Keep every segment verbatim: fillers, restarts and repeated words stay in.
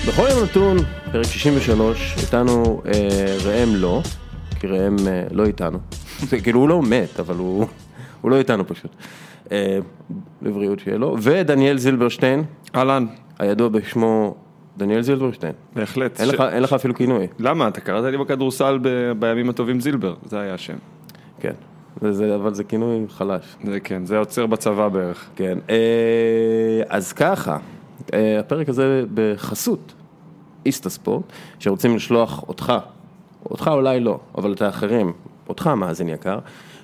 בכל יום נתון, פרק שישים ושלוש, איתנו אה, ראם לא, כי ראם אה, לא איתנו. זה, כאילו הוא לא מת, אבל הוא, הוא לא איתנו פשוט. אה, לבריאות שיהיה לו. ודניאל זילברשטיין. אהלן. הידוע בשמו דניאל זילברשטיין. בהחלט. אין, ש... לך, אין לך אפילו כינוי. למה? אתה קראת לי בכדורסל ב... בימים הטובים זילבר, זה היה השם. כן, זה, אבל זה כינוי חלש. זה כן, זה יוצר בצבא בערך. כן, אה, אז ככה, אה, הפרק הזה בחסות איסטה ספורט, שרוצים לשלוח אותך, אותך אולי לא, אבל את האחרים, אותך מאזין יקר,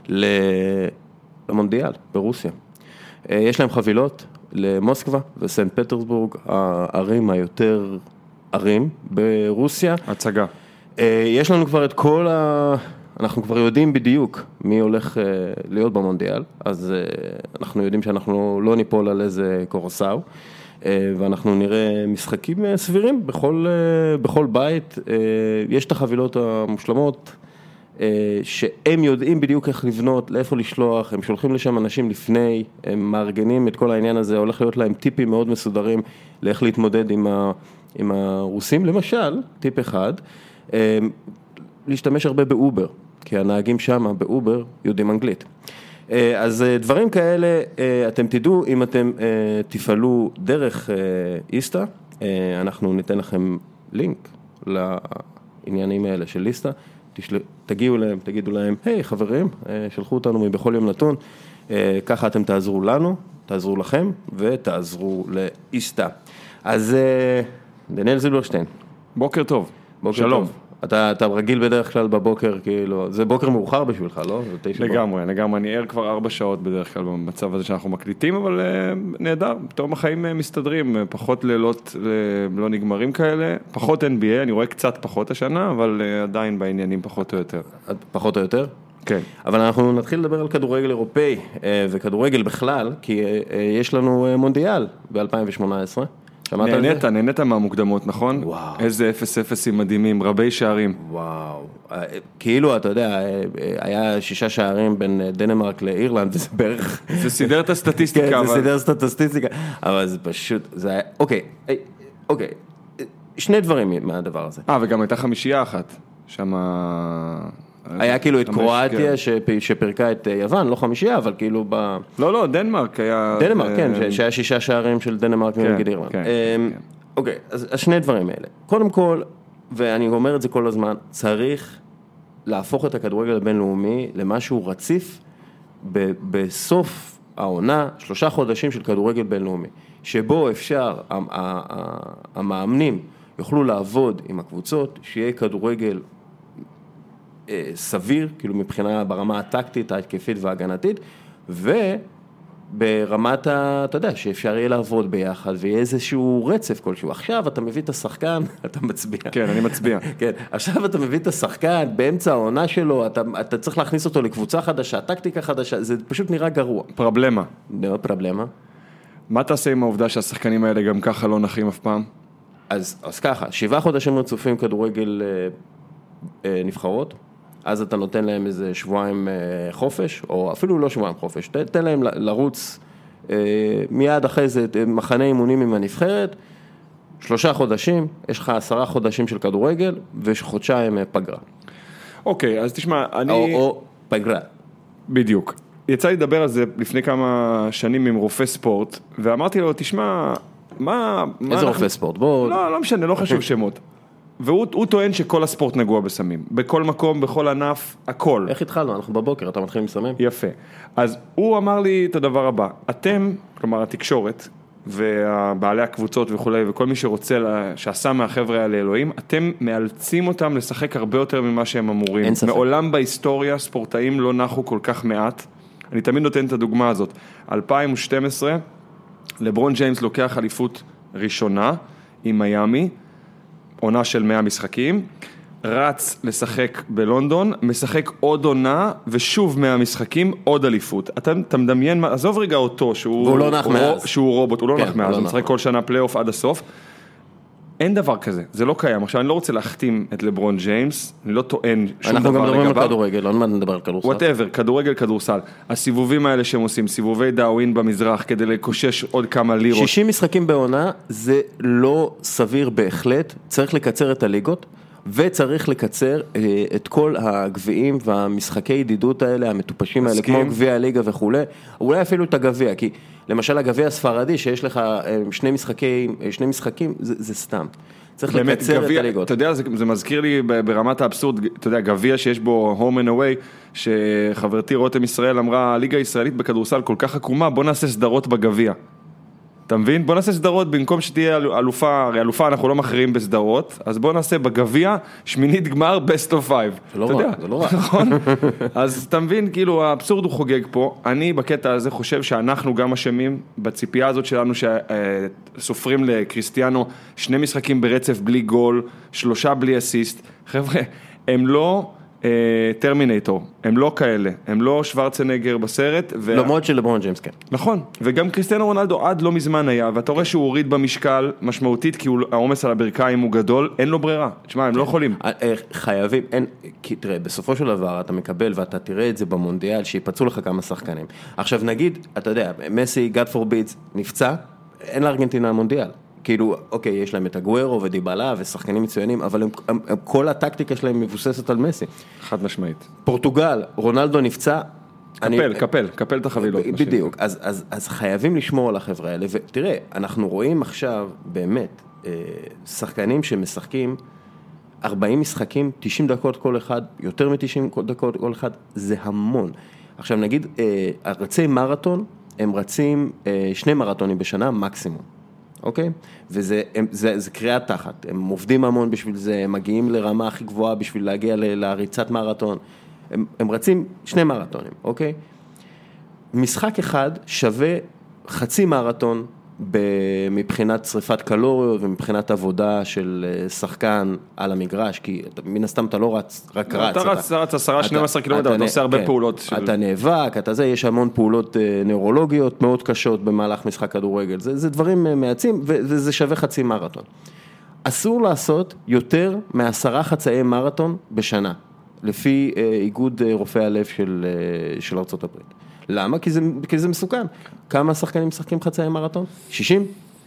למונדיאל ברוסיה. יש להם חבילות למוסקבה וסנט פטרסבורג, הערים היותר ערים ברוסיה. הצגה. יש לנו כבר את כל ה... אנחנו כבר יודעים בדיוק מי הולך להיות במונדיאל, אז אנחנו יודעים שאנחנו לא ניפול על איזה קורסאו, ואנחנו נראה משחקים סבירים בכל, בכל בית. יש את החבילות המושלמות, שהם יודעים בדיוק איך לבנות, לאיפה לשלוח, הם שולחים לשם אנשים לפני, הם מארגנים את כל העניין הזה, הולך להיות להם טיפים מאוד מסודרים לאיך להתמודד עם, ה, עם הרוסים. למשל, טיפ אחד, להשתמש הרבה באובר, כי הנהגים שם באובר יודעים אנגלית. אז דברים כאלה, אתם תדעו, אם אתם תפעלו דרך איסטה, אנחנו ניתן לכם לינק לעניינים האלה של איסטה, תגיעו להם, תגידו להם, היי חברים, שלחו אותנו מבכל יום נתון, ככה אתם תעזרו לנו, תעזרו לכם ותעזרו לאיסטה. אז דניאל זילברשטיין. בוקר טוב. בוקר שלום. טוב. אתה, אתה רגיל בדרך כלל בבוקר, כאילו, זה בוקר מאוחר בשבילך, לא? לגמרי, לגמרי, אני ער כבר ארבע שעות בדרך כלל במצב הזה שאנחנו מקליטים, אבל uh, נהדר, פתאום החיים uh, מסתדרים, פחות לילות uh, לא נגמרים כאלה, פחות אן בי איי, אני רואה קצת פחות השנה, אבל uh, עדיין בעניינים פחות או יותר. פחות או יותר? כן. אבל אנחנו נתחיל לדבר על כדורגל אירופאי, uh, וכדורגל בכלל, כי uh, uh, יש לנו uh, מונדיאל ב-אלפיים שמונה עשרה. נהנית, נהנית מהמוקדמות, נכון? וואו. איזה אפס אפסים מדהימים, רבי שערים. וואו. כאילו, אתה יודע, היה שישה שערים בין דנמרק לאירלנד, זה בערך... זה סידר את הסטטיסטיקה. כן, אבל... זה סידר את הסטטיסטיקה, אבל זה פשוט, זה היה... אוקיי, אוקיי. שני דברים מהדבר הזה. אה, וגם הייתה חמישייה אחת. שמה... היה כאילו את קרואטיה שפרקה את יוון, לא חמישייה, אבל כאילו ב... לא, לא, דנמרק היה... דנמרק, כן, שהיה שישה שערים של דנמרק נגד אירלנד. אוקיי, אז שני דברים האלה. קודם כל, ואני אומר את זה כל הזמן, צריך להפוך את הכדורגל הבינלאומי למשהו רציף בסוף העונה, שלושה חודשים של כדורגל בינלאומי, שבו אפשר, המאמנים יוכלו לעבוד עם הקבוצות, שיהיה כדורגל סביר, כאילו מבחינה ברמה הטקטית, ההתקפית וההגנתית, וברמת, אתה יודע, שאפשר יהיה לעבוד ביחד, ויהיה איזשהו רצף כלשהו. עכשיו אתה מביא את השחקן, אתה מצביע. כן, אני מצביע. כן, עכשיו אתה מביא את השחקן, באמצע העונה שלו, אתה, אתה צריך להכניס אותו לקבוצה חדשה, טקטיקה חדשה, זה פשוט נראה גרוע. פרבלמה. לא, פרבלמה. מה תעשה עם העובדה שהשחקנים האלה גם ככה לא נחים אף פעם? אז, אז ככה, שבעה חודשים רצופים כדורגל אה, אה, נבחרות, אז אתה נותן להם איזה שבועיים חופש, או אפילו לא שבועיים חופש, תן להם לרוץ מיד אחרי זה מחנה אימונים עם הנבחרת, שלושה חודשים, יש לך עשרה חודשים של כדורגל, וחודשיים פגרה. אוקיי, אז תשמע, אני... או, או פגרה. בדיוק. יצא לי לדבר על זה לפני כמה שנים עם רופא ספורט, ואמרתי לו, תשמע, מה... איזה מה רופא אנחנו... ספורט? בוא... לא, לא משנה, לא חשוב שמות. והוא טוען שכל הספורט נגוע בסמים, בכל מקום, בכל ענף, הכל. איך התחלנו? אנחנו בבוקר, אתה מתחיל עם סמים? יפה. אז הוא אמר לי את הדבר הבא, אתם, כלומר התקשורת, ובעלי הקבוצות וכו', וכל מי שרוצה, שעשה מהחבר'ה האלה אלוהים, אתם מאלצים אותם לשחק הרבה יותר ממה שהם אמורים. אין ספק. מעולם בהיסטוריה, ספורטאים לא נחו כל כך מעט. אני תמיד נותן את הדוגמה הזאת. אלפיים ושתים עשרה, לברון ג'יימס לוקח אליפות ראשונה עם מיאמי, עונה של מאה משחקים, רץ לשחק בלונדון, משחק עוד עונה, ושוב מאה משחקים, עוד אליפות. אתה, אתה מדמיין, עזוב רגע אותו, שהוא, והוא לא נח מאז. שהוא רובוט, הוא לא כן, נח מאז, הוא משחק כל שנה פלייאוף עד הסוף. אין דבר כזה, זה לא קיים. עכשיו, אני לא רוצה להחתים את לברון ג'יימס, אני לא טוען שום דבר לגביו. אנחנו גם מדברים על כדורגל, לא נדבר על כדורסל. whatever, כדורגל, כדורסל. הסיבובים האלה שהם עושים, סיבובי דאווין במזרח, כדי לקושש עוד כמה לירות. שישים משחקים בעונה, זה לא סביר בהחלט, צריך לקצר את הליגות, וצריך לקצר את כל הגביעים והמשחקי ידידות האלה, המטופשים האלה, כמו גביע הליגה וכו'. אולי אפילו את הגביע, כי למשל הגביע הספרדי, שיש לך שני משחקים, שני משחקים, זה, זה סתם. צריך לקצר את הליגות. אתה יודע, זה, זה מזכיר לי ברמת האבסורד, אתה יודע, גביע שיש בו home and away, שחברתי רותם ישראל אמרה, הליגה הישראלית בכדורסל כל כך עקומה, בוא נעשה סדרות בגביע. אתה מבין? בוא נעשה סדרות, במקום שתהיה אלופה, הרי אלופה אנחנו לא מכריעים בסדרות, אז בוא נעשה בגביע שמינית גמר best of five. זה לא רע, זה לא רע. נכון? אז אתה מבין, כאילו, האבסורד הוא חוגג פה. אני בקטע הזה חושב שאנחנו גם אשמים בציפייה הזאת שלנו, שסופרים לקריסטיאנו שני משחקים ברצף בלי גול, שלושה בלי אסיסט. חבר'ה, הם לא טרמינטור, הם לא כאלה, הם לא שוורצנגר בסרט. למרות של לברון ג'יימס, כן. נכון, וגם קריסטיאנו רונלדו עד לא מזמן היה, ואתה רואה שהוא הוריד במשקל משמעותית, כי העומס על הברכיים הוא גדול, אין לו ברירה. תשמע, הם לא יכולים. חייבים, אין, כי תראה, בסופו של דבר אתה מקבל, ואתה תראה את זה במונדיאל, שיפצעו לך כמה שחקנים. עכשיו נגיד, אתה יודע, מסי, God forbid, נפצע, אין לארגנטינה מונדיאל. כאילו, אוקיי, יש להם את הגוארו ודיבלה ושחקנים מצוינים, אבל הם, הם, הם, כל הטקטיקה שלהם מבוססת על מסי. חד משמעית. פורטוגל, רונלדו נפצע. קפל, אני, קפל, קפל את החבילות. בדיוק, אז, אז, אז חייבים לשמור על החברה האלה, ותראה, אנחנו רואים עכשיו באמת שחקנים שמשחקים ארבעים משחקים, תשעים דקות כל אחד, יותר מ-תשעים דקות כל אחד, זה המון. עכשיו נגיד, רצי מרתון, הם רצים שני מרתונים בשנה מקסימום. אוקיי? וזה הם, זה, זה קריאה תחת, הם עובדים המון בשביל זה, הם מגיעים לרמה הכי גבוהה בשביל להגיע לריצת מרתון, הם, הם רצים שני מרתונים, אוקיי? משחק אחד שווה חצי מרתון מבחינת שריפת קלוריות ומבחינת עבודה של שחקן על המגרש, כי מן הסתם אתה לא רץ, רק רץ. אתה רץ, רץ עשרה שנים עשר קילומטר, אתה עושה הרבה פעולות. אתה נאבק, אתה זה, יש המון פעולות נוירולוגיות מאוד קשות במהלך משחק כדורגל, זה דברים מעצים וזה שווה חצי מרתון. אסור לעשות יותר מעשרה חצאי מרתון בשנה, לפי איגוד רופאי הלב של ארצות הברית. למה? כי זה, כי זה מסוכן. כמה שחקנים משחקים חצאי מרתון? שישים?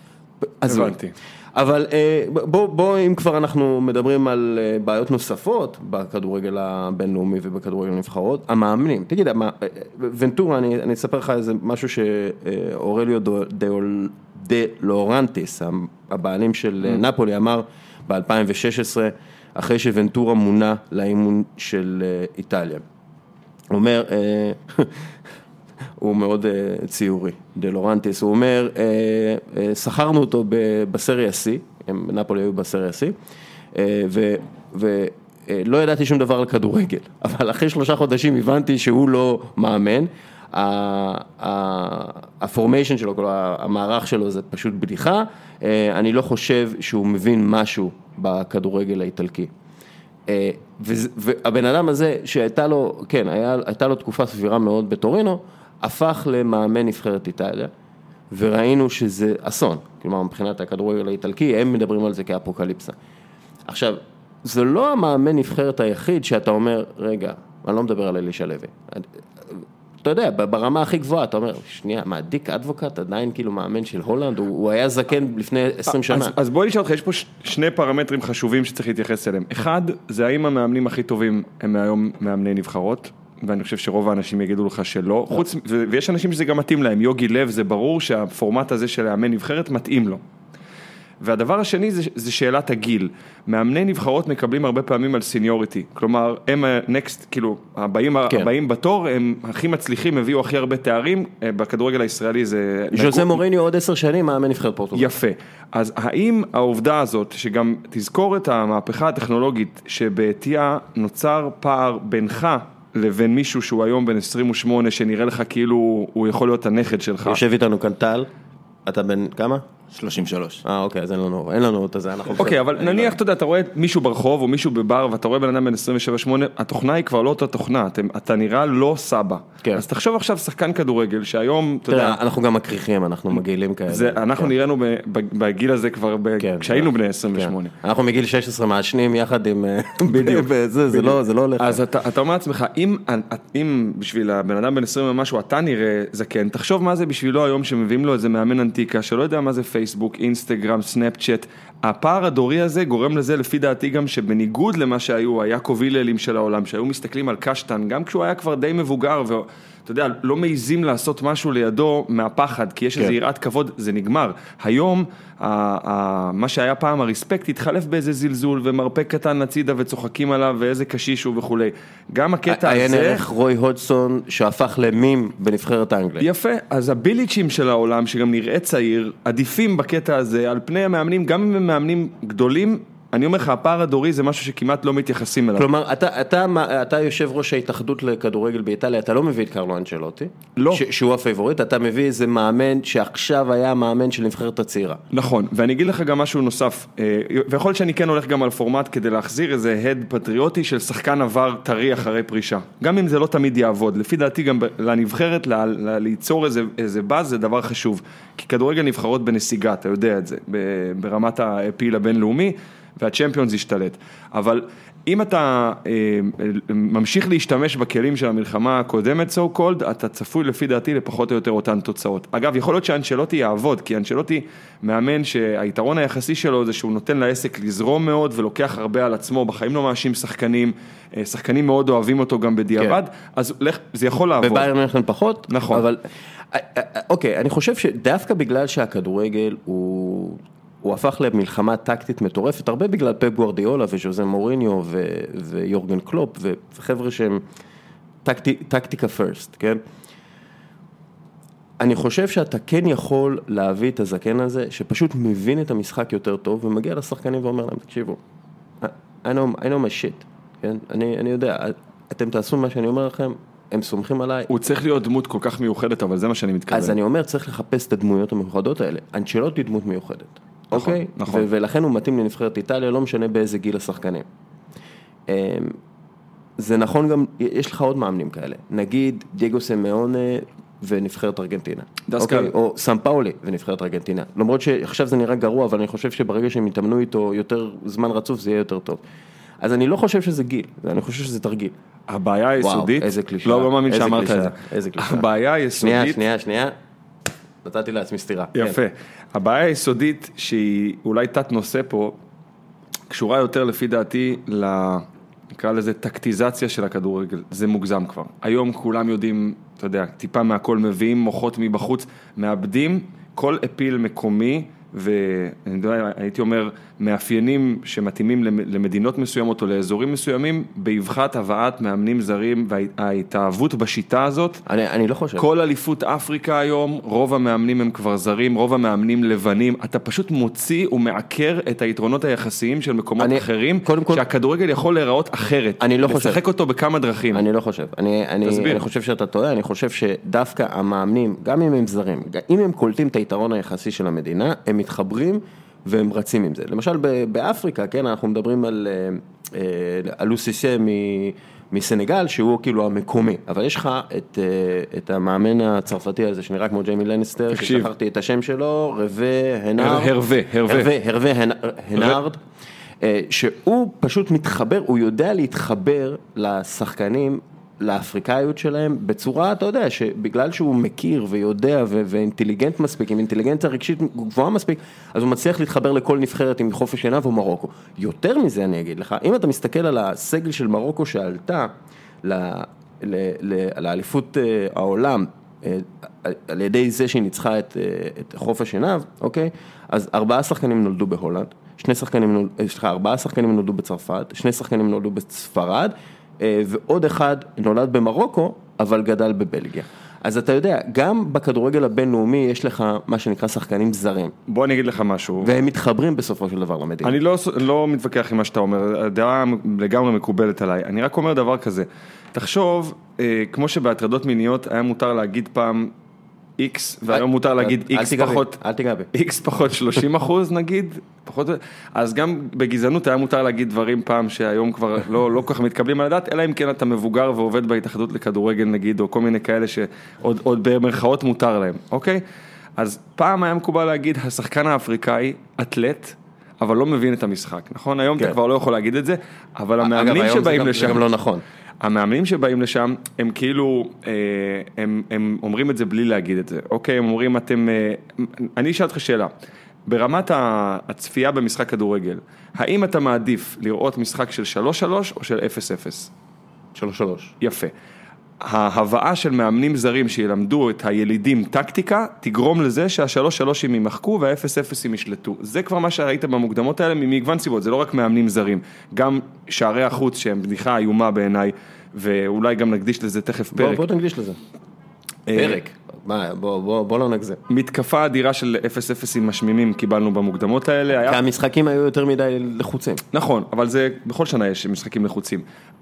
הבנתי. אבל בוא, בוא, אם כבר אנחנו מדברים על בעיות נוספות בכדורגל הבינלאומי ובכדורגל הנבחרות, המאמנים, תגיד, ונטורה, אני, אני אספר לך איזה משהו שאורליו דה לורנטיס, הבעלים של נפולי, אמר ב-אלפיים ושש עשרה, אחרי שוונטורה מונה לאימון של איטליה. הוא אומר, הוא מאוד ציורי, דה לורנטיס, הוא אומר, שכרנו אותו בסריה C, הם נפולי היו בסריה C, ולא ידעתי שום דבר על כדורגל, אבל אחרי שלושה חודשים הבנתי שהוא לא מאמן, הפורמיישן שלו, המערך שלו זה פשוט בדיחה, אני לא חושב שהוא מבין משהו בכדורגל האיטלקי. והבן אדם הזה שהייתה לו, כן, הייתה לו תקופה סבירה מאוד בטורינו, הפך למאמן נבחרת איטליה, וראינו שזה אסון, כלומר מבחינת הכדורגל האיטלקי, הם מדברים על זה כאפוקליפסה. עכשיו, זה לא המאמן נבחרת היחיד שאתה אומר, רגע, אני לא מדבר על אלישע לוי. אתה יודע, ברמה הכי גבוהה, אתה אומר, שנייה, מה, דיק אדבוקט עדיין כאילו מאמן של הולנד, הוא, הוא היה זקן לפני עשרים שנה. אז, אז בואי נשאל אותך, יש פה שני פרמטרים חשובים שצריך להתייחס אליהם. אחד, זה האם המאמנים הכי טובים הם היום מאמני נבחרות, ואני חושב שרוב האנשים יגידו לך שלא, חוץ, ויש אנשים שזה גם מתאים להם, יוגי לב, זה ברור שהפורמט הזה של מאמן נבחרת מתאים לו. והדבר השני זה, זה שאלת הגיל. מאמני נבחרות מקבלים הרבה פעמים על סיניוריטי. כלומר, הם נקסט, כאילו, הבאים, כן. הבאים בתור, הם הכי מצליחים, הביאו הכי הרבה תארים, בכדורגל הישראלי זה... ז'וזה מוריניו עוד עשר שנים, מאמן נבחרת פורטוגל. יפה. אז האם העובדה הזאת, שגם תזכור את המהפכה הטכנולוגית, שבעתיה נוצר פער בינך, לבין מישהו שהוא היום בן עשרים ושמונה, שנראה לך כאילו הוא יכול להיות הנכד שלך. יושב איתנו כאן טל, אתה בן כמה? שלושים ושלוש. אה, אוקיי, אז אין לנו, אין לנו את זה, אנחנו... אוקיי, אבל נניח, אתה יודע, אתה רואה מישהו ברחוב או מישהו בבר, ואתה רואה בן אדם בן עשרים ושבע שמונה, התוכנה היא כבר לא אותה תוכנה, אתה נראה לא סבא. אז תחשוב עכשיו שחקן כדורגל, שהיום, אתה יודע... אנחנו גם מקריחים, אנחנו מגילים כאלה. אנחנו נראינו בגיל הזה כבר, כשהיינו בני עשרים ושמונה. אנחנו מגיל שש עשרה מעשנים יחד עם... בדיוק. זה לא הולך. אז אתה אומר לעצמך, אם בשביל הבן אדם בן עשרים ומשהו, אתה נראה זקן, תחשוב מה זה בשבילו היום שמביאים לו איזה מאמן אנטיקה, שלא יודע מה זה פייסבוק, אינסטגרם, סנאפצ'אט. הפער הדורי הזה גורם לזה לפי דעתי גם שבניגוד למה שהיו, היעקב היללים של העולם, שהיו מסתכלים על קשטן, גם כשהוא היה כבר די מבוגר, ואתה יודע, לא מעיזים לעשות משהו לידו מהפחד, כי יש איזו יראת כבוד, זה נגמר. היום, מה שהיה פעם הרספקט, התחלף באיזה זלזול, ומרפק קטן הצידה וצוחקים עליו, ואיזה קשיש הוא וכו'. גם הקטע הזה... היה נערך רוי הודסון, שהפך למים בנבחרת האנגלית. יפה, אז הביליצ'ים של העולם, שגם נראה צעיר, עדיפים בקטע הזה, על פני המאמנים, גם אם הם מאמנים גדולים, אני אומר לך, הפער הדורי זה משהו שכמעט לא מתייחסים אליו. כלומר, אתה, אתה, אתה יושב ראש ההתאחדות לכדורגל באיטליה, אתה לא מביא את קרלו אנצ'לוטי, לא. ש, שהוא הפייבוריט, אתה מביא איזה מאמן שעכשיו היה מאמן של נבחרת הצעירה. נכון, ואני אגיד לך גם משהו נוסף, ויכול להיות שאני כן הולך גם על פורמט כדי להחזיר איזה הד פטריוטי של שחקן עבר טרי אחרי פרישה. גם אם זה לא תמיד יעבוד, לפי דעתי גם לנבחרת, ל, ל, ליצור איזה, איזה באז זה דבר חשוב, כי כדורגל נבחרות בנסיגה, אתה יודע את זה, ברמת הפיל הבינלאומי, והצ'מפיונס ישתלט. אבל אם אתה אה, ממשיך להשתמש בכלים של המלחמה הקודמת, so called, אתה צפוי לפי דעתי לפחות או יותר אותן תוצאות. אגב, יכול להיות שאנצ'לוטי יעבוד, כי אנצ'לוטי מאמן שהיתרון היחסי שלו זה שהוא נותן לעסק לזרום מאוד, ולוקח הרבה על עצמו, בחיים לא מאשים שחקנים, שחקנים מאוד אוהבים אותו גם בדיעבד, כן. אז לך, זה יכול לעבוד. בביירן מינכן פחות, נכון. אבל, אוקיי, אני חושב שדווקא בגלל שהכדורגל הוא... הוא הפך למלחמה טקטית מטורפת, הרבה בגלל פפ גוארדיולה וז'וזה מוריניו ו- ויורגן קלופ, וחבר'ה שהם טקטי, טקטיקה פרסט, כן? אני חושב שאתה כן יכול להביא את הזקן הזה, שפשוט מבין את המשחק יותר טוב, ומגיע לשחקנים ואומר להם, תקשיבו, I know, I know my shit, כן? אני, אני יודע, אתם תעשו מה שאני אומר לכם, הם סומכים עליי. הוא צריך להיות דמות כל כך מיוחדת, אבל זה מה שאני מתכוון. אז אני אומר, צריך לחפש את הדמויות המיוחדות האלה. אנצ'לוטי דמות מיוחדת. אוקיי? נכון. ולכן הוא מתאים לנבחרת איטליה, לא משנה באיזה גיל השחקנים. זה נכון גם, יש לך עוד מאמנים כאלה. נגיד, דייגו סימאונה ונבחרת ארגנטינה. דסקל. או סן פאולי ונבחרת ארגנטינה. למרות שעכשיו זה נראה גרוע, אבל אני חושב שברגע שהם יתאמנו איתו יותר זמן רצוף, זה יהיה יותר טוב. אז אני לא חושב שזה גיל, אני חושב שזה תרגיל. הבעיה היסודית, וואו, איזה קלישה. לא, לא מאמין שאמרת את זה. איזה קלישה. הבעיה היסודית... שנייה, שנייה, שנייה. נתתי לעצמי סתירה. יפה. כן. הבעיה היסודית שהיא אולי תת נושא פה, קשורה יותר לפי דעתי, נקרא לזה טקטיזציה של הכדורגל. זה מוגזם כבר. היום כולם יודעים, אתה יודע, טיפה מהכל מביאים, מוחות מבחוץ, מאבדים כל אפיל מקומי, והייתי אומר, מאפיינים שמתאימים למדינות מסוימות או לאזורים מסוימים, באבחת הבאת מאמנים זרים, וההתאהבות בשיטה הזאת. אני, אני לא חושב. כל אליפות אפריקה היום, רוב המאמנים הם כבר זרים, רוב המאמנים לבנים, אתה פשוט מוציא ומעקר את היתרונות היחסיים של מקומות אני, אחרים, כל... שהכדורגל יכול להיראות אחרת. אני לא חושב. לשחק אותו בכמה דרכים. אני לא חושב. אני, אני, אני חושב שאתה טועה, אני חושב שדווקא המאמנים, גם אם הם זרים, אם הם קולטים את היתרון היחסי של המדינה, הם מתחברים והם רצים עם זה. למשל באפריקה, כן, אנחנו מדברים על אלוסיסה מסנגל, שהוא כאילו המקומי, אבל יש לך את, את המאמן הצרפתי הזה, שנראה כמו ג'יימי לניסטר, ששכחתי את השם שלו, רווה הנארד, הרווה, הרווה, הרווה הנארד, שהוא פשוט מתחבר, הוא יודע להתחבר לשחקנים, לאפריקאיות שלהם, בצורה, אתה יודע, שבגלל שהוא מכיר ויודע ואינטליגנט מספיק, עם אינטליגנציה רגשית גבוהה מספיק, אז הוא מצליח להתחבר לכל נבחרת עם חופש עיניו או מרוקו. יותר מזה אני אגיד לך, אם אתה מסתכל על הסגל של מרוקו שעלתה לאליפות העולם, על ידי זה שהיא ניצחה את, את חופש עיניו, אוקיי? אז ארבעה שחקנים נולדו בהולנד, שני שחקנים נולדו, סליחה, ארבעה שחקנים נולדו בצרפת, שני שחקנים נולדו בספרד, ועוד אחד נולד במרוקו, אבל גדל בבלגיה. אז אתה יודע, גם בכדורגל הבינלאומי יש לך מה שנקרא שחקנים זרים. בוא אני אגיד לך משהו. והם מתחברים בסופו של דבר למדינה. אני לא, לא מתווכח עם מה שאתה אומר, הדעה לגמרי מקובלת עליי. אני רק אומר דבר כזה, תחשוב, כמו שבהטרדות מיניות היה מותר להגיד פעם, X, והיום מותר להגיד X פחות, אל תיגע בי. X פחות שלושים אחוז נגיד, פחות, אז גם בגזענות היה מותר להגיד דברים פעם שהיום כבר לא, לא כל כך מתקבלים על הדעת, אלא אם כן אתה מבוגר ועובד בהתאחדות לכדורגל נגיד, או כל מיני כאלה שעוד עוד במרכאות מותר להם, אוקיי? אז פעם היה מקובל להגיד, השחקן האפריקאי, אתלט, אבל לא מבין את המשחק, נכון? היום כן. אתה כבר לא יכול להגיד את זה, אבל המאמנים שבאים לשם... זה גם לא נכון. המאמנים שבאים לשם, הם כאילו, הם, הם אומרים את זה בלי להגיד את זה, אוקיי? הם אומרים, אתם... אני אשאל אותך שאלה, ברמת הצפייה במשחק כדורגל, האם אתה מעדיף לראות משחק של שלוש שלוש או של אפס אפס? שלוש שלוש. יפה. ההבאה של מאמנים זרים שילמדו את הילידים טקטיקה, תגרום לזה שהשלוש שלוש הם ימחקו והאפס אפס הם ישלטו. זה כבר מה שראית במוקדמות האלה ממגוון סיבות, זה לא רק מאמנים זרים, גם שערי החוץ שהם בדיחה איומה בעיניי, ואולי גם נקדיש לזה תכף פרק. בוא, בוא נקדיש לזה. פרק. מה, בוא, בוא, בוא לא נגזה. מתקפה אדירה של אפס אפס עם משמימים קיבלנו במוקדמות האלה. כי המשחקים היו יותר מדי לחוצים. נכון, אבל זה, בכל שנה יש משחקים לחוצים.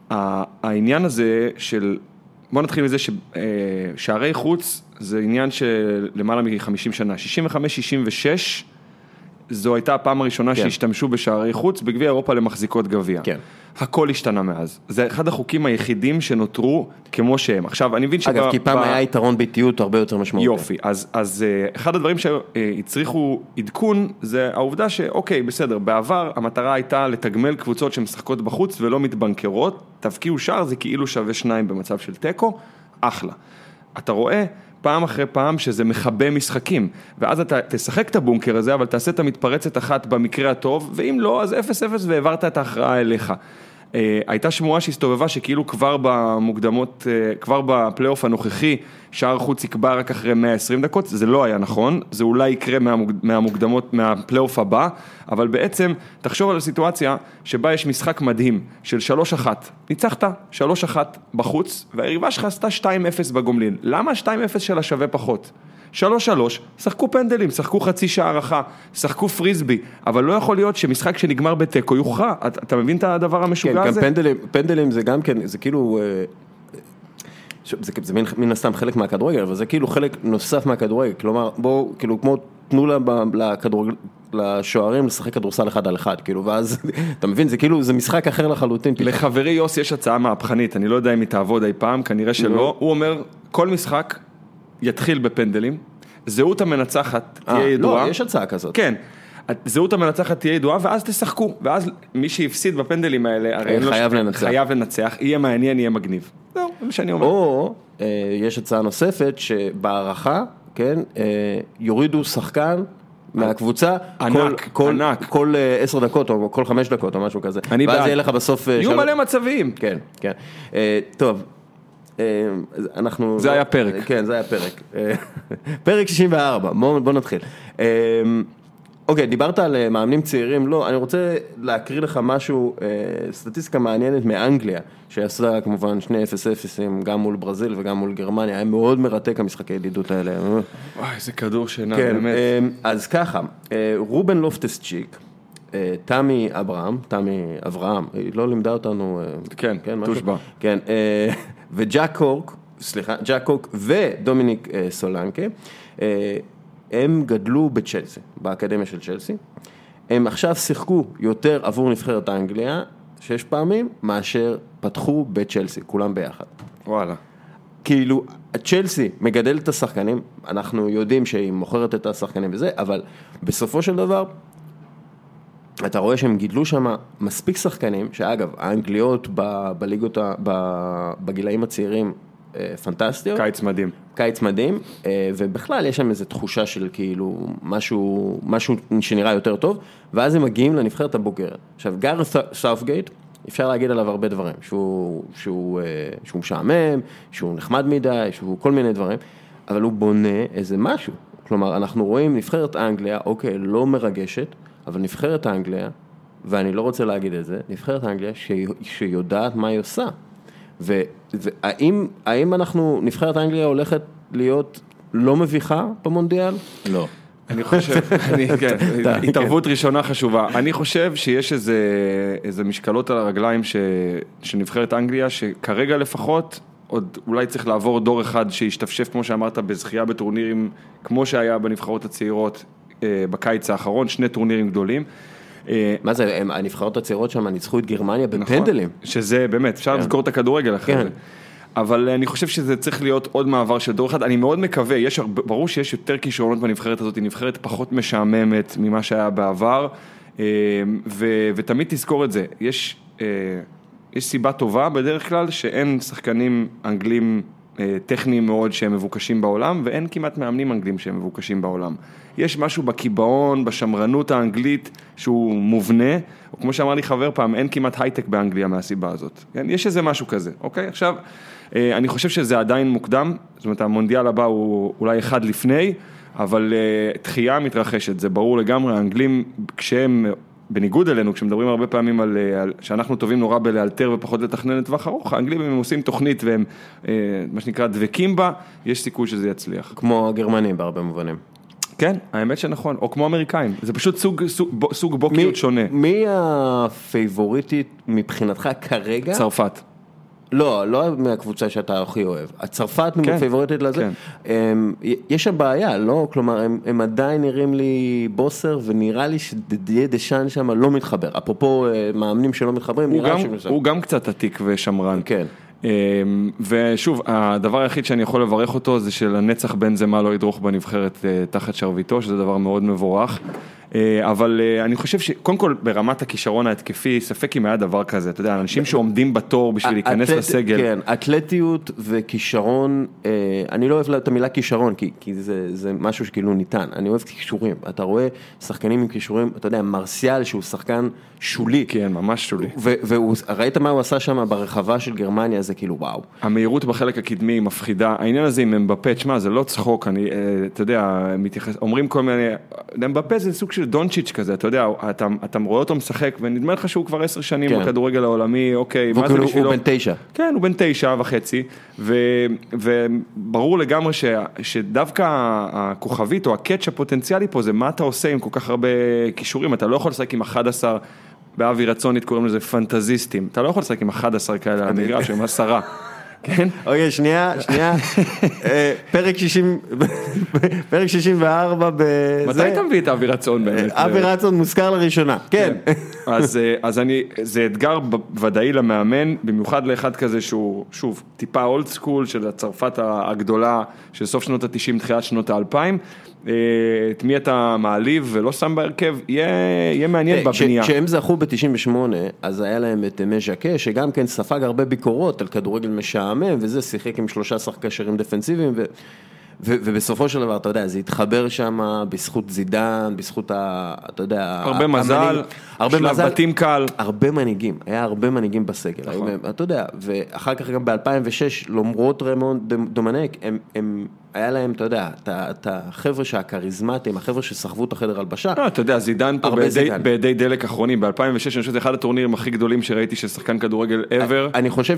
העניין הזה של... בוא נתחיל מזה ששערי חוץ זה עניין של למעלה מ-חמישים שנה, שישים וחמש שישים ושש, זו הייתה הפעם הראשונה כן. שהשתמשו בשערי חוץ, בגביע אירופה למחזיקות גביע. כן. הכל השתנה מאז. זה אחד החוקים היחידים שנותרו כמו שהם. עכשיו, אני מבין אגב, כי פעם ב... היה יתרון ביתיות הרבה יותר משמעותי. יופי, אז, אז אחד הדברים שהצריכו עדכון, זה העובדה שאוקיי, בסדר, בעבר המטרה הייתה לתגמל קבוצות שמשחקות בחוץ ולא מתבנקרות, תבקיעו שער, זה כאילו שווה שניים במצב של טקו, אחלה. אתה רואה פעם אחרי פעם שזה מחבא משחקים, ואז אתה תשחק את הבונקר הזה, אבל תעשה את המתפרצת אחת במקרה הטוב, ואם לא, אז אפס אפס והעברת את ההכרעה אליך. הייתה שמועה שהסתובבה שכאילו כבר במוקדמות, כבר בפלייאוף הנוכחי, שער חוץ יקבע רק אחרי מאה ועשרים דקות, זה לא היה נכון, זה אולי יקרה מהמוקדמות, מהפלייאוף הבא, אבל בעצם תחשוב על הסיטואציה שבה יש משחק מדהים של שלוש אחת, ניצחת שלוש אחת בחוץ, והיריבה שלך עשתה שתיים אפס בגומלין, למה שתיים אפס שלה שווה פחות? שלוש שלוש, שחקו פנדלים, שחקו חצי שעה הערכה, שחקו פריסבי, אבל לא יכול להיות שמשחק שנגמר בטקו יוכרע, אתה, אתה מבין את הדבר המשוגע כן, הזה? כן, גם פנדלים, פנדלים זה גם כן, זה כאילו, זה, זה מן, מן הסתם חלק מהכדורגל, אבל זה כאילו חלק נוסף מהכדורגל, כלומר, בואו, כאילו, כמו תנו לכדורגל, לשוערים לשחק כדורסל אחד על אחד, כאילו, ואז, אתה מבין, זה כאילו, זה משחק אחר לחלוטין. לחברי יוס יש הצעה מהפכנית, אני לא יודע אם היא תעבוד אי פעם, כנראה שלא, הוא אומר, כל משחק יתחיל בפנדלים, זהות המנצחת תהיה ידועה. לא, יש הצעה כזאת. כן, זהות המנצחת תהיה ידועה, ואז תשחקו, ואז מי שיפסיד בפנדלים האלה, הרי חייב לנצח. חייב לנצח, יהיה מעניין, יהיה מגניב. זהו, זה מה שאני אומר. או, יש הצעה נוספת, שבערכה, כן, יורידו שחקן מהקבוצה, ענק, ענק. כל עשר דקות, או כל חמש דקות, או משהו כזה. ואז יהיה לך בסוף... יהיו מלא מצבים. כן, כן. טוב. אנחנו... זה היה פרק. כן, זה היה פרק. פרק שישים וארבע, בוא נתחיל. אוקיי, דיברת על מאמנים צעירים, לא, אני רוצה להקריא לך משהו, סטטיסטיקה מעניינת מאנגליה, שעשה כמובן שני אפס אפסים, גם מול ברזיל וגם מול גרמניה, היה מאוד מרתק המשחקי ידידות האלה. וואי, איזה כדור שינה, כן, באמת. אז ככה, רובן לופטס צ'יק, תמי אברהם, תמי אברהם, היא לא לימדה אותנו... כן, תושבע. כן, וג'ק קורק, סליחה, ג'ק קורק ודומיניק סולנקה, הם גדלו בצ'לסי, באקדמיה של צ'לסי, הם עכשיו שיחקו יותר עבור נבחרת האנגליה, שש פעמים, מאשר פתחו בצ'לסי, כולם ביחד. וואלה. כאילו, צ'לסי מגדל את השחקנים, אנחנו יודעים שהיא מוכרת את השחקנים וזה, אבל בסופו של דבר, אתה רואה שהם גידלו שם מספיק שחקנים, שאגב, האנגליות בליגות, בגילאים הצעירים, פנטסטיות. קיץ מדהים. קיץ מדהים, ובכלל יש שם איזו תחושה של כאילו משהו, משהו שנראה יותר טוב, ואז הם מגיעים לנבחרת הבוגרת. עכשיו, גארת סאות'גייט, אפשר להגיד עליו הרבה דברים, שהוא, שהוא, שהוא משעמם, שהוא נחמד מדי, שהוא כל מיני דברים, אבל הוא בונה איזה משהו. כלומר, אנחנו רואים נבחרת אנגליה, אוקיי, לא מרגשת, אבל נבחרת אנגליה, ואני לא רוצה להגיד את זה, נבחרת אנגליה שיודעת מה היא עושה. והאם, האם אנחנו, נבחרת אנגליה הולכת להיות לא מביכה במונדיאל? לא. אני חושב, אני, כן, התערבות ראשונה חשובה. אני חושב שיש איזה, איזה משקלות על הרגליים ש, שנבחרת אנגליה, שכרגע לפחות עוד אולי צריך לעבור דור אחד שישתפשף, כמו שאמרת, בזכייה בטורנירים, כמו שהיה בנבחרות הצעירות בקיץ האחרון, שני טורנירים גדולים. מה זה, הנבחרות הצעירות שם ניצחו את גרמניה בפנדלים. שזה באמת, אפשר לזכור את הכדורגל אחרי זה. אבל אני חושב שזה צריך להיות עוד מעבר של דור אחד. אני מאוד מקווה, יש, ברור שיש יותר כישרונות בנבחרת הזאת, היא נבחרת פחות משעממת ממה שהיה בעבר, ו, ותמיד תזכור את זה. יש, יש סיבה טובה בדרך כלל שאין שחקנים אנגלים טכניים מאוד שהם מבוקשים בעולם, ואין כמעט מאמנים אנגלים שהם מבוקשים בעולם. יש משהו בקיבעון, בשמרנות האנגלית שהוא מובנה, או כמו שאמר לי חבר פעם, אין כמעט הייטק באנגליה מהסיבה הזאת. כן? יש איזה משהו כזה, אוקיי? עכשיו, אני חושב שזה עדיין מוקדם, זאת אומרת, המונדיאל הבא הוא אולי אחד לפני, אבל תחייה מתרחשת, זה ברור לגמרי, האנגלים, כשהם, בניגוד אלינו, כשמדברים הרבה פעמים על, על שאנחנו טובים נורא בלאלתר ופחות לתכנן לטווח ארוך, האנגלים הם עושים תוכנית והם, מה שנקרא, דבקים בה, יש סיכוי שזה יצליח. כמו הגרמנים בהרבה מובנים. כן, האמת שנכון, או כמו אמריקאים, זה פשוט סוג, סוג, סוג בוקיות שונה. מי הפייבוריטית מבחינתך כרגע? צרפת. לא, לא מהקבוצה שאתה הכי אוהב. הצרפת כן, פייבוריטית לזה. כן. יש הבעיה, לא? כלומר, הם, הם עדיין נראים לי בוסר, ונראה לי שדדיה דשן שם לא מתחבר. אפרופו מאמנים שלא מתחברים, נראה גם, הוא גם קצת עתיק ושמרן. כן. ושוב, הדבר היחיד שאני יכול לברך אותו זה שלנצח בן זמה לא ידרוך בנבחרת תחת שרביטו, שזה דבר מאוד מבורך. אבל אני חושב שקודם כל ברמת הכישרון ההתקפי, ספק אם היה דבר כזה, אתה יודע, אנשים שעומדים בתור בשביל להיכנס לסגל. כן, אתלטיות וכישרון, אני לא אוהב את המילה כישרון, כי זה משהו שכאילו ניתן, אני אוהב כישורים, אתה רואה שחקנים עם כישורים, אתה יודע, מרסיאל שהוא שחקן שולי. כן, ממש שולי. וראית מה הוא עשה שם ברחבה של גרמניה, זה כאילו וואו. המהירות בחלק הקדמי היא מפחידה, העניין הזה עם אמבפה, שמה, זה לא צחוק, אני, אתה יודע, אומרים כל מיני, אמבפה זה סוג של דונצ'יץ' כזה, אתה יודע, אתה, אתה רואה אותו משחק, ונדמה לך שהוא כבר עשר שנים כן. בכדורגל העולמי, אוקיי, מה זה בשבילו? הוא בן תשע. כן, הוא בן תשע וחצי, ו, וברור לגמרי ש, שדווקא הכוכבית או הקאץ' הפוטנציאלי פה, זה מה אתה עושה עם כל כך הרבה כישורים, אתה לא יכול לשחק עם אחד עשר, באבי רצונית קוראים לזה פנטזיסטים, אתה לא יכול לשחק עם אחד עשר כאלה, אני נראה שהם עשרה. כן? אוקיי, שנייה, שנייה, פרק שישים, פרק שישים וארבע בזה. מתי אתה מביא את אבי רצון באמת? אבי רצון מוזכר לראשונה, כן. אז, אז אני, זה אתגר ודאי למאמן, במיוחד לאחד כזה שהוא, שוב, טיפה אולד סקול של הצרפת הגדולה, של סוף שנות ה-תשעים, תחילת שנות ה-אלפיים, את מי אתה מעליב ולא שם בהרכב, יהיה, יהיה מעניין בבנייה. כשהם זכו ב-תשעים ושמונה, אז היה להם את מז'קה, שגם כן ספג הרבה ביקורות על כדורגל משעמם, וזה שיחק עם שלושה קשרים דפנסיביים, ו... ו- ובסופו של דבר, אתה יודע, זה התחבר שם בזכות זידן, בזכות ה... אתה יודע... הרבה מזל, הרבה שלב מזל, בתים קל. הרבה מנהיגים, היה הרבה מנהיגים בסגל. נכון. היו, אתה יודע, ואחר כך גם ב-אלפיים ושש, למרות רמון דומנק, הם, הם, היה להם, אתה יודע, את החבר'ה שהקריזמטיים, החבר'ה שסחבו את החדר הלבשה. לא, אתה יודע, זידן פה בידי, בידי דלק אחרונים, ב-אלפיים ושש, אני חושב שזה אחד הטורנירים הכי גדולים שראיתי של שחקן כדורגל ever. אני חושב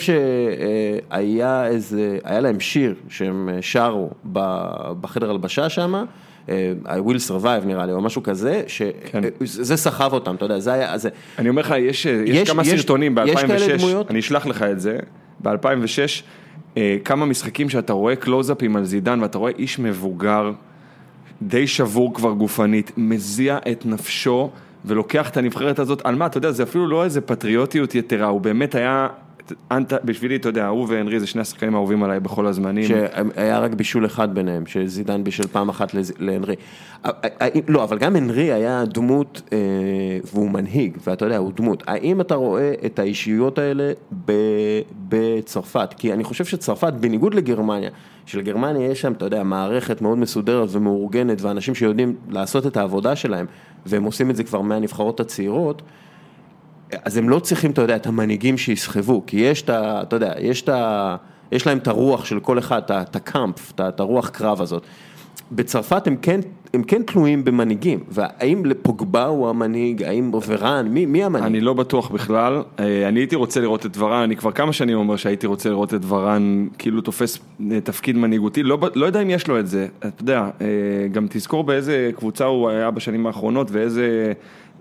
שהיה איזה, היה להם שיר שהם שרו בחדר הלבשה שם, I will survive נראה לי, או משהו כזה, שזה סחב אותם, אתה יודע, זה היה, זה... אני אומר לך, יש, יש כמה סרטונים ב-אלפיים ושש, אני אשלח לך את זה, ב-אלפיים ושש, כמה משחקים שאתה רואה קלוזאפים על זידן, ואתה רואה איש מבוגר, די שבור כבר גופנית, מזיע את נפשו, ולוקח את הנבחרת הזאת, על מה, אתה יודע, זה אפילו לא איזה פטריוטיות יתרה, הוא באמת היה... בשבילי, אתה יודע, הוא והנרי זה שני השחקנים האהובים עליי בכל הזמנים. שהיה רק בישול אחד ביניהם, שזידן בישל פעם אחת להנרי. לא, אבל גם הנרי היה דמות, והוא מנהיג, ואתה יודע, הוא דמות. האם אתה רואה את האישיות האלה בצרפת? כי אני חושב שצרפת, בניגוד לגרמניה, שלגרמניה יש שם, אתה יודע, מערכת מאוד מסודרת ומאורגנת, ואנשים שיודעים לעשות את העבודה שלהם, והם עושים את זה כבר מהנבחרות הצעירות, אז הם לא צריכים, אתה יודע, את המנהיגים שיסחבו, כי יש את ה, אתה יודע, יש את ה, יש להם את הרוח של כל אחד, את הקאמפ, את הרוח קרב הזאת. בצרפת הם כן, הם כן תלויים במנהיגים, והאם לפוגבה הוא המנהיג, האם ורן, מי, מי המנהיג? אני לא בטוח בכלל, אני הייתי רוצה לראות את ורן, אני כבר כמה שנים אומר שהייתי רוצה לראות את ורן, כאילו תופס תפקיד מנהיגותי, לא, לא יודע אם יש לו את זה, אתה יודע, גם תזכור באיזה קבוצה הוא היה בשנים האחרונות, ואיזה...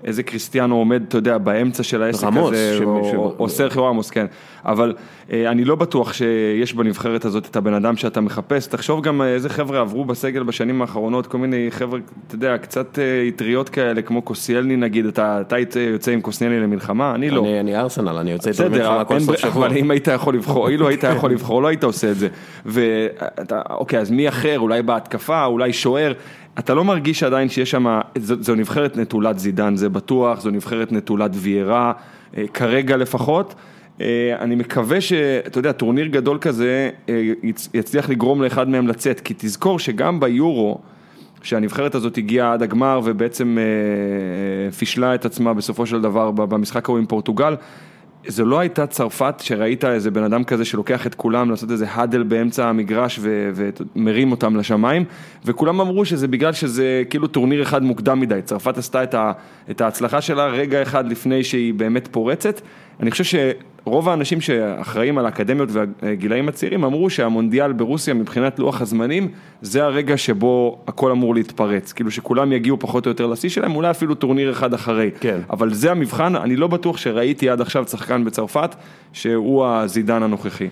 איזה קריסטיאנו עומד, אתה יודע, באמצע של העסק הזה, או סרחיו רמוס, כן. אבל אני לא בטוח שיש בנבחרת הזאת את הבן אדם שאתה מחפש. תחשוב גם איזה חבר'ה עברו בסגל בשנים האחרונות, כל מיני חבר'ה, אתה יודע, קצת יטריות כאלה, כמו קוסיאלני נגיד, אתה יוצא עם קוסיאלני למלחמה, אני לא. אני ארסנל, אני יוצא איתו למלחמה כל סוף שבוע. אבל אם היית יכול לבחור, אילו היית יכול לבחור, לא היית עושה את זה. ואוקיי, אז מי אחר, אולי בהתקפה, אולי שוער, אתה לא מרגיש עדיין שיש שם, זו נבחרת נטולת זידן, זה בטוח, זו נבחרת נטולת ויירה, כרגע לפחות. אני מקווה שאתה יודע, טורניר גדול כזה יצליח לגרום לאחד מהם לצאת, כי תזכור שגם ביורו, שהנבחרת הזאת הגיעה עד הגמר ובעצם פישלה את עצמה בסופו של דבר במשחק ההוא עם פורטוגל, זו לא הייתה צרפת שראית איזה בן אדם כזה שלוקח את כולם לעשות איזה הדל באמצע המגרש ו- ומרים אותם לשמיים, וכולם אמרו שזה בגלל שזה כאילו טורניר אחד מוקדם מדי, צרפת עשתה את, ה- את ההצלחה שלה רגע אחד לפני שהיא באמת פורצת. אני חושב שרוב האנשים שאחראים על האקדמיות והגילאים הצעירים אמרו שהמונדיאל ברוסיה מבחינת לוח הזמנים, זה הרגע שבו הכל אמור להתפרץ, כאילו שכולם יגיעו פחות או יותר לשיא שלהם, אולי אפילו טורניר אחד אחרי. כן. אבל זה המבחן, אני לא בטוח שראיתי עד עכשיו שחקן בצרפת, שהוא הזידן הנוכחי.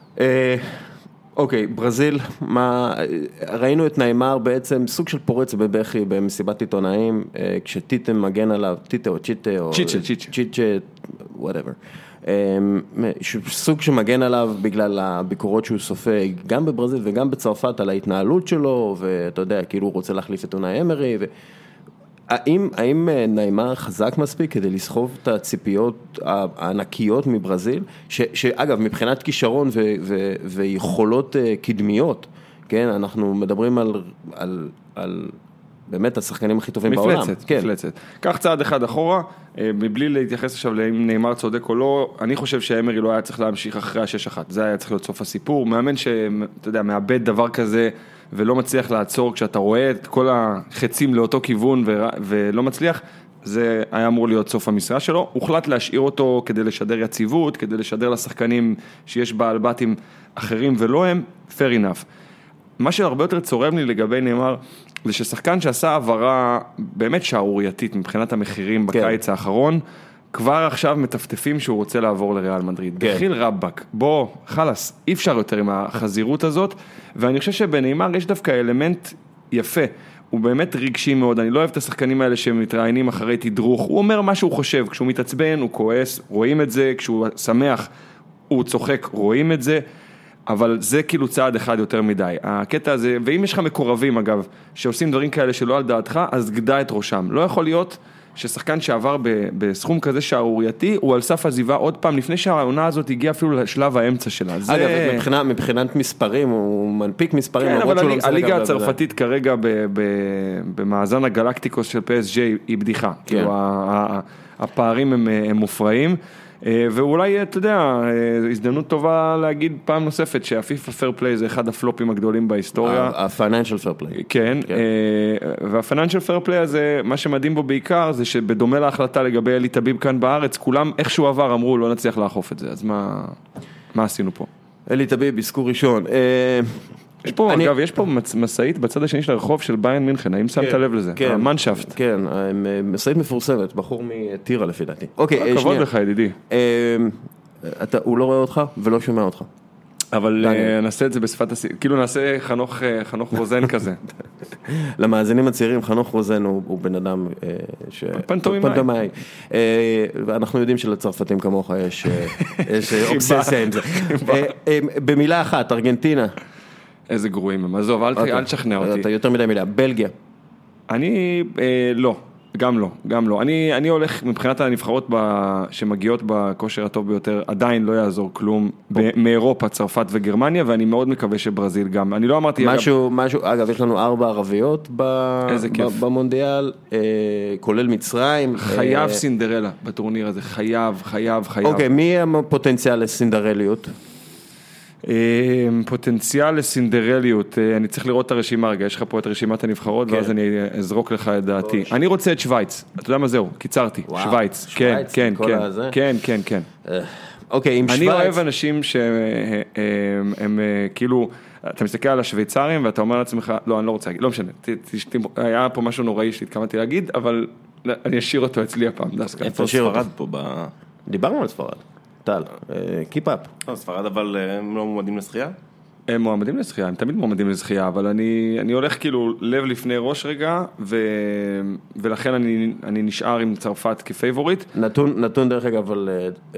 אוקיי, ברזיל, מה, ראינו את ניימר בעצם סוג של פורץ בבכי במסיבת עיתונאים, כשטיטה מגן עליו, טיטה או צ'יטה או צ'יטה, צ'יטה, צ'יטה, whatever. סוג שמגן עליו בגלל הביקורות שהוא סופג, גם בברזיל וגם בצרפת על ההתנהלות שלו, ואתה יודע, כאילו הוא רוצה להחליף את אונאי אמרי, ו... האם, האם ניימר חזק מספיק כדי לסחוב את הציפיות הענקיות מברזיל, ש, שאגב, מבחינת כישרון ו, ו, ויכולות קדמיות, כן, אנחנו מדברים על, על, על באמת השחקנים הכי טובים מפלצת, בעולם. מפלצת, מפלצת. קח צעד אחד אחורה, מבלי להתייחס עכשיו לאם ניימר צודק או לא, אני חושב שאמרי לא היה צריך להמשיך אחרי השש אחת, זה היה צריך להיות סוף הסיפור, מאמן שאתה יודע, מאבד דבר כזה, ולא מצליח לעצור, כשאתה רואה את כל החצים לאותו כיוון ו- ולא מצליח, זה היה אמור להיות סוף המשרה שלו, הוחלט להשאיר אותו כדי לשדר יציבות, כדי לשדר לשחקנים שיש בעל בתים אחרים ולא הם, fair enough. מה שהרבה יותר צורם לי לגבי ניימר, זה ששחקן שעשה העברה באמת שערורייתית מבחינת המחירים בקיץ כן. האחרון, כבר עכשיו מטפטפים שהוא רוצה לעבור לריאל מדריד. כן. דחיל רבק, בוא, חלס, אי אפשר יותר עם החזירות הזאת, ואני חושב שבניימר יש דווקא אלמנט יפה, הוא באמת רגשי מאוד, אני לא אוהב את השחקנים האלה שמתראיינים אחרי תדרוך, הוא אומר מה שהוא חושב, כשהוא מתעצבן, הוא כועס, רואים את זה, כשהוא שמח, הוא צוחק, רואים את זה, אבל זה כאילו צעד אחד יותר מדי. הקטע הזה, ואם יש לך מקורבים אגב, שעושים דברים כאלה שלא על דעתך, אז גדע את ראשם. לא יכול להיות ששחקן שעבר בסכום כזה שערורייתי, הוא על סף עזיבה עוד פעם, לפני שהעונה הזאת הגיעה אפילו לשלב האמצע שלה. זה... אגב, מבחינת, מבחינת מספרים, הוא מנפיק מספרים. כן, אבל הליג, הליגה הצרפתית כרגע ב, ב, במאזן הגלקטיקוס של פי אס ג'יי היא בדיחה. כן. כאילו, הפערים הם, הם מופרעים. ואולי, אתה יודע, הזדמנות טובה להגיד פעם נוספת שהפיפה פייר פליי זה אחד הפלופים הגדולים בהיסטוריה. הפיננשל פייר פליי. כן, והפיננשל פייר פליי הזה, מה שמדהים בו בעיקר, זה שבדומה להחלטה לגבי אלי טביב כאן בארץ, כולם איכשהו עבר אמרו, לא נצליח לאכוף את זה, אז מה, מה עשינו פה? אלי טביב, עסקו ראשון. יש פה, אגב, יש פה מסעית בצד השני של הרחוב של ביין מינכן, האם שמת לב לזה? כן, המנשפט. כן, מסעית מפורסמת, בחור מטירה לפי דעתי. אוקיי, שנייה. כבוד לך, ידידי. הוא לא רואה אותך ולא שומע אותך. אבל נעשה את זה בשפת הסיום, כאילו נעשה חנוך רוזן כזה. למאזינים הצעירים, חנוך רוזן הוא בן אדם פנטומימאי. ואנחנו יודעים שלצרפתים כמוך יש אובססיה עם זה. במילה אחת, ארגנטינה. איזה גרועים הם, עזוב, אל תשכנע אותי. אתה יותר מדי מילה, בלגיה. אני, לא, גם לא, גם לא. אני, אני הולך, מבחינת הנבחרות שמגיעות בכושר הטוב ביותר, עדיין לא יעזור כלום, מאירופה, צרפת וגרמניה, ואני מאוד מקווה שברזיל גם. אני לא אמרתי... משהו, משהו, אגב, יש לנו ארבע ערביות במונדיאל, כולל מצרים. חייב סינדרלה בטורניר הזה, חייב, חייב, חייב. אוקיי, מי הפוטנציאל לסינדרליות? פוטנציאל לסינדרליות, אני צריך לראות את הרשימה רגע, יש לך פה את רשימת הנבחרות, ואז אני אזרוק לך את דעתי. אני רוצה את שוויץ, אתה יודע מה זהו, קיצרתי, שוויץ, כן, כן, כן, כן, כן. אוקיי, עם שוויץ. אני אוהב אנשים שהם כאילו, אתה מסתכל על השוויצרים ואתה אומר לעצמך, לא, אני לא רוצה להגיד, לא משנה, היה פה משהו נוראי שהתכוונתי להגיד, אבל אני אשאיר אותו אצלי הפעם, דסקה. איפה ספרד פה ב... דיברנו על ספרד, טל, קיפ אפ. לא, ספרד אבל הם לא מועמדים לשחייה? הם מועמדים לשחייה, הם תמיד מועמדים לשחייה, אבל אני, אני הולך כאילו לב לפני ראש רגע, ו, ולכן אני, אני נשאר עם צרפת כפייבוריט. נתון, נתון דרך אגב על אה,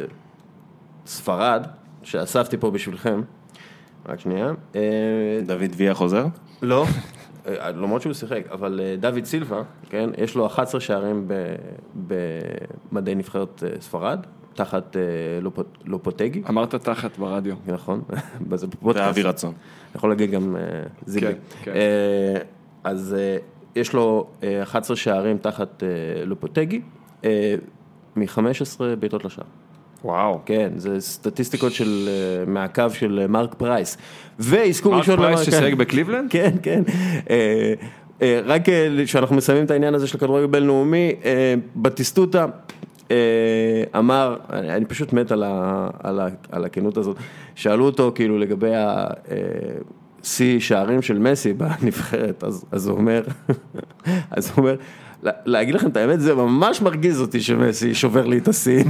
ספרד, שאספתי פה בשבילכם, רק שנייה. אה, דוד ויה חוזר? לא, אה, למרות שהוא שיחק, אבל אה, דוד סילבה, כן, יש לו אחד עשר שערים ב, במדעי נבחרת אה, ספרד, תחת אה, לופ, לופוטגי. אמרת תחת ברדיו. נכון, זה ואבי רצון. יכול להגיד גם אה, זיגלי. כן, כן. אה, אז אה, יש לו אה, אחד עשר שערים תחת אה, לופוטגי, אה, מ-חמש עשרה בעיטות לשער. וואו. כן, זה סטטיסטיקות של מעקב של מרק פרייס. ועסקו מרק ראשון פרייס ששיחק בקליבלנד? כן, כן. אה, אה, רק כשאנחנו מסיימים את העניין הזה של כדורגל בינלאומי, אה, בטיסטוטה אה, אמר, אני, אני פשוט מת על, ה, על, ה, על הכנות הזאת, שאלו אותו כאילו לגבי השיא שערים של מסי בנבחרת, אז, אז הוא אומר, אז הוא אומר, להגיד לכם את האמת, זה ממש מרגיז אותי שמסי שובר לי את הסין.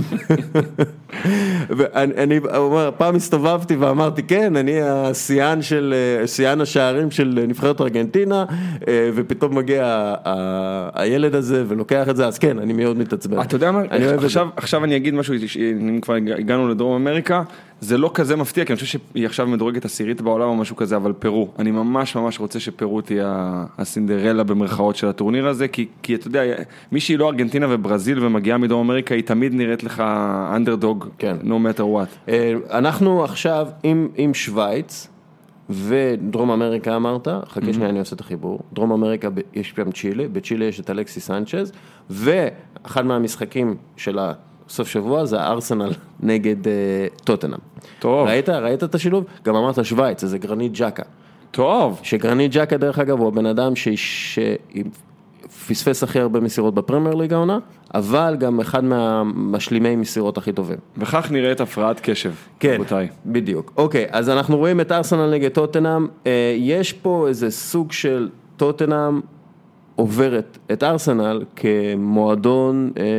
ואני אומר, פעם הסתובבתי ואמרתי, כן, אני השיאן של, שיאן השערים של נבחרת ארגנטינה, ופתאום מגיע הילד הזה ולוקח את זה, אז כן, אני מאוד מתעצבן. אתה יודע מה, עכשיו, עכשיו אני אגיד משהו, אם כבר הגענו לדרום אמריקה, זה לא כזה מפתיע, כי אני חושב שהיא עכשיו מדורגת עשירית בעולם או משהו כזה, אבל פרו, אני ממש ממש רוצה שפרו תהיה הסינדרלה במרכאות של הטורניר הזה, כי, כי אתה יודע, מי שהיא לא ארגנטינה וברזיל ומגיעה מדרום אמריקה, היא תמיד נראית לך אנדרדוג, כן. no matter what. אנחנו עכשיו עם, עם שוויץ ודרום אמריקה אמרת, חכה שנייה אני עושה את החיבור, דרום אמריקה יש גם צ'ילה, בצ'ילה יש את אלכסיס סנצ'ז, ואחד מהמשחקים של ה... סוף שבוע זה הארסנל נגד uh, טוטנהם. טוב. ראית? ראית את השילוב? גם אמרת שוויץ, זה גרנית ג'קה. טוב. שגרנית ג'קה דרך אגב הוא הבן אדם שפספס הכי הרבה מסירות בפרמייר ליג העונה, אבל גם אחד מהמשלימי מסירות הכי טובים. וכך נראית הפרעת קשב. כן, רבותיי. בדיוק. אוקיי, אז אנחנו רואים את ארסנל נגד טוטנהם, אה, יש פה איזה סוג של טוטנהם עוברת את ארסנל כמועדון... אה,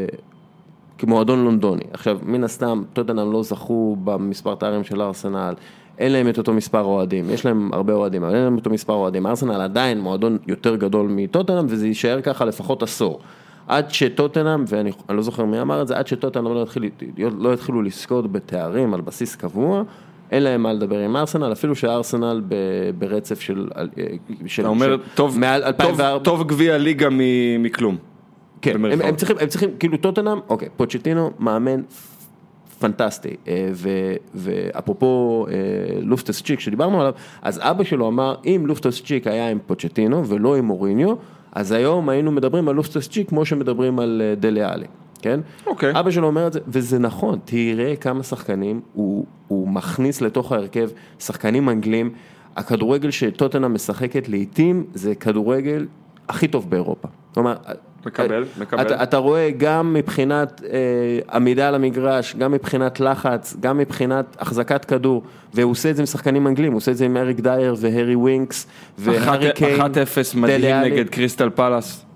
כמועדון לונדוני. עכשיו, מן הסתם, טוטנהאם לא זכו במספר תארים של ארסנל, אין להם את אותו מספר אוהדים, יש להם הרבה אוהדים, אבל אין להם אותו מספר אוהדים. ארסנל עדיין מועדון יותר גדול מטוטנהאם, וזה יישאר ככה לפחות עשור. עד שטוטנהאם, ואני לא זוכר מי אמר את זה, עד שטוטנהאם לא התחילו, לא התחילו לזכות בתארים על בסיס קבוע, אין להם מה לדבר עם ארסנל, אפילו שארסנל ברצף של... אתה אומר, טוב גביע ליגה מכלום. כן, הם, הם צריכים, הם צריכים, כאילו טוטנהאם, אוקיי, פוצ'טינו מאמן פנטסטי, ו, ואפרופו לופטוס צ'יק שדיברנו עליו, אז אבא שלו אמר, אם לופטוס צ'יק היה עם פוצ'טינו ולא עם מוריניו, אז היום היינו מדברים על לופטוס צ'יק כמו שמדברים על דלה אלי, כן? אוקיי. אבא שלו אומר את זה, וזה נכון, תראה כמה שחקנים הוא, הוא מכניס לתוך ההרכב, שחקנים אנגלים, הכדורגל שטוטנהאם משחקת לעתים, זה כדורגל הכי טוב באירופה. כלומר, מקבל, מקבל. אתה, אתה רואה גם מבחינת אה, עמידה על המגרש, גם מבחינת לחץ, גם מבחינת החזקת כדור, והוא עושה את זה עם שחקנים אנגלים, הוא עושה את זה עם אריק דייר והרי ווינקס, והרי קיין. אחת אפס מדהים נגד קריסטל פלאס.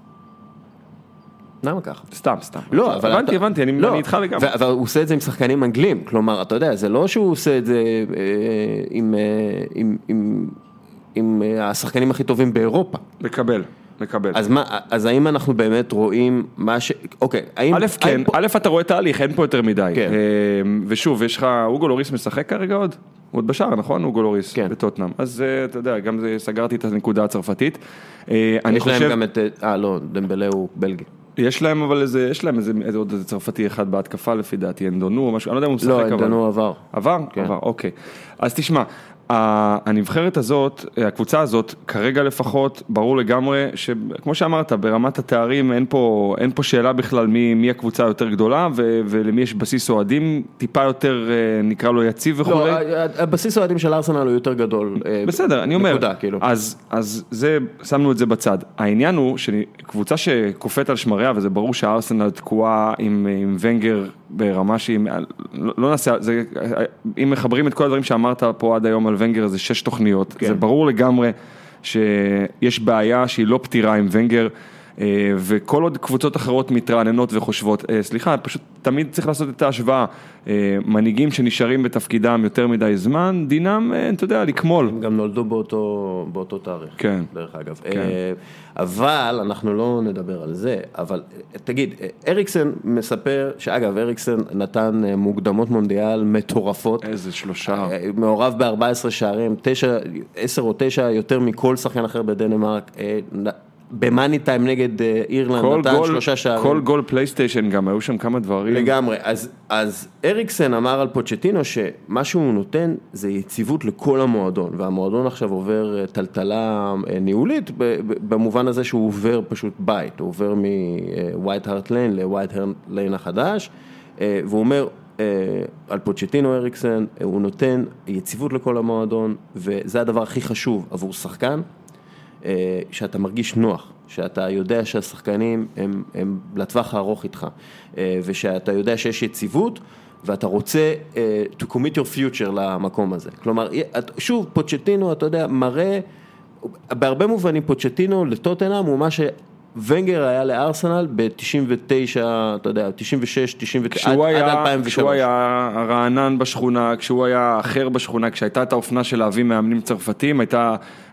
למה ככה? סתם, סתם. לא, אבל הבנתי, אתה... הבנתי, אני, לא, אני איתך לגמרי. אבל הוא עושה את זה עם שחקנים אנגלים, כלומר, אתה יודע, זה לא שהוא עושה את זה אה, עם, אה, עם, עם, עם אה, השחקנים הכי טובים באירופה. מקבל. מקבל. אז מה, אז האם אנחנו באמת רואים מה ש... אוקיי, האם... א', כן, א', אתה רואה תהליך, אין פה יותר מדי. כן. ושוב, יש לך, אוגו לוריס משחק כרגע עוד? הוא עוד בשער, נכון? אוגו לוריס כן. בטוטנהאם. אז אתה יודע, גם זה, סגרתי את הנקודה הצרפתית. יש להם גם את... אה, לא, דמבלה הוא בלגי. יש להם אבל איזה, יש להם איזה, איזה עוד איזה צרפתי אחד בהתקפה לפי דעתי, אנדונו או משהו, אני לא יודע אם הוא משחק אבל... לא, אנדונו עבר. עבר? כן. עבר, אוקיי. אז תשמע, הנבחרת הזאת, הקבוצה הזאת, כרגע לפחות, ברור לגמרי, שכמו שאמרת, ברמת התארים אין פה, אין פה שאלה בכלל מי, מי הקבוצה היותר גדולה, ו, ולמי יש בסיס אוהדים, טיפה יותר, נקרא לו יציב וכו'. לא, הבסיס אוהדים של ארסנל הוא יותר גדול. בסדר, אני אומר, נקודה, כאילו. אז, אז זה, שמנו את זה בצד. העניין הוא, שקבוצה שקופאת על שמריה, וזה ברור שהארסנל תקועה עם, עם ונגר ברמה שהיא, לא, לא נעשה, זה, אם מחברים את כל הדברים שאמרת פה עד היום על ונגר, זה שש תוכניות, כן. זה ברור לגמרי שיש בעיה שהיא לא פתירה עם ונגר, וכל עוד קבוצות אחרות מתרעננות וחושבות, סליחה, פשוט תמיד צריך לעשות את ההשוואה, מנהיגים שנשארים בתפקידם יותר מדי זמן, דינם, אתה יודע, לקמול. הם גם נולדו באותו, באותו תאריך, כן. דרך אגב. כן. אבל, אנחנו לא נדבר על זה, אבל תגיד, אריקסן מספר, שאגב, אריקסן נתן מוקדמות מונדיאל מטורפות. איזה שלושה. מעורב ב-ארבעה עשר שערים, תשע, עשר או תשע יותר מכל שחקן אחר בדנמרק, במאני טיים נגד אירלנד נתן גול, שלושה שערים. כל גול פלייסטיישן גם, היו שם כמה דברים. לגמרי, אז, אז אריקסן אמר על פוצ'טינו שמה שהוא נותן זה יציבות לכל המועדון, והמועדון עכשיו עובר טלטלה ניהולית, במובן הזה שהוא עובר פשוט בית, הוא עובר מווייט הארט ליין לווייט הארט ליין החדש, והוא אומר על פוצ'טינו אריקסן, הוא נותן יציבות לכל המועדון, וזה הדבר הכי חשוב עבור שחקן, שאתה מרגיש נוח, שאתה יודע שהשחקנים הם, הם לטווח הארוך איתך, ושאתה יודע שיש יציבות, ואתה רוצה to commit your future למקום הזה. כלומר, שוב, פוצ'טינו, אתה יודע, מראה, בהרבה מובנים פוצ'טינו לטוטנהאם הוא מה שוונגר היה לארסנל ב-תשעים ותשע, אתה יודע, תשעים ושש, תשעים ותשע, עד אלפיים ושלוש. כשהוא היה הרענן בשכונה, כשהוא היה אחר בשכונה, כשהייתה את האופנה של להביא מאמנים צרפתים, הייתה,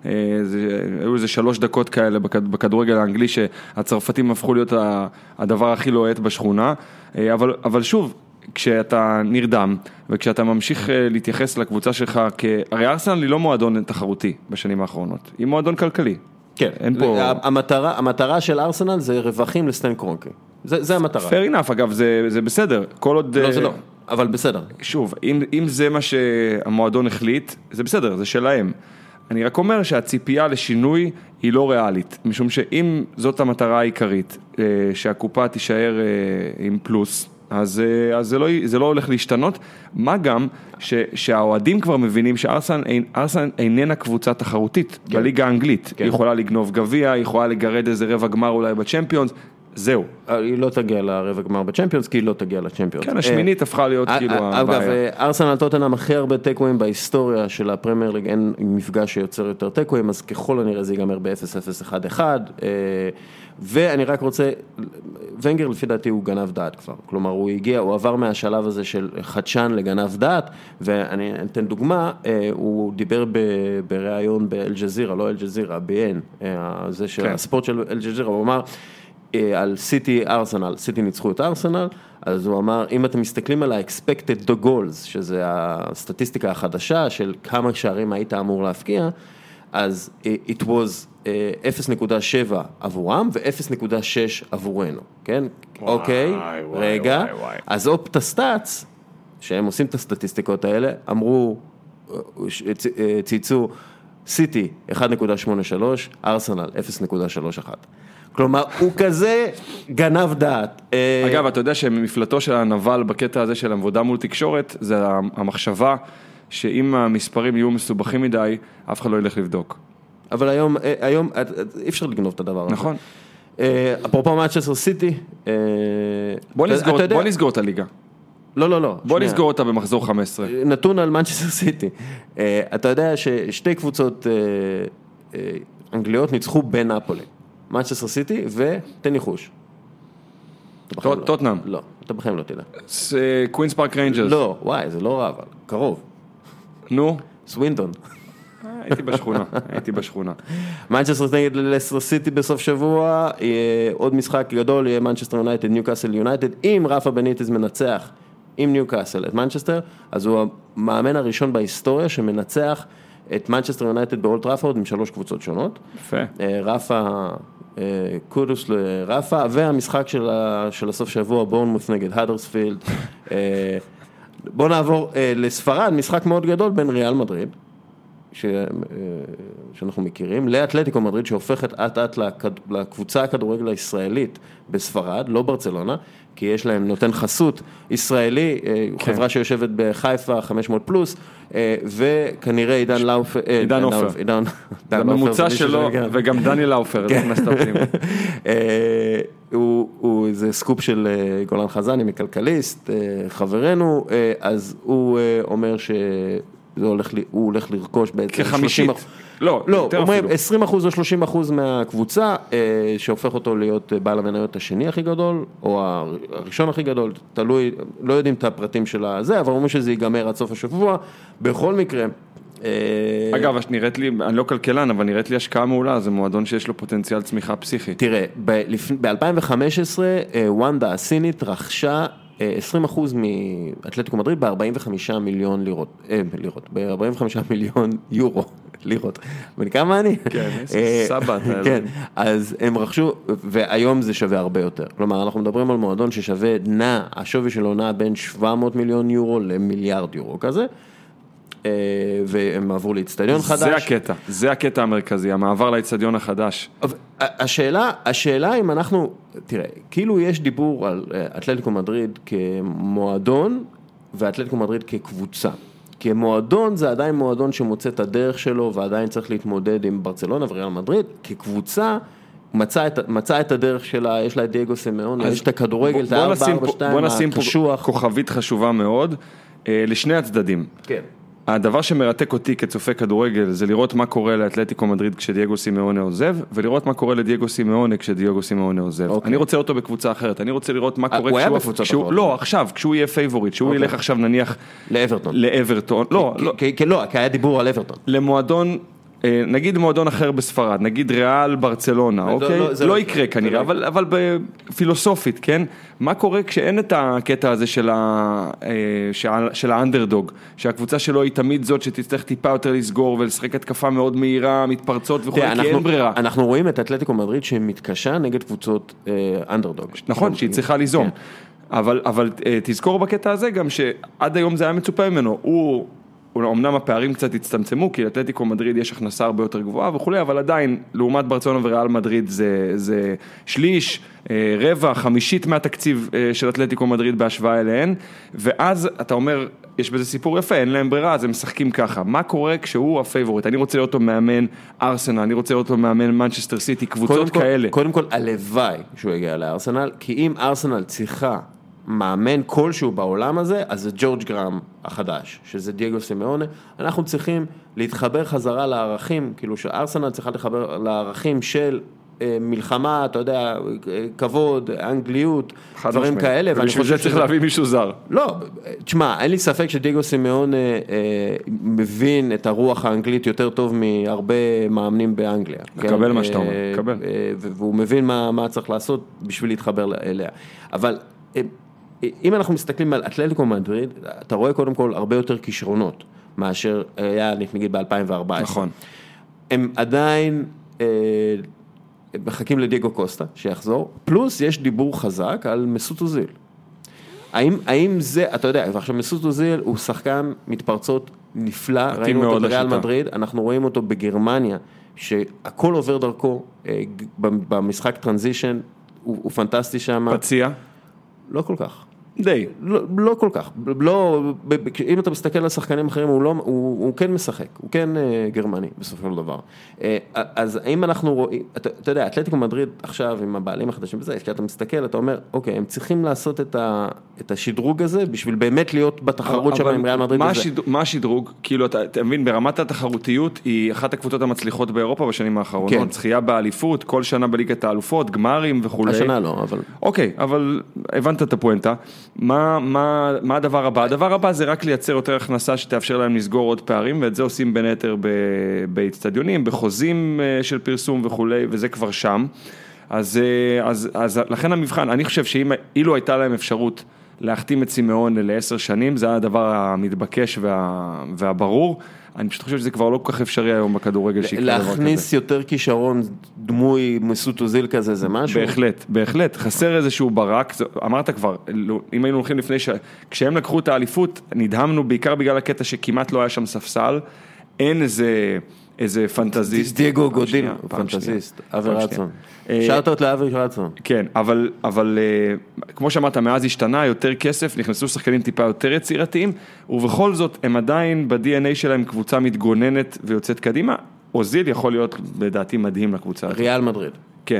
היו איזה שלוש דקות כאלה בכדורגל האנגלי, שהצרפתים הפכו להיות הדבר הכי לוהט בשכונה, אבל, אבל שוב, כשאתה נרדם, וכשאתה ממשיך להתייחס לקבוצה שלך, הרי ארסנל היא לא מועדון תחרותי בשנים האחרונות, היא מועדון כלכלי. כן, פה... המטרה, המטרה של ארסנל זה רווחים לסטן קרונקי, זה, זה המטרה. Fair enough, אגב, זה, זה בסדר, כל עוד... לא, זה לא, אבל בסדר. שוב, אם, אם זה מה שהמועדון החליט, זה בסדר, זה שלהם. אני רק אומר שהציפייה לשינוי היא לא ריאלית, משום שאם זאת המטרה העיקרית, שהקופה תישאר עם פלוס, אז, אז זה, לא, זה לא הולך להשתנות, מה גם ש, שהאוהדים כבר מבינים שארסנל איננה קבוצה תחרותית, כן. בליגה האנגלית, כן. היא יכולה לגנוב גביע, היא יכולה לגרד איזה רבע גמר אולי בצ'מפיונס, זהו. היא לא תגיע לרבע גמר בצ'מפיונס, כי היא לא תגיע לצ'מפיונס. כן, השמינית הפכה להיות כאילו הבעיה. אגב, ארסנל טוטנהאם הכי הרבה טקווים בהיסטוריה של הפרמייר ליג, אין מפגש שיוצר יותר טקווים, אז ככל הנראה זה ייגמר ב-אפס אפס אחת אחד, ואני רק רוצה, ונגר לפי דעתי הוא גנב דעת כבר, כלומר הוא הגיע, הוא עבר מהשלב הזה של חדשן לגנב דעת, ואני אתן דוגמה, הוא דיבר בריאיון באל-ג'זירה, לא אל-ג'זירה, בי אן, זה של הספורט של אל-ג'זירה, הוא אמר, על סיטי ארסנל, סיטי ניצחו את ארסנל, אז הוא אמר, אם אתם מסתכלים על ה-expected the goals, שזה הסטטיסטיקה החדשה של כמה שערים היית אמור להפקיע, אז it was אפס נקודה שבע עבורם ו-אפס נקודה שש עבורנו, כן? אוקיי, רגע, אז אופטה סטאטס, שהם עושים את הסטטיסטיקות האלה, אמרו, צייצו, סיטי אחת נקודה שמונים ושלוש, ארסנל אפס נקודה שלושים ואחת. כלומר, הוא כזה גנב דעת. אגב, אתה יודע שמפלטו של הנבל בקטע הזה של עבודה מול תקשורת, זה המחשבה שאם המספרים יהיו מסובכים מדי, אף אחד לא ילך לבדוק. אבל היום, היום, אי אפשר לגנוב את הדבר הזה. נכון. אפרופו מנצ'סטר סיטי. בוא נסגור את הליגה. לא, לא, לא. בוא נסגור אותה במחזור חמש עשרה. נתון על מנצ'סטר סיטי. אתה יודע ששתי קבוצות אנגליות ניצחו בנאפולי. מנצ'סטר סיטי ותן ניחוש. טוטנהאם. לא, אתה בחיים לא תדע. קווינס פארק ריינג'רס. לא, וואי, זה לא רע, אבל קרוב. נו? סווינדון. הייתי בשכונה, הייתי בשכונה. מנצ'סטר נגד לסטר סיטי בסוף שבוע, עוד משחק גדול יהיה מנצ'סטר יונייטד, ניוקאסל יונייטד, אם רפה בניטז מנצח עם ניוקאסל את מנצ'סטר, אז הוא המאמן הראשון בהיסטוריה שמנצח את מנצ'סטר יונייטד באולד טראפורד עם שלוש קבוצות שונות. יפה. רפה, קודוס לרפה, והמשחק של, של הסוף שבוע, בורנמות' נגד האדרספילד. בואו נעבור לספרד, משחק מאוד גדול בין ריאל מדריד, ש... שאנחנו מכירים, לאתלטיקו מדריד שהופכת עט עט לקבוצה הכדורגל הישראלית בספרד, לא ברצלונה, כי יש להם נותן חסות ישראלי, כן. חברה שיושבת בחיפה חמש מאות פלוס, וכנראה עידן לאופר, עידן אופר, עידן, בממוצע שלו, וגם דניאל לאופר, זה מסתפנים. הוא, זה סקופ של גולן חזני מקלקליסט, חברנו, אז הוא אומר ש... זה הולך, הוא הולך לרכוש בעצם כחמישית. לא, לא, אומרים עשרים אחוז או שלושים אחוז מהקבוצה, שהופך אותו להיות בעל המניות השני הכי גדול, או הראשון הכי גדול, תלוי, לא יודעים את הפרטים של הזה, אבל אומרים שזה ייגמר עד סוף השבוע, בכל מקרה. אגב, נראית לי, אני לא כלכלן, אבל נראית לי השקעה מעולה, זה מועדון שיש לו פוטנציאל צמיחה פסיכי. תראה, ב-אלפיים וחמש עשרה, וונדה הסינית רכשה עשרים אחוז מאתלטיקו מדריד ב-ארבעים וחמישה מיליון לירות, אה, לירות, ב-ארבעים וחמישה מיליון יורו, לירות. וכמה אני? כן, סבא. כן, אז הם רכשו, והיום זה שווה הרבה יותר. כלומר, אנחנו מדברים על מועדון ששווה נע, השווי שלו נע בין שבע מאות מיליון יורו למיליארד יורו כזה, והם עברו לאצטדיון חדש. זה הקטע, זה הקטע המרכזי, המעבר לאצטדיון החדש. השאלה, השאלה אם אנחנו, תראה, כאילו יש דיבור על אתלטיקו מדריד כמועדון, ואתלטיקו מדריד כקבוצה. כמועדון זה עדיין מועדון שמוצא את הדרך שלו, ועדיין צריך להתמודד עם ברצלונה וריאל מדריד. כקבוצה, מצא את, מצא את הדרך שלה, יש לה את דייגו סימאון, יש את הכדורגל, את ה-ארבע ארבע שתיים, בוא נשים פה כוכבית חשובה מאוד, לשני הצדדים. כן. הדבר שמרתק אותי כצופה כדורגל זה לראות מה קורה לאתלטיקו מדריד כשדייגו סימאונה עוזב, ולראות מה קורה לדייגו סימאונה כשדייגו סימאונה עוזב. Okay. אני רוצה אותו בקבוצה אחרת, אני רוצה לראות מה קורה הוא כשהוא... היה בקבוצה אחרת. לא, עכשיו, כשהוא יהיה פייבוריט, שהוא okay. ילך עכשיו נניח... לאברטון. לאברטון, לא, כי, לא. כי, כי לא, כי היה דיבור על אברטון. למועדון... נגיד מועדון אחר בספרד, נגיד ריאל ברצלונה, אוקיי? לא, לא, לא יקרה כנראה, אבל, אבל בפילוסופית, כן? מה קורה כשאין את הקטע הזה של, ה, של האנדרדוג, שהקבוצה שלו היא תמיד זאת שתצטרך טיפה יותר לסגור ולשחק התקפה מאוד מהירה, מתפרצות וכו', כי אין ברירה. אנחנו רואים את אתלטיקו מדריד שמתקשה נגד קבוצות אנדרדוג. נכון, שהיא צריכה ליזום. אבל, אבל תזכור בקטע הזה גם שעד היום זה היה מצופה ממנו, הוא... אמנם הפערים קצת הצטמצמו, כי לאתלטיקו מדריד יש הכנסה הרבה יותר גבוהה וכו', אבל עדיין, לעומת ברצלונה וריאל מדריד זה, זה שליש, רבע, חמישית מהתקציב של אתלטיקו מדריד בהשוואה אליהן, ואז אתה אומר, יש בזה סיפור יפה, אין להם ברירה, אז הם משחקים ככה. מה קורה כשהוא הפייבוריט? אני רוצה להיות אותו מאמן ארסנל, אני רוצה להיות אותו מאמן מנצ'סטר סיטי, קבוצות קודם כאלה. כל, קודם כל, הלוואי שהוא יגיע לארסנל, כי אם ארסנל צריכה מאמן כלשהו בעולם הזה, אז זה ג'ורג' גראם החדש, שזה דייגו סימאונה. אנחנו צריכים להתחבר חזרה לערכים, כאילו שארסנל צריכה להתחבר לערכים של אה, מלחמה, אתה יודע, כבוד, אנגליות, דברים כאלה. ובשביל זה צריך להביא מישהו זר. לא, תשמע, אין לי ספק שדייגו סימאונה אה, מבין את הרוח האנגלית יותר טוב מהרבה מאמנים באנגליה. מקבל מה שאתה אומר, מקבל. והוא מבין מה, מה צריך לעשות בשביל להתחבר אליה. אבל... אם אנחנו מסתכלים על אתלטיקו מדריד, אתה רואה קודם כל הרבה יותר כישרונות, מאשר היה נגיד ב-אלפיים וארבע עשרה. נכון. הם עדיין אה, מחכים לדייגו קוסטה, שיחזור, פלוס יש דיבור חזק על מסות אוזיל. האם, האם זה, אתה יודע, ועכשיו מסות אוזיל הוא שחקן מתפרצות נפלא, ראינו אותו בריאל מדריד, אנחנו רואים אותו בגרמניה, שהכל עובר דרכו, אה, במשחק טרנזישן, הוא, הוא פנטסטי שם. פציע? לא כל כך. די. לא, לא כל כך. לא, אם אתה מסתכל על שחקנים אחרים, הוא, לא, הוא, הוא כן משחק, הוא כן uh, גרמני בסופו של דבר. Uh, אז האם אנחנו רואים, אתה, אתה יודע, אתלטיקו מדריד עכשיו עם הבעלים החדשים בזה, כשאתה מסתכל, אתה אומר, אוקיי, הם צריכים לעשות את, ה, את השדרוג הזה, בשביל באמת להיות בתחרות שם עם ריאל מדריד מה הזה. השדרוג, מה השדרוג? כאילו, אתה, אתה מבין, ברמת התחרותיות, היא אחת הקבוצות המצליחות באירופה בשנים האחרונות, כן. זכייה באליפות, כל שנה בליגת האלופות, גמרים וכו'. השנה לא, אבל... אוקיי, אבל הבנת את הפואנטה. מה, מה, מה הדבר הבא? הדבר הבא זה רק לייצר יותר הכנסה שתאפשר להם לסגור עוד פערים, ואת זה עושים בין היתר בהצטדיונים, בחוזים של פרסום וכו', וזה כבר שם. אז, אז, אז לכן המבחן, אני חושב שאילו הייתה להם אפשרות להחתים את סימאון לעשר שנים, זה היה הדבר המתבקש וה, והברור. אני פשוט חושב שזה כבר לא כל כך אפשרי היום בכדורגל שיקרה דבר כזה. להכניס יותר כישרון דמוי מסות אוזיל כזה, זה משהו? בהחלט, בהחלט. חסר איזשהו ברק, אמרת כבר, אם היינו הולכים לפני ש... כשהם לקחו את האליפות, נדהמנו בעיקר בגלל הקטע שכמעט לא היה שם ספסל, אין איזה... איזה פנטזיסט. דייגו גודין, פנטזיסט, אבי רצון. שאלת לאבי רצון. כן, אבל, אבל כמו שאמרת, מאז השתנה יותר כסף, נכנסו שחקנים טיפה יותר יצירתיים, ובכל זאת הם עדיין ב-די אן איי שלהם קבוצה מתגוננת ויוצאת קדימה. אוזיל יכול להיות לדעתי מדהים לקבוצה. ריאל מדריד. כן.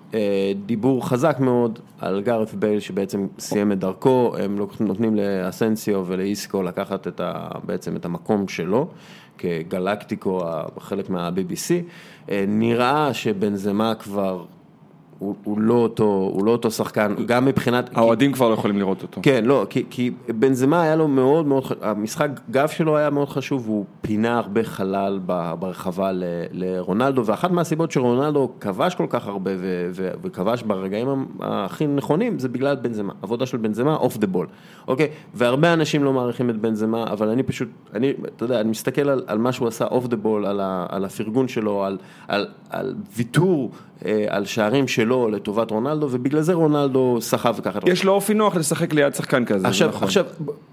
דיבור חזק מאוד על גארת בייל שבעצם סיים את דרכו, הם נותנים לאסנסיו ולאיסקו לקחת את ה, בעצם את המקום שלו, כגלקטיקו, חלק מה-בי בי סי, נראה שבנזמה כבר, הוא, הוא לא אותו, הוא לא אותו שחקן, גם מבחינת... האוהדים כבר לא יכולים לראות אותו. כן, לא, כי, כי בנזמה היה לו מאוד מאוד, המשחק גב שלו היה מאוד חשוב, הוא פינה הרבה חלל ברחבה ל, לרונלדו, ואחת מהסיבות שרונלדו כבש כל כך הרבה, ו, ו, וכבש ברגעים הכי נכונים, זה בגלל בנזמה, עבודה של בנזמה, off the ball, אוקיי? והרבה אנשים לא מעריכים את בנזמה, אבל אני פשוט, אני, אתה יודע, אני מסתכל על, על מה שהוא עשה off the ball, על, ה, על הפרגון שלו, על, על, על ויתור, על שערים שלו לטובת רונלדו, ובגלל זה רונלדו סחב וככה. יש לו אופי נוח לשחק ליד שחקן כזה. עכשיו, נכון. עכשיו,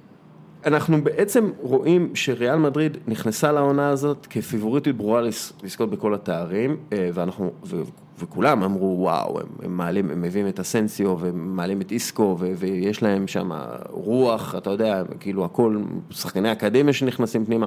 אנחנו בעצם רואים שריאל מדריד נכנסה לעונה הזאת כפיבוריטית ברורה לזכות בכל התארים, ואנחנו, ו, וכולם אמרו, וואו, הם, הם מעלים, הם מביאים את אסנסיו, ומעלים את איסקו, ו, ויש להם שם רוח, אתה יודע, כאילו הכל, שחקני אקדמיה שנכנסים פנימה.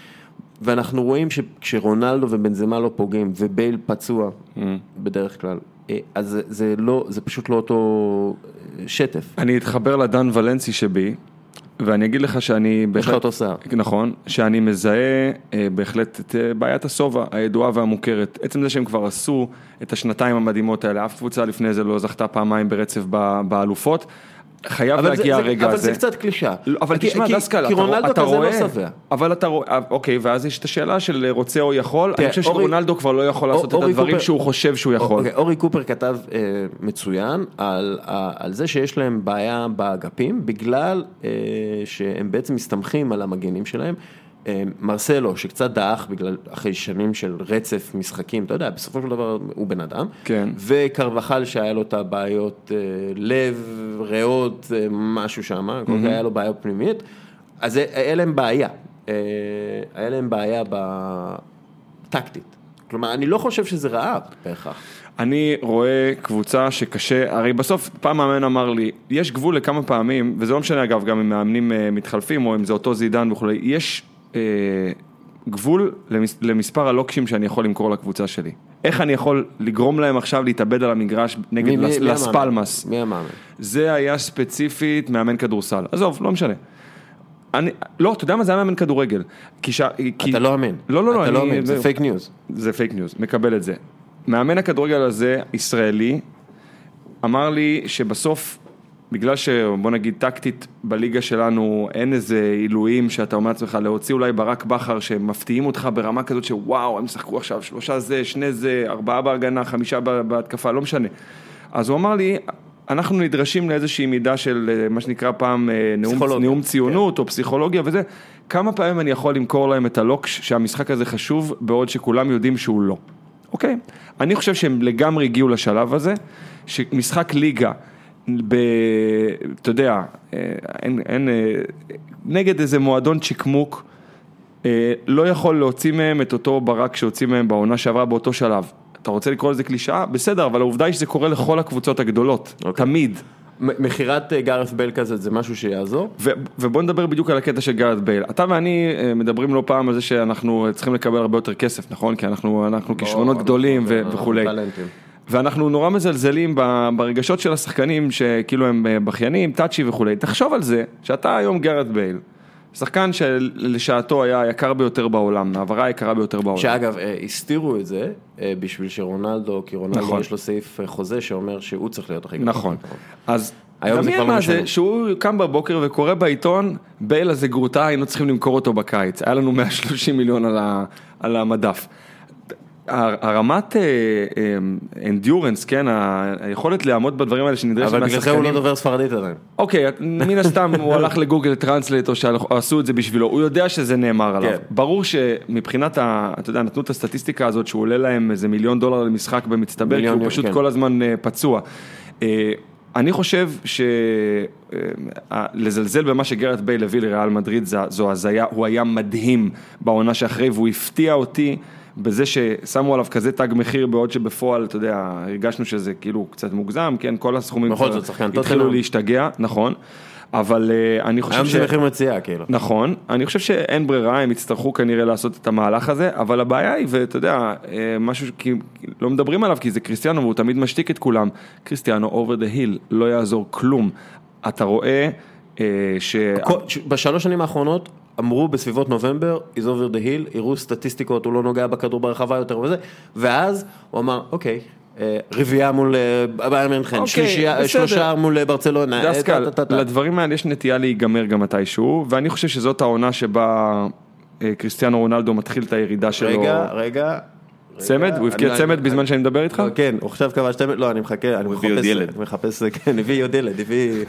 ואנחנו רואים שכשרונלדו ובנזמה לא פוגעים, ובייל פצוע mm. בדרך כלל, אז זה, זה, לא, זה פשוט לא אותו שטף. אני אתחבר לדן ולנסי שבי, ואני אגיד לך שאני... יש לך אותו שיער. נכון, שאני מזהה בהחלט את בעיית הסובה, הידועה והמוכרת. עצם זה שהם כבר עשו את השנתיים המדהימות האלה, אף קבוצה לפני זה לא זכתה פעמיים ברצף באלופות, חייב להגיע הרגע הזה. אבל זה קצת קלישה. אבל תשמע, דסקל, כי רונלדו כזה לא שבע. אבל אתה רואה, אוקיי, ואז יש את השאלה של רוצה או יכול, אני חושב שרונלדו כבר לא יכול לעשות את הדברים שהוא חושב שהוא יכול. אורי קופר כתב מצוין על זה שיש להם בעיה באגפים, בגלל שהם בעצם מסתמכים על המגנים שלהם, מרסלו, שקצת דאח בגלל אחרי שנים של רצף משחקים, אתה יודע, בסופו של דבר הוא בן אדם, כן. וקרבחל שהיה לו את הבעיות לב, ריאות, משהו שם, כל כך היה לו בעיה פנימית, אז היה להם בעיה, היה להם בעיה בטקטית, כלומר, אני לא חושב שזה רעה בהכרח. אני רואה קבוצה שקשה, הרי בסוף פעם מאמן אמר לי, יש גבול לכמה פעמים, וזה לא משנה אגב, גם אם מאמנים מתחלפים, או אם זה אותו זידן וכו', יש גבול למספר הלוקשים שאני יכול למכור לקבוצה שלי. איך אני יכול לגרום להם עכשיו להתאבד על המגרש נגד לס פלמאס? מי המאמן? זה היה ספציפית מאמן כדורסל. עזוב, לא משנה. אני, לא, אתה יודע מה, זה היה מאמן כדורגל. כי ש... אתה לא אמין. לא, לא, לא. אתה לא אמין, זה פייק ניוז. זה פייק ניוז, מקבל את זה. מאמן הכדורגל הזה, ישראלי, אמר לי שבסוף, בגלל שבוא נגיד טקטית בליגה שלנו, אין איזה עילויים שאתה אומר לעצמך, להוציא אולי ברק בחר שמפתיעים אותך ברמה כזאת שוואו, הם שחקו עכשיו שלושה זה, שני זה, ארבעה בהגנה, חמישה בהתקפה, לא משנה. אז הוא אמר לי, אנחנו נדרשים לאיזושהי מידה של מה שנקרא פעם נאום, נאום ציונות או פסיכולוגיה וזה, כמה פעמים אני יכול למכור להם את הלוקש שהמשחק הזה חשוב, בעוד שכולם יודעים שהוא לא. אוקיי? אני חושב שהם לגמרי הגיעו לשלב הזה, שמשחק ליגה, ב, אתה יודע, אין, אין, נגד איזה מועדון צ'יקמוק, לא יכול להוציא מהם את אותו ברק שהוציא מהם בעונה שעברה באותו שלב. אתה רוצה לקרוא לזה קלישאה? בסדר, אבל העובדה היא שזה קורה לכל הקבוצות הגדולות, okay. תמיד. מחירת גארת בייל כזה, זה משהו שיעזור? ו- ובוא נדבר בדיוק על הקטע של גארת בייל. אתה ואני מדברים לא פעם על זה שאנחנו צריכים לקבל הרבה יותר כסף, נכון? כי אנחנו, אנחנו כישרונות גדולים ו- וכו'. ואנחנו נורא מזלזלים ברגשות של השחקנים שכאילו הם בחיינים, טאצ'י וכו'. תחשוב על זה שאתה היום גארת בייל. שחקן שלשעתו היה היקר ביותר בעולם, העברה היקרה ביותר בעולם. שאגב, הסתירו את זה בשביל שרונלדו, כי רונלדו נכון. יש לו סעיף חוזה שאומר שהוא צריך להיות הכי גדול. נכון. אז דמיין מה זה, שהוא קם בבוקר וקורא בעיתון, בייל הזה גרוטה, היינו צריכים למכור אותו בקיץ. היה לנו מאה ושלושים מיליון על, ה, על המדף. הרמת אנדיורנס, כן, היכולת לעמוד בדברים האלה שנדרשת מהשחקנים. אבל בגלל זה הוא לא דובר ספרדית עדיין. אוקיי, מן הסתם הוא הלך לגוגל טרנסלייט או שעשו את זה בשבילו, הוא יודע שזה נאמר עליו. ברור שמבחינת, אתה יודע, נתנו את הסטטיסטיקה הזאת שהוא עולה להם איזה מיליון דולר למשחק במצטבר, כי הוא פשוט כל הזמן פצוע. אני חושב שלזלזל במה שגארת בייל הביא לריאל מדריד זו הזיה, הוא היה מדהים בעונה שאחרי, והוא הפתיע אותי בזה ששמו עליו כזה תג מחיר, בעוד שבפועל, אתה יודע, הרגשנו שזה כאילו קצת מוגזם, כן, כל הסכומים בכל זאת, שחקן התחילו להשתגע, נכון, אבל אני חושב היום ש... זה מחיר מציאה, כאילו. נכון, אני חושב שאין ברירה, הם יצטרכו כנראה לעשות את המהלך הזה, אבל הבעיה היא, ואתה יודע, משהו כי לא מדברים עליו, כי זה קריסטיאנו, והוא תמיד משתיק את כולם, קריסטיאנו, over the hill, לא יעזור כלום. אתה רואה ש... בשלוש שנים האחרונות, אמרו בסביבות נובמבר, is over the hill, יראו סטטיסטיקות, הוא לא נוגע בכדור ברחבה יותר וזה, ואז הוא אמר, אוקיי, רביעייה מול ביירן מינכן, שלושה מול ברצלונה. דסקל, לדברים האלה יש נטייה להיגמר גם מתישהו, ואני חושב שזאת העונה שבה קריסטיאנו רונלדו מתחיל את הירידה שלו. רגע, רגע. צמד? הוא הבקיע צמד בזמן שאני מדבר איתך? כן, הוא עכשיו קבע שתמד, לא, אני מחכה, אני מחפש, כן, הביא עוד ילד, הביא...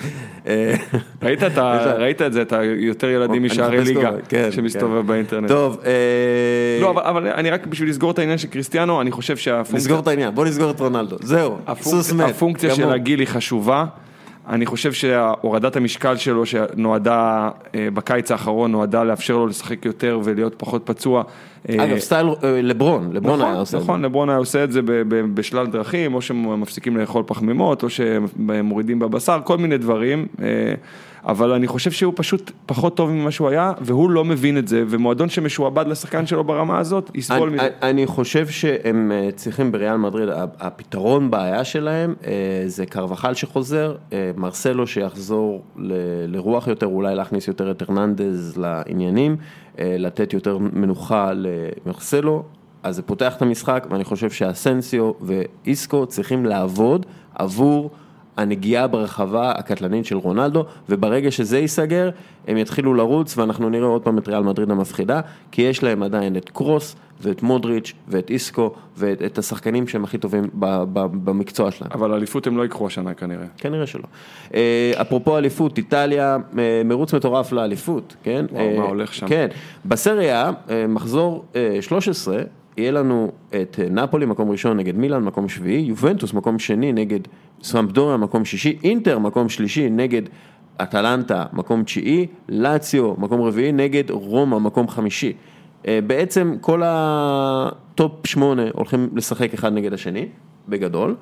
ראית את זה, את היותר ילדים משערי ליגה, שמסתובב באינטרנט. טוב. לא, אבל אני רק בשביל לסגור את העניין של קריסטיאנו, אני חושב שהפונקציה... לסגור את העניין, בוא נסגור את רונלדו, זהו, סוס מת. הפונקציה של הגיל היא חשובה, אני חושב שהורדת המשקל שלו שנועדה בקיץ האחרון, נועדה לאפשר לו לשחק יותר ולהיות פחות פצוע. אגב, סטייל לברון, לברון היה עושה את זה. נכון, לברון היה עושה את זה בשלל דרכים, או שמפסיקים לאכול פחמימות, או שמורידים בבשר, כל מיני דברים. אבל אני חושב שהוא פשוט פחות טוב ממה שהוא היה, והוא לא מבין את זה, ומועדון שמשועבד לשחקן שלו ברמה הזאת, יסבול מזה. אני חושב שהם צריכים בריאל מדריד, הפתרון בעיה שלהם, זה קרבחל שחוזר, מרסלו שיחזור לרוח יותר, אולי להכניס יותר את הרננדז לעניינים, לתת יותר מנוחה למרסלו, אז זה פותח את המשחק, ואני חושב שהסנסיו ואיסקו צריכים לעבוד עבור הנגיעה ברחבה הקטלנית של רונלדו, וברגע שזה ייסגר, הם יתחילו לרוץ, ואנחנו נראה עוד פעם את ריאל מדריד המפחידה, כי יש להם עדיין את קרוס, ואת מודריץ', ואת איסקו, ואת השחקנים שהם הכי טובים במקצוע שלהם. אבל אליפות הם לא יקחו השנה כנראה. כנראה שלא. אפרופו אליפות, איטליה, מרוץ מטורף לאליפות, כן? וואו, מה הולך שם? כן. בסריה, מחזור שלוש עשרה, יהיה לנו את נפולי, מקום ראשון נגד מילאן, מקום שביעי, יובנטוס, מקום שני נגד סמפדוריה, מקום שישי, אינטר, מקום שלישי נגד אטלנטה, מקום תשיעי, לאציו, מקום רביעי, נגד רומא, מקום חמישי. בעצם כל הטופ שמונה הולכים לשחק אחד נגד השני, בגדול,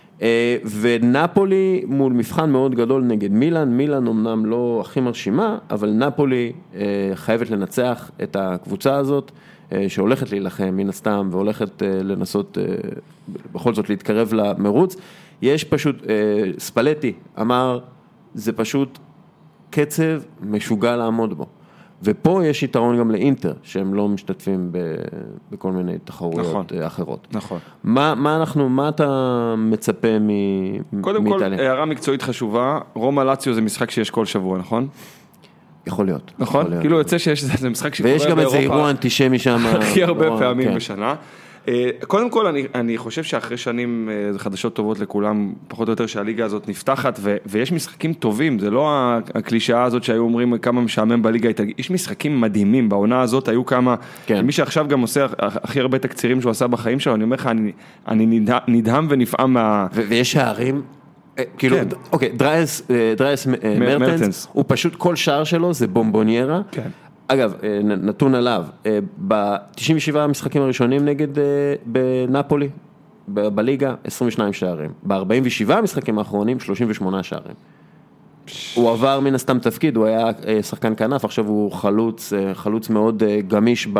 ונפולי מול מבחן מאוד גדול נגד מילאן, מילאן אמנם לא הכי מרשימה, אבל נפולי חייבת לנצח את הקבוצה הזאת, שהולכת להילחם מן הסתם, והולכת לנסות בכל זאת להתקרב למרוץ. יש פשוט, ספלטי אמר, זה פשוט קצב משוגע לעמוד בו. ופה יש יתרון גם לאינטר, שהם לא משתתפים בכל מיני תחרויות נכון, אחרות. נכון. מה, מה אנחנו, מה אתה מצפה מאיטליה? קודם כל, הערה מקצועית חשובה, רומא לאציו זה משחק שיש כל שבוע, נכון? יכול להיות. נכון? יכול להיות. כאילו יוצא שיש זה משחק שקורה באירופה. ויש גם איזה אירוע אנטישמי שם. הכי הרבה פעמים בשנה. קודם כל, אני, אני חושב שאחרי שנים, זה חדשות טובות לכולם, פחות או יותר שהליגה הזאת נפתחת, ו, ויש משחקים טובים, זה לא הקלישאה הזאת שהיו אומרים כמה משעמם בליגה, יש משחקים מדהימים, בעונה הזאת היו כמה, כן. מי שעכשיו גם עושה הכי הרבה תקצירים שהוא עשה בחיים שלו, אני אומר לך, אני, אני נדהם ונפעם מה... ו, ויש שערים... כאילו, אוקיי, דרייס, דרייס מרטנס, הוא פשוט כל שער שלו זה בומבוניירה. כן. אגב, נתון עליו, ב-תשעים ושבעה המשחקים הראשונים נגד בנפולי, בליגה, עשרים ושניים שערים. ב-ארבעים ושבעה המשחקים האחרונים, שלושים ושמונה שערים. הוא עבר מן הסתם תפקיד, הוא היה שחקן כנף, עכשיו הוא חלוץ, חלוץ מאוד גמיש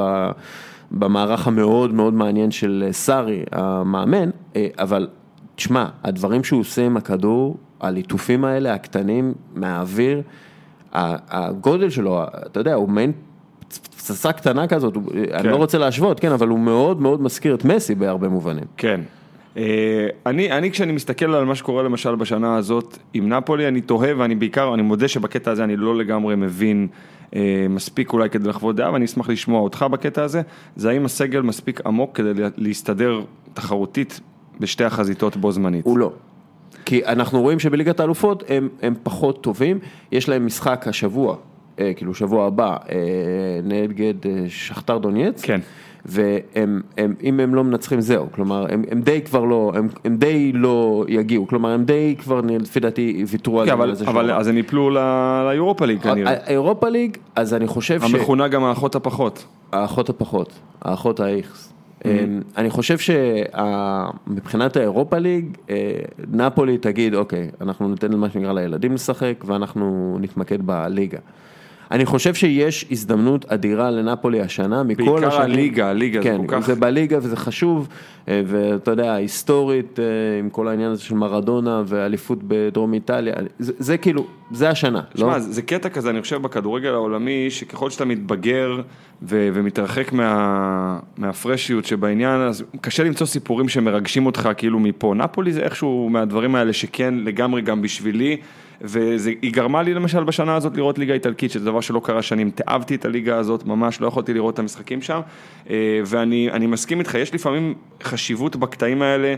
במערך המאוד מאוד מעניין של סארי, המאמן, אבל... תשמע, הדברים שהוא עושה עם הכדור, הליטופים האלה, הקטנים, מהאוויר, הגודל שלו, אתה יודע, הוא מעין פצצה קטנה כזאת, אני לא רוצה להשוות, כן, אבל הוא מאוד מאוד מזכיר את מסי בהרבה מובנים. כן. אני, אני כשאני מסתכל על מה שקורה למשל בשנה הזאת עם נפולי, אני תוהה ואני בעיקר, אני מודה שבקטע הזה אני לא לגמרי מבין מספיק אולי כדי לחוות דעה, ואני אשמח לשמוע אותך בקטע הזה, זה האם הסגל מספיק עמוק כדי להסתדר תחרותית בשתי החזיתות בו זמנית. הוא לא. כי אנחנו רואים שבליגת האלופות הם, הם פחות טובים, יש להם משחק השבוע, אה, כאילו שבוע הבא, אה, נגד אה, שכתר דונייץ, כן. והם, הם, אם הם לא מנצחים זהו, כלומר, הם, הם די כבר לא, הם, הם די לא יגיעו, כלומר, הם די כבר, לפי דעתי, ויתרו על כן, אבל, אבל אז הם יפלו לאירופה ליג, כנראה. האירופה ליג, אז אני חושב ש... המכונה גם האחות הפחות. האחות הפחות, האחות האיכס. אני חושב שמבחינת האירופה ליג, נפולי תגיד, אוקיי, אנחנו ניתן למה שנקרא לילדים לשחק, ואנחנו נתמקד בליגה. אני חושב שיש הזדמנות אדירה לנפולי השנה, מכל השנים. בעיקר הליגה, הליגה כן, זה כל כך... זה בליגה וזה חשוב, ואתה יודע, היסטורית, עם כל העניין הזה של מרדונה ואליפות בדרום איטליה, זה, זה כאילו, זה השנה. שמה, לא? זה קטע כזה, אני חושב, בכדורגל העולמי, שככל שאתה מתבגר ו- ומתרחק מה- מהפרשיות שבעניין, אז קשה למצוא סיפורים שמרגשים אותך כאילו מפה. נפולי זה איכשהו מהדברים האלה שכן לגמרי גם בשבילי, והיא גרמה לי למשל בשנה הזאת לראות ליגה איטלקית, שזה דבר שלא קרה שנים, תאהבתי את הליגה הזאת, ממש לא יכולתי לראות את המשחקים שם, ואני אני מסכים איתך, יש לפעמים חשיבות בקטעים האלה,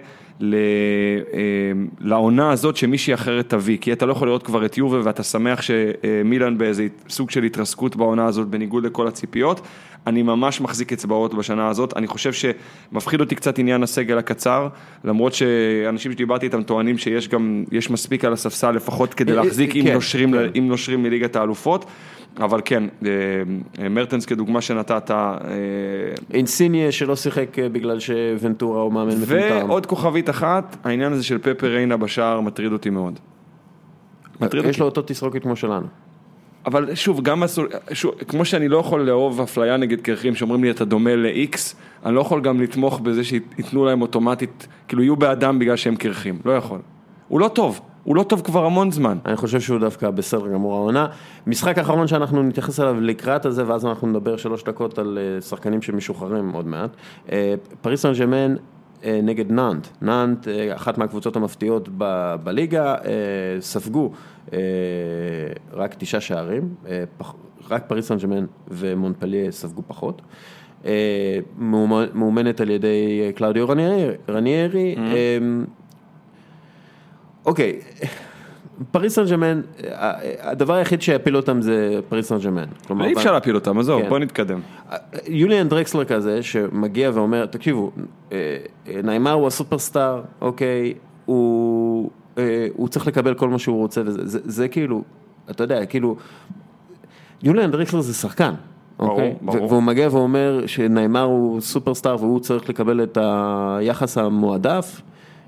לעונה הזאת שמישהי אחרת תביא, כי אתה לא יכול לראות כבר את יובה, ואתה שמח שמילאן באיזה סוג של התרסקות בעונה הזאת, בניגוד לכל הציפיות, אני ממש מחזיק אצבעות בשנה הזאת, אני חושב שמפחיד אותי קצת עניין הסגל הקצר, למרות שאנשים שדיברתי איתם טוענים שיש גם, יש מספיק על הספסל לפחות כדי להחזיק אם נושרים, אם נושרים מליגת האלופות, אבל כן, מרטנס כדוגמה שנתת. אינסיניה שלא שיחק בגלל שוונטורה הוא מאמן מטומטם. ועוד כוכבית אחת, העניין הזה של פפה ריינה בשער מטריד אותי מאוד. יש לו אותו תסרוקת כמו שלנו. אבל שוב, גם שוב, כמו שאני לא יכול לאהוב אפליה נגד קרחים שאומרים לי אתה דומה ל-X, אני לא יכול גם לתמוך בזה שיתנו להם אוטומטית, כאילו יהיו באדם בגלל שהם קרחים, לא יכול. הוא לא טוב, הוא לא טוב כבר המון זמן. אני חושב שהוא דווקא בסדר גמור העונה. משחק האחרון שאנחנו נתייחס אליו לקראת הזה, ואז אנחנו נדבר שלוש דקות על שחקנים שמשוחררים עוד מעט. פריס סן ז'רמן נגד נאנט. נאנט, אחת מהקבוצות המפתיעות ב- בליגה, ספגו רק תשעה שערים, רק פריס סן ז'רמן ומונפליה ספגו פחות. מאומנת על ידי קלאודיו רניירי. אוקיי, פריס סן ז'רמן, הדבר היחיד שיפיל אותם זה פריס סן ז'רמן. אי אפשר להפיל אותם, אז זהו, בוא נתקדם. יוליאן דרקסלר כזה, שמגיע ואומר, תקשיבו, ניימר הוא הסופרסטאר, אוקיי, הוא צריך לקבל כל מה שהוא רוצה, וזה כאילו, אתה יודע, כאילו, יוליאן דרקסלר זה שחקן, אוקיי? והוא מגיע ואומר שניימר הוא סופרסטאר, והוא צריך לקבל את היחס המועדף,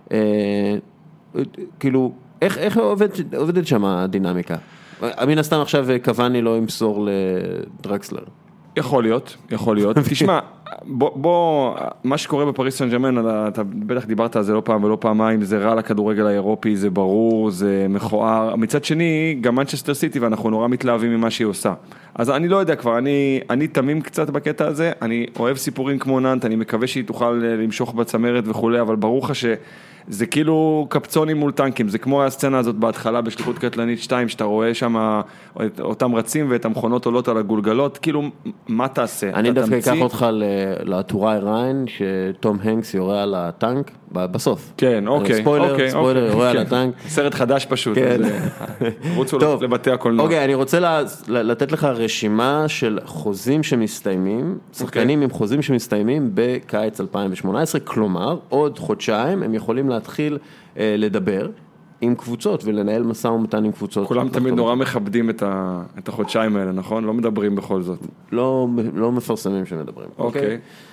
כאילו, איך, איך עובד, עובדת שם הדינמיקה? מן הסתם עכשיו קוואני לא ימסור לדרקסלר. יכול להיות, יכול להיות. תשמע, בוא, בוא, מה שקורה בפריס סן ז'רמן, אתה בטח דיברת על זה לא פעם ולא פעמיים, זה רע לכדורגל האירופי, זה ברור, זה מכוער. מצד שני, גם מנצ'סטר סיטי, ואנחנו נורא מתלהבים ממה שהיא עושה. אז אני לא יודע כבר, אני, אני תמים קצת בקטע הזה, אני אוהב סיפורים כמו נאנט, אני מקווה שהיא תוכל למשוך בצמרת וכו', אבל ברור לך ש... זה כאילו קפצונים מול טנקים, זה כמו הסצנה הזאת בהתחלה בשליחות קטלנית שתיים, שאתה רואה שם אותם רצים ואת המכונות עולות על הגולגלות, כאילו מה תעשה? אני דווקא אקח אותך לטוראי ריין, שתום הנקס יורה על הטנק, בסוף. כן, אוקיי. ספוילר, ספוילר, יורה על הטנק. סרט חדש פשוט. רוצו לבתי הקולנוע. אוקיי, אני רוצה לתת לך רשימה של חוזים שמסתיימים, שחקנים עם חוזים שמסתיימים בקיץ אלפיים שמונה עשרה, כלומר, עוד חודשיים הם יכולים להתחיל לדבר עם קבוצות ולנהל משא ומתן עם קבוצות. כולם תמיד נורא מכבדים את החודשיים האלה, נכון? לא מדברים בכל זאת. לא מפרסמים שמדברים. אוקיי.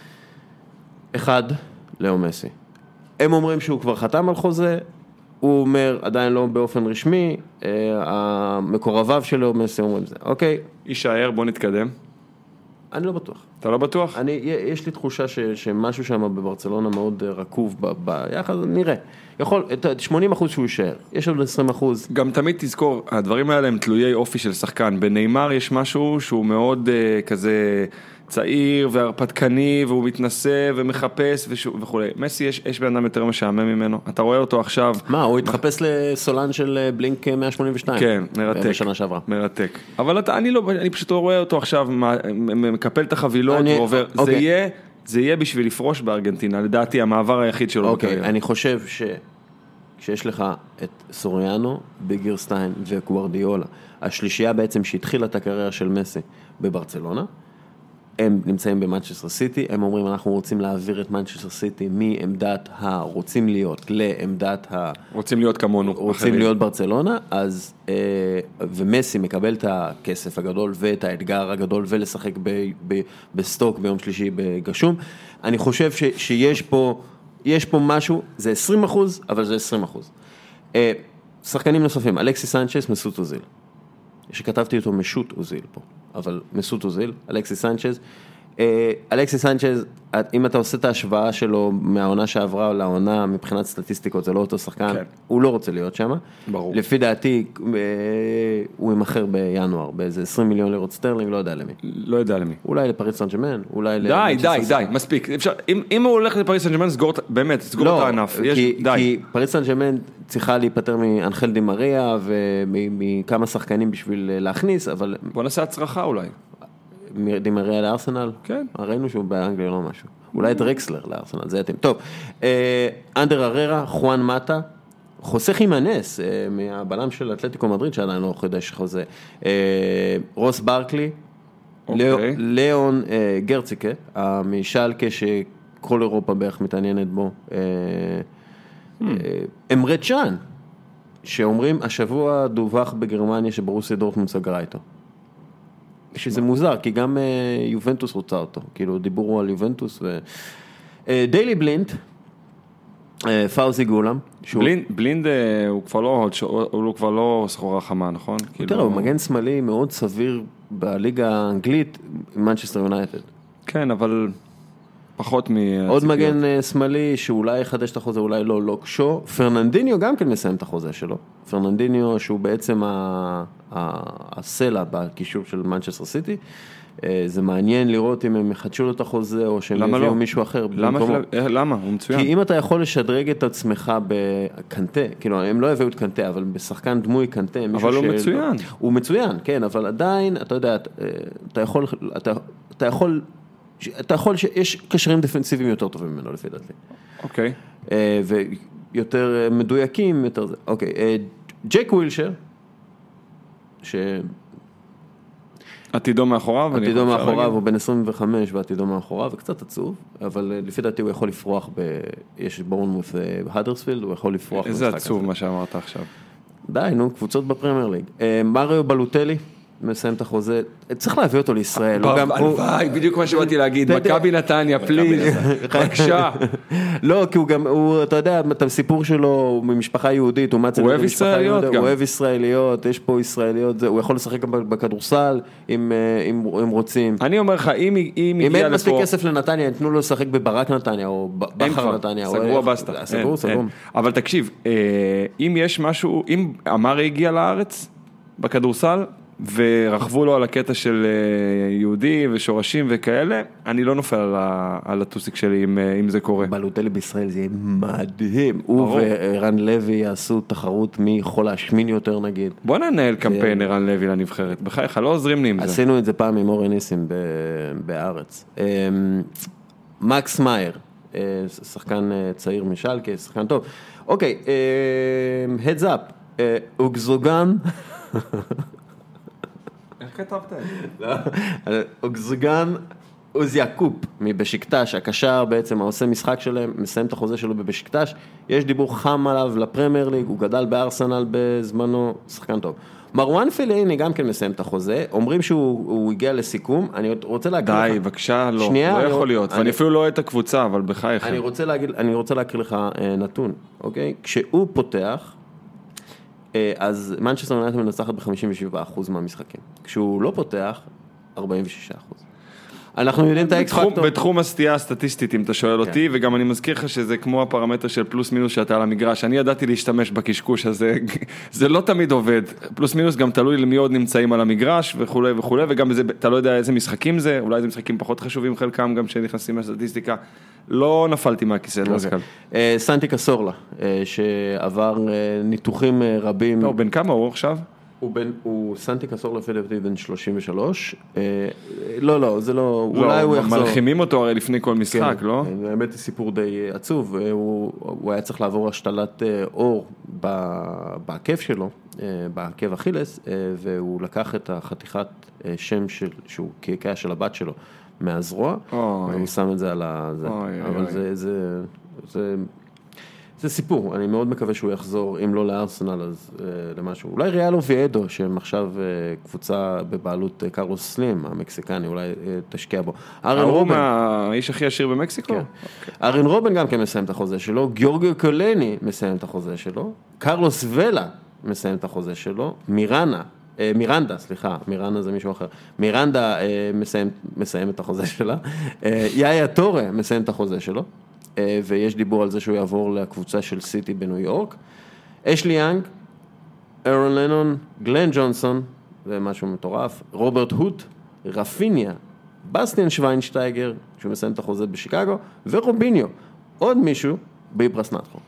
אחד, לאו מסי. הם אומרים שהוא כבר חתם על חוזה, הוא אומר עדיין לא באופן רשמי, המקורביו שלו מסי אומרים זה, אוקיי? יישאר, בוא נתקדם. אני לא בטוח. אתה לא בטוח? אני, יש לי תחושה ש, שמשהו שם בברצלונה מאוד רקוב ב, ביחד, נראה. יכול, שמונים אחוז שהוא יישאר, יש עוד עשרים אחוז. גם תמיד תזכור, הדברים האלה הם תלויי אופי של שחקן. בניימר יש משהו שהוא מאוד uh, כזה צעיר והרפתקני, והוא מתנסה ומחפש וכו'. מסי יש, יש בן אדם יותר משעמם ממנו. אתה רואה אותו עכשיו. מה, הוא התחפש לסולן של בלינק מאה שמונים ושתיים. כן, מרתק. בשנה שעברה. מרתק. אבל אתה, אני לא, אני פשוט רואה אותו עכשיו, מקפל את החבילות אני, ועובר. אוקיי. זה יהיה, זה יהיה בשביל לפרוש בארגנטינה, לדעתי המעבר היחיד שלו. אוקיי, אני חושב ש... כשיש לך את סוריאנו, ביגרסטיין וגוארדיולה, השלישייה בעצם שהתחילה את הקריירה של מסי בברצלונה, הם נמצאים במנצ'סטר סיטי, הם אומרים אנחנו רוצים להעביר את מנצ'סטר סיטי מעמדת הרוצים להיות לעמדת ה... רוצים להיות כמונו. רוצים אחרים. להיות ברצלונה, אז, ומסי מקבל את הכסף הגדול ואת האתגר הגדול ולשחק ב, ב, בסטוק ביום שלישי בגשום. אני חושב ש, שיש פה, יש פה משהו, זה עשרים אחוז, אבל זה עשרים אחוז. שחקנים נוספים, אלכסיס סנצ'ז, מסות אוזיל. שכתבתי אותו משוט אוזיל פה, אבל מסות אוזיל, אלכסיס סנצ'ז. אלכסיס סנצ'ז, אם אתה עושה את ההשוואה שלו מהעונה שעברה לעונה מבחינת סטטיסטיקות, זה לא אותו שחקן, כן. הוא לא רוצה להיות שם. ברור. לפי דעתי, הוא ימחר בינואר, באיזה עשרים מיליון לירות סטרלינג, לא יודע למי. לא יודע למי. אולי לפריס סן ז'רמן, אולי... די, די, די, מספיק. אפשר, אם, אם הוא הולך לפריס סן ז'רמן, סגור, באמת, סגור לא, את הענף. כי, יש, די. כי פריס סן ז'רמן צריכה להיפטר מאנחל די מריה ומכמה שחקנים בשביל להכניס, אבל... בוא נעשה הצרחה אולי. די מריה לארסנל? כן. ראינו שהוא באנגליה לא משהו. אולי את רקסלר לארסנל, זה אתם. טוב, אנדר אררה, חואן מטה, חוסה חימנס, מהבלם של אתלטיקו מדריד, שעדיין לא חידש חוזה, רוס ברקלי, ליאון גרציקה, המשלקה שכל אירופה בערך מתעניינת בו, אמרת צ'אן, שאומרים, השבוע דווח בגרמניה שברוסיה דורטמונד סגרה איתו. שזה מוזר, כי גם יובנטוס רוצה אותו, כאילו דיבורו על יובנטוס ו... דיילי בלינד, פאוזי גולם. בלינד הוא כבר לא, הוא כבר לא סחורה חמה, נכון? תראה, הוא מגן שמאלי מאוד סביר בליגה האנגלית, מנצ'סטר יונייטד. כן, אבל פחות מ... עוד מגן שמאלי שאולי יחדש את החוזה, אולי לא, לא קשו. פרננדיניו גם כן מסיים את החוזה שלו. פרננדיניו שהוא בעצם הסלע בקישור של מנצ'סטר סיטי. זה מעניין לראות אם הם יחדשו לו את החוזה או שהם יביאו מישהו אחר. למה? הוא מצוין. כי אם אתה יכול לשדרג את עצמך בקנטה, כאילו הם לא הביאו את קנטה, אבל בשחקן דמוי קנטה. אבל הוא מצוין. הוא מצוין, כן, אבל עדיין, אתה יודע, אתה יכול, אתה יכול, אתה יכול שיש קשרים דפנסיביים יותר טובים ממנו לפי דעתי. אוקיי. ויותר מדויקים, יותר זה. אוקיי, ג'ק ווילשר, ש... עתידו מאחוריו. עתידו מאחוריו, הוא בן עשרים וחמש ועתידו מאחוריו, וקצת עצוב, אבל לפי דעתי הוא יכול לפרוח, יש בורנמות' האדרספילד, הוא יכול לפרוח. איזה עצוב מה שאמרת עכשיו. די, נו, קבוצות בפרמייר ליג. מריו בלוטלי, מסיים את החוזה, צריך להביא אותו לישראל. הלוואי, בדיוק מה שבאתי להגיד, מכבי נתניה, פליז, בבקשה. לא, כי הוא גם, אתה יודע, את הסיפור שלו, הוא ממשפחה יהודית, הוא אוהב ישראליות גם. הוא אוהב ישראליות, יש פה ישראליות, הוא יכול לשחק גם בכדורסל, אם רוצים. אני אומר לך, אם הגיע לפה... אם אין מספיק כסף לנתניה, יתנו לו לשחק בברק נתניה, או בחר נתניה. סגרו הבסטה. סגרו, סגרו. אבל תקשיב, אם יש משהו, אם אמרי הגיע לארץ, בכדורסל, ורחבו לו על הקטע של יהודי ושורשים וכאלה, אני לא נופל על, על הטוסיק שלי אם, אם זה קורה. בלוטלי בישראל זה יהיה מדהים. הוא וערן לוי יעשו תחרות מי יכול להשמין יותר נגיד. בוא ננהל קמפיין ערן לוי לנבחרת. בחייך, לא עוזרים לי עם זה. עשינו את זה פעם עם אורן ניסים בארץ. מקס מאייר, שחקן צעיר משלקה, שחקן טוב. אוקיי, heads up, אוגזוגן, איך כתבת את זה? אוגזוגן עוז יעקוב מבשיקטש, הקשר בעצם העושה משחק שלהם, מסיים את החוזה שלו בבשיקטש, יש דיבור חם עליו לפרמייר ליג, הוא גדל בארסנל בזמנו, שחקן טוב. מרואן פליני גם כן מסיים את החוזה, אומרים שהוא הגיע לסיכום, אני רוצה להגיד לך... די, בבקשה, לא, לא יכול להיות, ואני אפילו לא את הקבוצה, אבל בחייך. אני רוצה להגיד, אני רוצה להקריא לך נתון, אוקיי? כשהוא פותח, אז מנצ'סטר יונייטד מנצחת ב-חמישים ושבעה אחוז מהמשחקים. כשהוא לא פותח, ארבעים ושישה אחוז. אנחנו יודעים את האקס פקטור. בתחום הסטייה הסטטיסטית, אם אתה שואל אותי, וגם אני מזכיר לך שזה כמו הפרמטר של פלוס מינוס שאתה על המגרש. אני ידעתי להשתמש בקשקוש הזה, זה לא תמיד עובד. פלוס מינוס גם תלוי למי עוד נמצאים על המגרש וכו' וכו', וגם אתה לא יודע איזה משחקים זה, אולי זה משחקים פחות חשובים חלקם, גם שנכנסים לסטטיסטיקה. לא נפלתי מהכיסא, לא סקל. סנטי קסורלה, שעבר ניתוחים רבים. לא, בין כמה הוא עכשיו? הוא בן, הוא סנטי קסורלה לפי דעתי בן שלושים ושלוש. לא, לא, זה לא, אולי הוא יחזור. מלחימים אותו הרי לפני כל משחק, לא? באמת זה סיפור די עצוב. הוא היה צריך לעבור השתלת אור בעקב שלו, בעקב אכילס, והוא לקח את החתיכת שם שהוא קעקע של הבת שלו, מהזרוע, והוא שם את זה על זה. אבל זה, זה, זה, זה סיפור, אני מאוד מקווה שהוא יחזור, אם לא לארסנל, אז uh, למשהו. אולי ריאל אוביידו, שהם עכשיו uh, קבוצה בבעלות uh, קארוס סלים, המקסיקני, אולי uh, תשקיע בו. ארן רובן. האיש הכי עשיר במקסיקו? כן. Okay. ארן רובן גם כן מסיים את החוזה שלו, גיורגו קולני מסיים את החוזה שלו, קרלוס ולה מסיים את החוזה שלו, מירנה, uh, מירנדה, סליחה, מירנה זה מישהו אחר, מירנדה uh, מסיים, מסיים את החוזה שלה, uh, יאיה טורה מסיים את החוזה שלו, ויש דיבור על זה שהוא יעבור לקבוצה של סיטי בניו יורק. אשלי יאנג, אירון לנון, גלן ג'ונסון, זה משהו מטורף, רוברט הוט, רפיניה, בסטיאן שוויינשטייגר, שהוא מסיים את החוזה בשיקגו, ורוביניו, עוד מישהו, ביברס נתחו.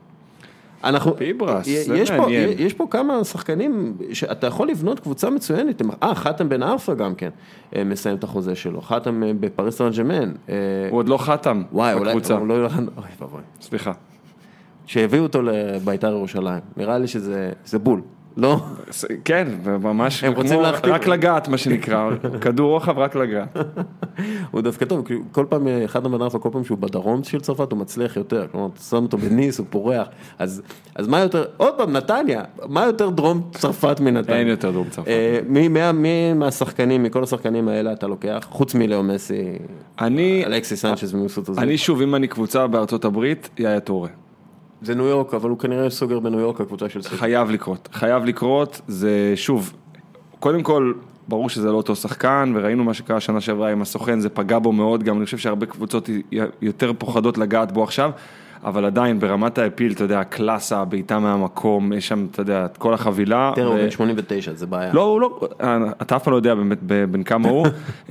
אנחנו, ביברס, זה יש מעניין. פה, יש פה כמה שחקנים שאתה יכול לבנות קבוצה מצוינת, אה, חתם בן ארפה גם כן, מסיים את החוזה שלו, חתם בפריס סן ז'רמן. הוא עוד לא חתם בקבוצה. וואי, אולי, אוי, בואי. סליחה. שהביאו אותו לבית"ר ירושלים, נראה לי שזה, זה בול, לא? כן, ממש, הם רוצים להחתים. רק לגעת, מה שנקרא, כדור רוחב רק לגעת. הוא דווקא טוב, כל פעם, אחד הבן ארפה, כל פעם שהוא בדרום של צרפת, הוא מצליח יותר, כלומר, אתה שם אותו בניס, הוא פורח, אז, אז מה יותר, עוד פעם, נתניה, מה יותר דרום צרפת מנתניה? אין יותר דרום צרפת. מי, מי, מי מהשחקנים, מכל השחקנים האלה אתה לוקח, חוץ מלאו מסי, אני, אלכסי סנצ'ז ומסות הזה? אני שוב, אם אני קבוצה בארצות הברית, יאיה טורה. זה ניו יורק, אבל הוא כנראה סוגר בניו יורק, הקבוצה של סיטי. חייב לקרות, חייב לקרות, זה שוב, קודם כל, ברור שזה לא אותו שחקן, וראינו מה שקרה שנה שעברה עם הסוכן, זה פגע בו מאוד, גם אני חושב שהרבה קבוצות יותר פוחדות לגעת בו עכשיו, אבל עדיין ברמת האפיל, אתה יודע, הקלאסה, בעיטה מהמקום, יש שם, אתה יודע, את כל החבילה. תראה, הוא בן שמונים ותשע, זה בעיה. לא, הוא לא, אתה אף פעם לא יודע באמת בין כמה הוא,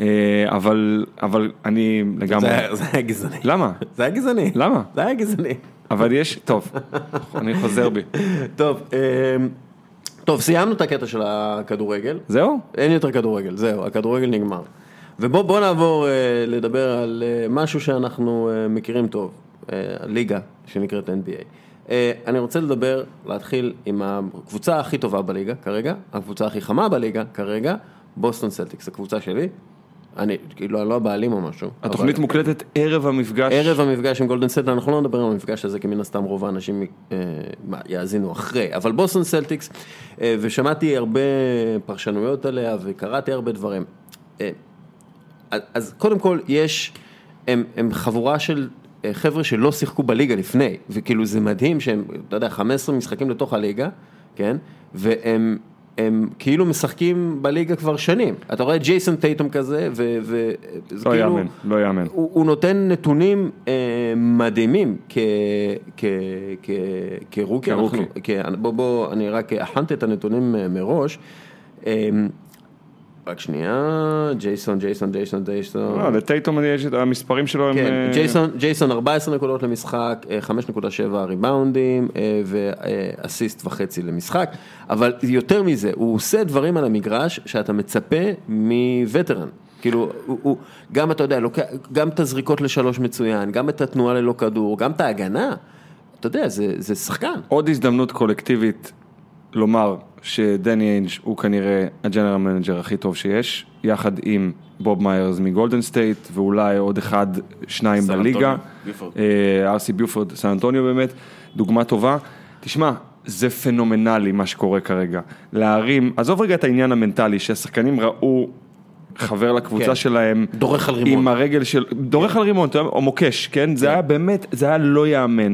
אבל, אבל אני לגמרי... זה היה גזעני. למה? זה היה גזעני. למה? זה היה גזעני. אבל יש, טוב, אני חוזר בי. טוב, טוב, סיימנו את הקטע של הכדורגל. זהו? אין יותר כדורגל, זהו, הכדורגל נגמר. ובוא בוא נעבור לדבר על משהו שאנחנו מכירים טוב, ליגה שנקראת אן בי איי. אני רוצה לדבר, להתחיל עם הקבוצה הכי טובה בליגה כרגע, הקבוצה הכי חמה בליגה כרגע, בוסטון סלטיקס, הקבוצה שלי. אני, כאילו, אני לא הבעלים או משהו. התוכנית מוקלטת ערב המפגש. ערב המפגש עם גולדן סלטיקס, אנחנו לא נדבר על המפגש הזה, כי מן הסתם רוב האנשים יאזינו אחרי. אבל בוסטון סלטיקס, ושמעתי הרבה פרשנויות עליה, וקראתי הרבה דברים. אז קודם כל, יש, הם, הם חבורה של חבר'ה שלא שיחקו בליגה לפני, וכאילו זה מדהים שהם, אתה יודע, חמישה עשר משחקים לתוך הליגה, כן? והם... הם כאילו משחקים בליגה כבר שנים. אתה רואה ג'ייסון טייטום כזה, ו... לא יאמן, לא יאמן. הוא, הוא נותן נתונים אה, מדהימים כ... כ... כ... כרוקי. כרוקי. אנחנו, כ... בוא, בוא, אני רק הכנתי את הנתונים מראש. אה, רק שנייה, ג'ייסון, ג'ייסון, ג'ייסון, ג'ייסון. לא, לטייטום המספרים שלו כן, הם... ג'ייסון, ג'ייסון ארבע עשרה נקודות למשחק, חמש נקודה שבע ריבאונדים, ואסיסט וחצי למשחק, אבל יותר מזה, הוא עושה דברים על המגרש שאתה מצפה מווטרן. כאילו, הוא, הוא, גם אתה יודע, גם את הזריקות לשלוש מצוין, גם את התנועה ללא כדור, גם את ההגנה, אתה יודע, זה, זה שחקן. עוד הזדמנות קולקטיבית לומר שדני איינג' הוא כנראה הג'נרל מנג'ר הכי טוב שיש, יחד עם בוב מיירס מגולדן סטייט, ואולי עוד אחד, שניים בליגה, ארסי ביופורד, סן אנטוניו באמת, דוגמה טובה. תשמע, זה פנומנלי מה שקורה כרגע. להרים, עזוב רגע את העניין המנטלי, שהשחקנים ראו חבר לקבוצה כן. שלהם, דורך על רימון. עם הרגל של, דורך כן. על רימון, או מוקש, כן? כן? זה היה באמת, זה היה לא יאמן.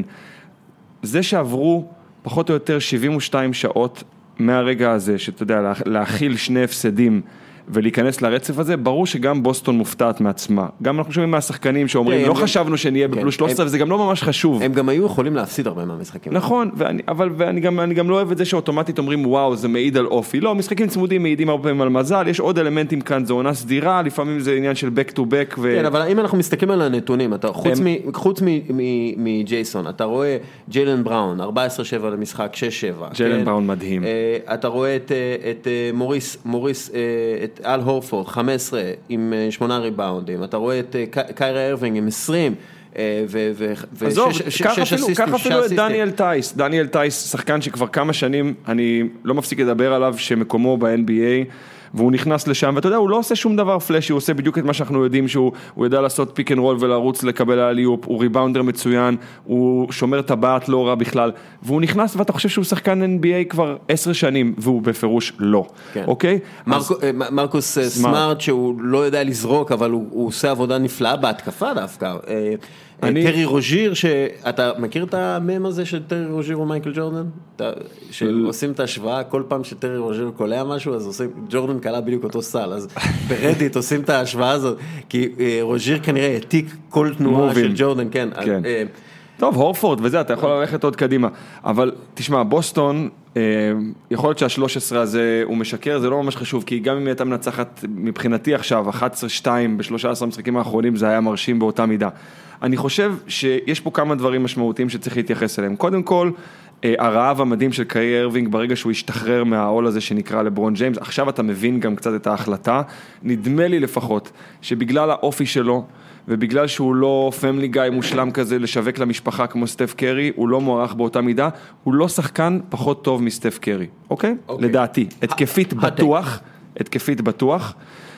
זה שעברו פחות או יותר שבעים ושתיים שעות מהרגע הזה, שאתה יודע, להכיל שני הפסדים ולהיכנס לרצף הזה, ברור שגם בוסטון מופתעת מעצמה. גם אנחנו שומעים מהשחקנים שאומרים, לא חשבנו שנהיה בפלוס שלוש עשרה, וזה גם לא ממש חשוב. הם גם היו יכולים להפסיד הרבה מהמשחקים. נכון, אבל אני גם לא אוהב את זה שאוטומטית אומרים, וואו, זה מעיד על אופי. לא, משחקים צמודים מעידים הרבה פעמים על מזל, יש עוד אלמנטים כאן, זו עונה סדירה, לפעמים זה עניין של back to back. כן, אבל אם אנחנו מסתכלים על הנתונים, חוץ מג'ייסון, אתה רואה ג'יילן בראון, ארבע עשרה שבע למשחק, שש שבע. ג'יילן בראון מדהים. אתה רואה את מוריס, מוריס, את אל הורפורד, חמש עשרה עם שמונה ריבאונדים, אתה רואה את קיירה ארווינג עם עשרים, עזוב, ככה אפילו את דניאל טייס, דניאל טייס, שחקן שכבר כמה שנים, אני לא מפסיק לדבר עליו, שמקומו ב-אן בי איי, והוא נכנס לשם, ואתה יודע, הוא לא עושה שום דבר פלאשי, הוא עושה בדיוק את מה שאנחנו יודעים, שהוא יודע לעשות פיק אנד רול ולרוץ לקבל על הליופ, הוא ריבאונדר מצוין, הוא שומר טבעת לא רע בכלל, והוא נכנס ואתה חושב שהוא שחקן אן בי איי כבר עשר שנים, והוא בפירוש לא, כן. אוקיי? מרקו, אז... מרקוס סמארט, סמארט, שהוא לא יודע לזרוק, אבל הוא, הוא עושה עבודה נפלאה בהתקפה דווקא. אני... טרי רוז'יר, שאתה מכיר את המם הזה של טרי רוז'יר ומייקל ג'ורדן? שעושים את ההשוואה, כל פעם שטרי רוז'יר קולע משהו, אז עושים, ג'ורדן קלה בדיוק אותו סל, אז ברדיט עושים את ההשוואה הזאת, כי רוז'יר כנראה העתיק כל תנועה של ג'ורדן, כן. כן. טוב, הורפורד וזה, אתה יכול ללכת עוד קדימה, אבל תשמע, בוסטון, יכול להיות שה-שלוש עשרה הזה הוא משקר, זה לא ממש חשוב, כי גם אם הייתה מנצחת מבחינתי עכשיו, אחת עשרה שתיים ב-שלושה עשר המשחקים האחרונים, זה היה מרשים באותה מידה. אני חושב שיש פה כמה דברים משמעותיים שצריך להתייחס אליהם. קודם כל, הרעב המדהים של קיירי ארווינג, ברגע שהוא ישתחרר מהעול הזה שנקרא לברון ג'יימס, עכשיו אתה מבין גם קצת את ההחלטה, נדמה לי לפחות, שבגלל האופי שלו, ובגלל שהוא לא פמילי גאי מושלם כזה לשווק למשפחה כמו סטף קרי, הוא לא מוערך באותה מידה, הוא לא שחקן פחות טוב מסטף קרי, אוקיי? אוקיי. לדעתי, התקפית בטוח, התקפית בטוח.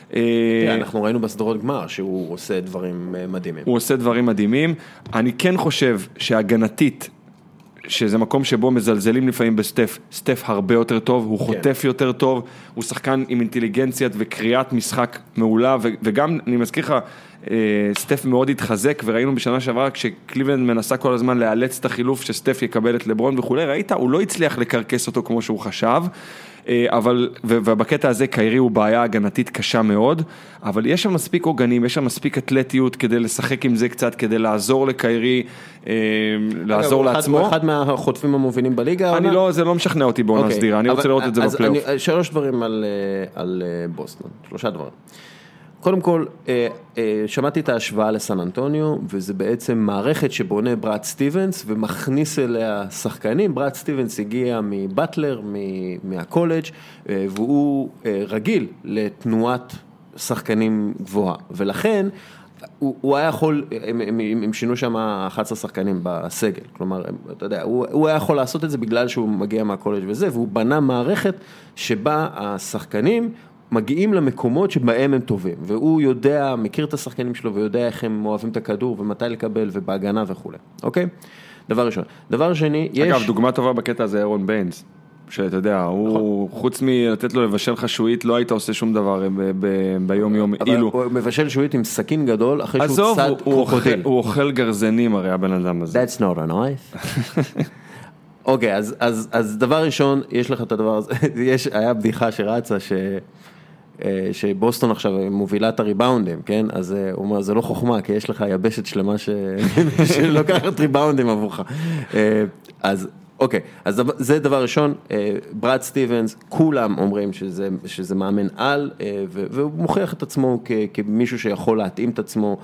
אנחנו ראינו בסדרות גמר שהוא עושה דברים מדהימים. הוא עושה דברים מדהימים. אני כן חושב שהגנתית, שזה מקום שבו מזלזלים לפעמים בסטף, סטף הרבה יותר טוב, הוא חוטף יותר טוב, הוא שחקן עם אינטליגנציית וקריאת משחק מעולה, וגם, אני מזכיר לך, סטף מאוד התחזק, וראינו בשנה שעברה, כשקליבלנד מנסה כל הזמן לאלץ את החילוף, שסטף יקבל את לברון וכו', ראית, הוא לא הצליח לקרקס אותו כמו שהוא חשב, אבל, ובקטע הזה קיירי הוא בעיה הגנתית קשה מאוד, אבל יש שם מספיק עוגנים, יש שם מספיק אתלטיות כדי לשחק עם זה קצת, כדי לעזור לקיירי, לעזור לעצמו. הוא אחד מהחוטפים המובילים בליגה. אני לא, זה לא משכנע אותי בעונה סדירה, אני רוצה לראות את זה בפלייאוף. שלוש דברים על בוסטון, שלושה דברים. קודם כל, שמעתי את ההשוואה לסן אנטוניו, וזה בעצם מערכת שבונה בראד סטיבנס, ומכניס אליה שחקנים. בראד סטיבנס הגיע מבטלר, מהקולג', והוא רגיל לתנועת שחקנים גבוהה. ולכן, הוא, הוא היה יכול, הם, הם, הם שינו שם אחת עשרה שחקנים בסגל. כלומר, אתה יודע, הוא, הוא היה יכול לעשות את זה בגלל שהוא מגיע מהקולג' וזה, והוא בנה מערכת שבה השחקנים מגיעים למקומות שבהם הם טובים, והוא יודע, מכיר את השחקנים שלו, ויודע איך הם אוהבים את הכדור, ומתי לקבל, ובהגנה וכו'. אוקיי? דבר ראשון. דבר שני, יש... אגב, דוגמה טובה בקטע הזה, אירון ביינס, שאתה יודע, הוא, חוץ מלתת לו לבשל חשואית, לא היית עושה שום דבר ביום יום, אילו. הוא מבשל שואית עם סכין גדול, אחרי שהוא צד קרוקודיל. הוא אוכל גרזנים, הרי הבן אדם הזה. That's not a knife. אוקיי, אז, אז, אז דבר ראשון, יש לך את הדבר הזה, יש, היה בדיחה שרצה ש... שבוסטון עכשיו מובילה את הריבאונדים, כן? אז הוא אומר, זה לא חוכמה, כי יש לך יבשת שלמה ש... שלוקחת ריבאונדים עבורך. אז, אוקיי, אז זה דבר ראשון, בראד סטיבנס, כולם אומרים שזה, שזה מאמן על, והוא מוכיח את עצמו כ, כמישהו שיכול להתאים את עצמו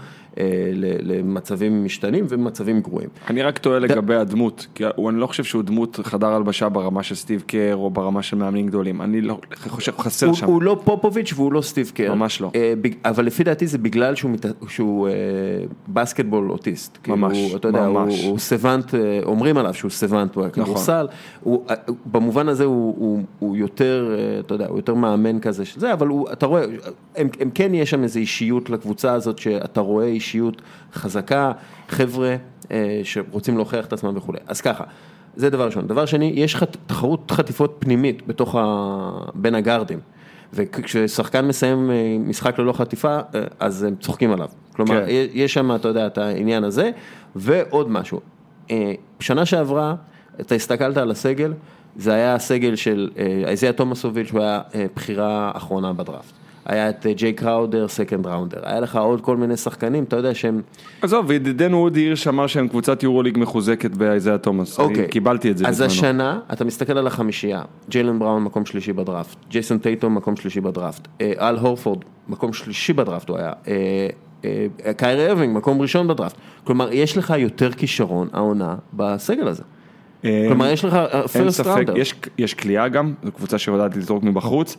למצבים משתנים ומצבים גרועים. אני רק טועה לגבי הדמות, כי אני לא חושב שהוא דמות חדר הלבשה ברמה של סטיב קר או ברמה של מאמנים גדולים, אני לא חושב, חסר שם. הוא לא פופוביץ' והוא לא סטיב קר. ממש לא. אבל לפי דעתי זה בגלל שהוא בסקטבול אוטיסט. ממש, ממש. הוא סוונט, אומרים עליו שהוא סוונט, הוא כדורסל, במובן הזה הוא יותר, אתה יודע, הוא יותר מאמן כזה של זה, אבל אתה רואה, הם כן יש שם איזו אישיות לקבוצה הזאת שאתה רואה אישיות חזקה, חבר'ה שרוצים להוכיח את עצמם וכו'. אז ככה, זה דבר ראשון. דבר שני, יש תחרות חטיפות פנימית בתוך בין הגארדים, וכששחקן מסיים משחק ללא חטיפה, אז הם צוחקים עליו. כלומר, יש שם, אתה יודע, את העניין הזה, ועוד משהו. בשנה שעברה, אתה הסתכלת על הסגל, זה היה הסגל של איזיה תומאסוביץ', שהוא היה בחירה אחרונה בדראפט. היה את ג'יי קראודר, סקנד ראונדר. היה לך עוד כל מיני שחקנים, אתה יודע שהם... עזוב, וידידנו אודי הירש אמר שהם קבוצת יורוליג מחוזקת באיזיה תומאס. אוקיי. קיבלתי את זה. אז השנה, אתה מסתכל על החמישייה. ג'יילן בראון, מקום שלישי בדראפט. ג'ייסון טייטום, מקום שלישי בדראפט. אל הורפורד, מקום שלישי בדראפט הוא היה. קיירי ארווינג, מקום ראשון בדראפט. כלומר, יש לך יותר כישרון, העונה, בסגל הזה. כלומר, יש לך פרסט ראונדר. יש קליעה גם, זו קבוצה שיודעת לזרוק מבחוץ,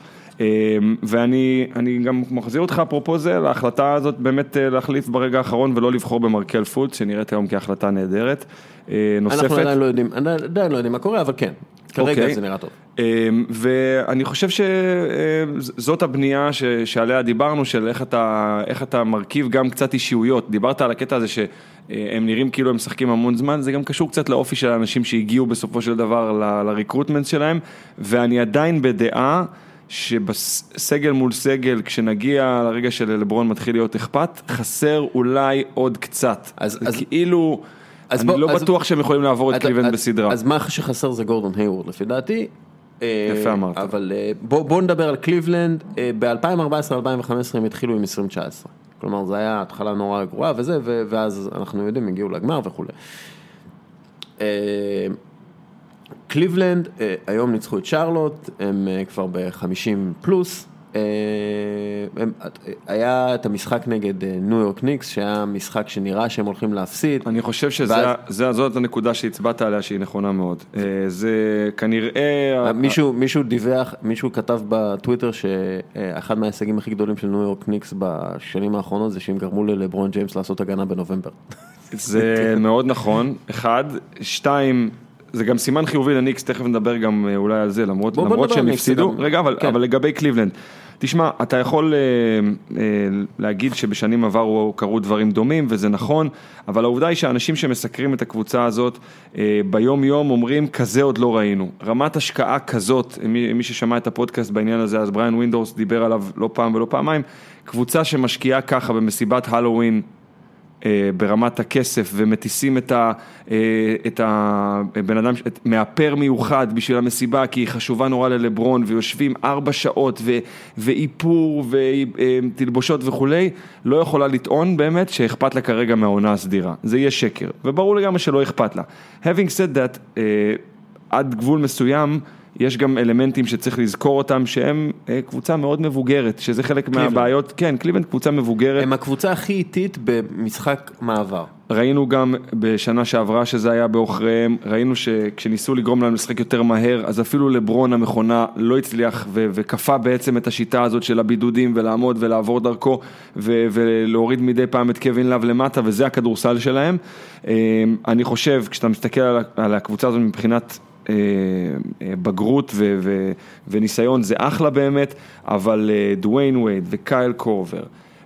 ואני גם מחזיר אותך אפרופו זה, להחלטה הזאת באמת להחליף ברגע האחרון ולא לבחור במרקל פולץ, שנראית היום כהחלטה נהדרת. נוספת. אנחנו עדיין לא יודעים, עדיין לא יודעים מה קורה, אבל כן. כרגע אוקיי. זה נראה טוב. ואני חושב שזאת הבנייה שעליה דיברנו, של איך אתה, איך אתה מרכיב גם קצת אישיויות. דיברת על הקטע הזה שהם נראים כאילו הם משחקים המון זמן, זה גם קשור קצת לאופי של האנשים שהגיעו בסופו של דבר לריקרוטמנט שלהם, ואני עדיין בדעה שבסגל מול סגל, כשנגיע לרגע של לברון מתחיל להיות אכפת, חסר אולי עוד קצת. אז, אז כאילו, אני בוא, לא אז, בטוח שהם יכולים לעבור את קליבלנד בסדרה. אז מה שחסר זה גורדון היוורד, לפי דעתי. יפה אמרת. אבל בוא, בוא נדבר על קליבלנד, ב-אלפיים וארבע עשרה אלפיים וחמש עשרה הם התחילו עם עשרים תשע עשרה. כלומר, זה היה התחלה נורא גרועה וזה, ואז אנחנו יודעים, הגיעו לגמר וכו'. קליבלנד, היום ניצחו את שרלוט, הם כבר ב-חמישים פלוס, היה את המשחק נגד ניו יורק ניקס, שהיה משחק שנראה שהם הולכים להפסיד. אני חושב שזאת הנקודה שהצבעת עליה שהיא נכונה מאוד. זה כנראה... מישהו דיווח, מישהו כתב בטוויטר שאחד מההישגים הכי גדולים של ניו יורק ניקס בשנים האחרונות זה שהם גרמו ללברון ג'יימס לעשות הגנה בנובמבר. זה מאוד נכון. אחד, שתיים, זה גם סימן חיובי לניקס, תכף נדבר גם אולי על זה, למרות, למרות שהם הפסידו. רגע, אבל, כן. אבל לגבי קליבלנד, תשמע, אתה יכול אה, אה, להגיד שבשנים עברו קרו דברים דומים, וזה נכון, אבל העובדה היא שאנשים שמסקרים את הקבוצה הזאת, אה, ביום יום אומרים, כזה עוד לא ראינו. רמת השקעה כזאת, מי, מי ששמע את הפודקאסט בעניין הזה, אז בריין ווינדורס דיבר עליו לא פעם ולא פעמיים, קבוצה שמשקיעה ככה במסיבת הלואוין, ברמת הכסף, ומטיסים את ה, את הבן אדם, מאפר מיוחד בשביל המסיבה, כי היא חשובה נורא ללברון, ויושבים ארבע שעות, ו, ואיפור, ותלבושות וכולי, לא יכולה לטעון באמת, שאכפת לה כרגע מהעונה הסדירה. זה יהיה שקר, וברור לגמרי שלא אכפת לה. Having said that, עד גבול מסוים, יש גם אלמנטים שצריך לזכור אותם, שהם קבוצה מאוד מבוגרת, שזה חלק מהבעיות, כן, קליבלנד קבוצה מבוגרת. הם הקבוצה הכי איטית במשחק מעבר. ראינו גם בשנה שעברה שזה היה באוכריהם, ראינו שכשניסו לגרום להם לשחק יותר מהר, אז אפילו לברון המכונה לא הצליח, ו- וקפה בעצם את השיטה הזאת של הבידודים, ולעמוד ולעבור דרכו, ו- ולהוריד מדי פעם את קווין לב למטה, וזה הכדורסל שלהם. אני חושב, כשאתה מסתכל על הקבוצה הזאת מבחינת בגרות ו- ו- וניסיון, זה אחלה באמת, אבל דוויין וייד וקייל קורבר,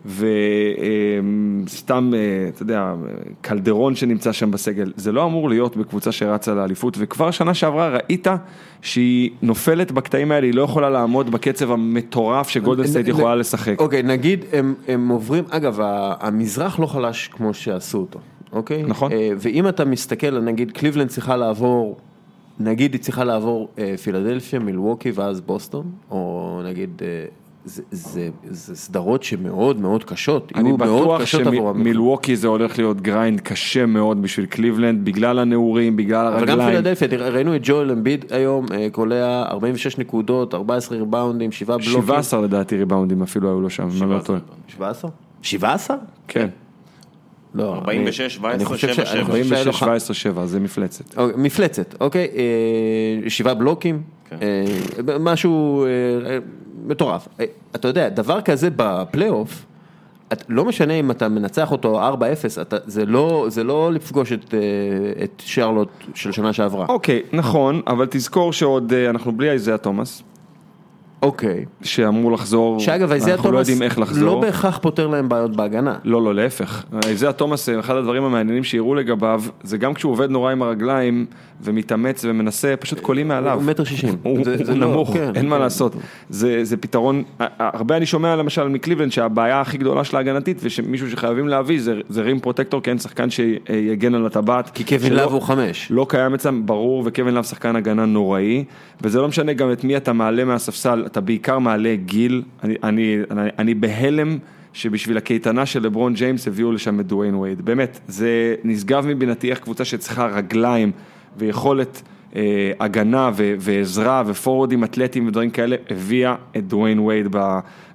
וסתם, אתה יודע, קלדרון שנמצא שם בסגל, זה לא אמור להיות בקבוצה שרצה לאליפות, וכבר שנה שעברה ראית שהיא נופלת בקטעים האלה, היא לא יכולה לעמוד בקצב המטורף שגולדן סטייט יכולה לשחק. אוקיי, נגיד, הם, הם עוברים, אגב, המזרח לא חלש כמו שעשו אותו, אוקיי? נכון. ואם אתה מסתכל, נגיד, קליבלנד צריכה לעבור, נגיד היא צריכה לעבור פילדלפיה, מילווקי ואז בוסטון, או נגיד... זה, זה, זה סדרות שמאוד מאוד קשות. אני בטוח שמילווקי זה הולך להיות גריינד קשה מאוד בשביל קליבלנד, בגלל הנעורים, בגלל הרגליים. אבל גם פילדלפיה, ראינו את ג'ואל אמביד היום, קולע ארבעים ושש נקודות, ארבע עשרה ריבאונדים, שבעה בלוקים. שבע עשרה לדעתי ריבאונדים אפילו היו לו שם. שבע עשרה? שבע עשרה? כן. לא, ארבעים ושש, שבע עשרה, שבע שבע. ארבעים ושש, שבע עשרה, שבע, זה מפלצת. מפלצת, אוקיי. שבעה בלוקים, משהו מטורף. אתה יודע, דבר כזה בפלייאוף, לא משנה אם אתה מנצח אותו ארבע אפס, זה לא, זה לא לפגוש את, את שרלוט של שנה שעברה. אוקיי, נכון, אבל תזכור שעוד אנחנו בלי איזיה תומאס. אוקיי. שאמור לחזור, שאגב, אנחנו לא יודעים איך לחזור. לא בהכרח פותר להם בעיות בהגנה. לא, לא, להפך. איזיה תומאס, אחד הדברים המעניינים שיראו לגביו, זה גם כשהוא עובד נורא עם הרגליים, ומתאמץ ומנסה, פשוט קולים מעליו. הוא מטר שישים. הוא נמוך, אין מה לעשות. זה פתרון, הרבה אני שומע למשל מקליבלנד, שהבעיה הכי גדולה של ההגנתית, ושמישהו שחייבים להביא, זה רים פרוטקטור, כי אין שחקן שיגן על הטבעת. כי קווין לב הוא חמש. לא קיים אצלם, ברור, וקווין לב שחקן הגנה נוראי, וזה לא משנה גם את מי אתה מעלה מהספסל, אתה בעיקר מעלה גיל, אני, אני, אני, אני בהלם שבשביל הקייטנה של לברון ג'יימס הביאו לשם את דוויין וייד. באמת, זה נשגב מבינתי איך קבוצה שצריכה רגליים ויכולת אה, הגנה ו- ועזרה ופורורדים אתלטיים ודברים כאלה, הביאה את דוויין וייד ב-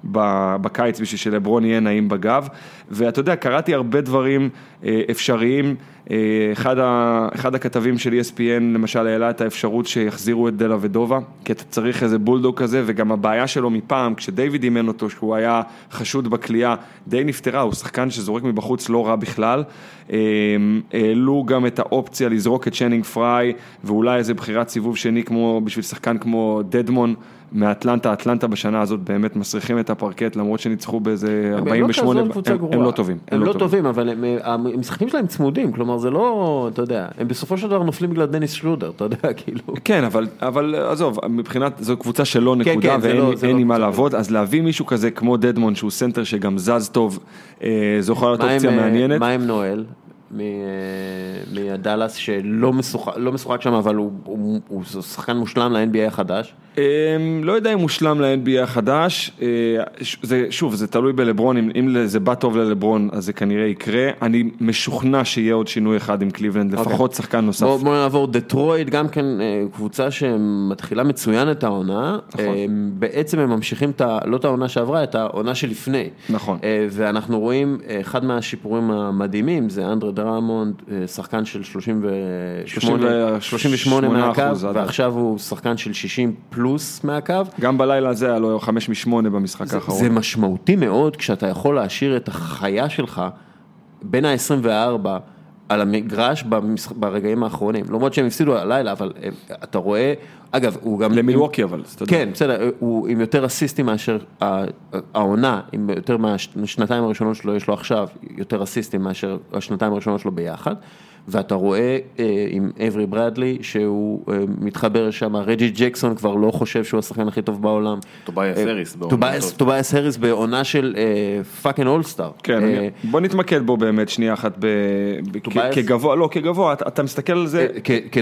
בקיץ בשביל שלברון יהיה נעים בגב, ואתה יודע, קראתי הרבה דברים אפשריים, אחד, ה, אחד הכתבים של E S P N למשל העלה את האפשרות שיחזירו את דלה ודובה, כי אתה צריך איזה בולדוג כזה, וגם הבעיה שלו מפעם, כשדייוויד אימן אותו, שהוא היה חשוד בקליעה, די נפטרה, הוא שחקן שזורק מבחוץ לא רע בכלל, העלו גם את האופציה לזרוק את שנינג פריי, ואולי איזה בחירת סיבוב שני כמו, בשביל שחקן כמו דדמון, מאטלנטה, אטלנטה בשנה הזאת באמת מסריחים את הפרקט, למרות שניצחו באיזה ארבעים ושמונה, הם לא טובים. הם לא טובים, אבל המשחקים שלהם צמודים, כלומר זה לא, אתה יודע, הם בסופו של דבר נופלים בגלל דניס שרודר, אתה יודע, כאילו. כן, אבל עזוב, מבחינת, זו קבוצה שלא נקודה, ואין עם מה לעבוד, אז להביא מישהו כזה כמו דדמון, שהוא סנטר שגם זז טוב, זו יכולה להיות אופציה מעניינת. מה עם נואל? מהדלס שלא משוחק שם, אבל הוא שחקן מושלם ל-N B A החדש. לא יודע אם מושלם ל-N B A החדש, שוב, זה תלוי בלברון, אם זה בא טוב ללברון, אז זה כנראה יקרה. אני משוכנע שיהיה עוד שינוי אחד עם קליבלנד, לפחות שחקן נוסף. בואו נעבור, דטרויט, גם כן קבוצה שמתחילה מצוין את העונה, בעצם הם ממשיכים לא את העונה שעברה, את העונה שלפני. נכון. ואנחנו רואים, אחד מהשיפורים המדהימים, זה אנדרה דרמונד, שחקן של שלושים ושמונה מהקו, ועכשיו הוא שחקן של שישים פלוס מהקו. גם בלילה הזה היה לו חמש משמונה במשחק האחרון. זה משמעותי מאוד כשאתה יכול להשאיר את החיה שלך בין ה-עשרים וארבע על המגרש ברגעים האחרונים. למרות שהם הפסידו הלילה, אבל אתה רואה, אגב, הוא גם... למילווקי אבל. כן, בסדר, הוא עם יותר אסיסטים מאשר העונה, עם יותר מהשנתיים הראשונות שלו, יש לו עכשיו יותר אסיסטים מאשר השנתיים הראשונות שלו ביחד. ואתה רואה עם אברי ברדלי שהוא מתחבר שם, רג'י ג'קסון כבר לא חושב שהוא השחקן הכי טוב בעולם. טובייס הריס. טובייס הריס בעונה של פאקינג אולסטאר. כן, בוא נתמקד בו באמת שנייה אחת כגבוה, לא כגבוה, אתה מסתכל על זה.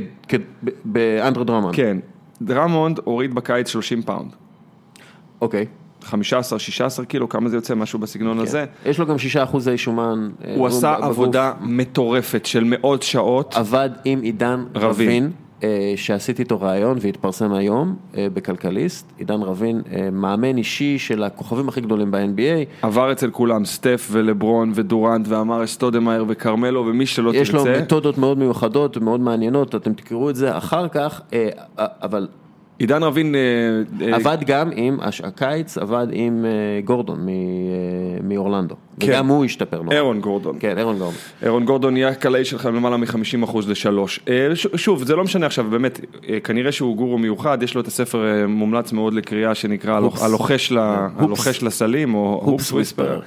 באנדרה דרמונד. כן, דרמונד הוריד בקיץ שלושים פאונד. אוקיי. חמישה עשר שישה עשר קילו, כמה זה יוצא, משהו בסגנון הזה. יש לו גם שישה אחוזי שומן. הוא עשה עבודה מטורפת של מאות שעות. עבד עם עידן רבין, שעשיתי איתו רעיון והתפרסם היום בכלכליסט. עידן רבין, מאמן אישי של הכוכבים הכי גדולים ב-N B A. עבר אצל כולם, סטף ולברון ודורנט ואמר סטודמאייר וקרמלו ומי שלא תרצה. יש לו מתודות מאוד מיוחדות ומאוד מעניינות, אתם תקראו את זה אחר כך, אבל... עידן רבין עבד גם עם, הקיץ עבד עם גורדון מאורלנדו, וגם הוא השתפר לו. אירון גורדון. כן, אירון גורדון. אירון גורדון יהיה קלעי שלכם למעלה מ-חמישים אחוז לשלוש. שוב, זה לא משנה עכשיו, באמת, כנראה שהוא גורו מיוחד, יש לו את הספר מומלץ מאוד לקריאה שנקרא הלוחש לסלים, או הופס וויספרר.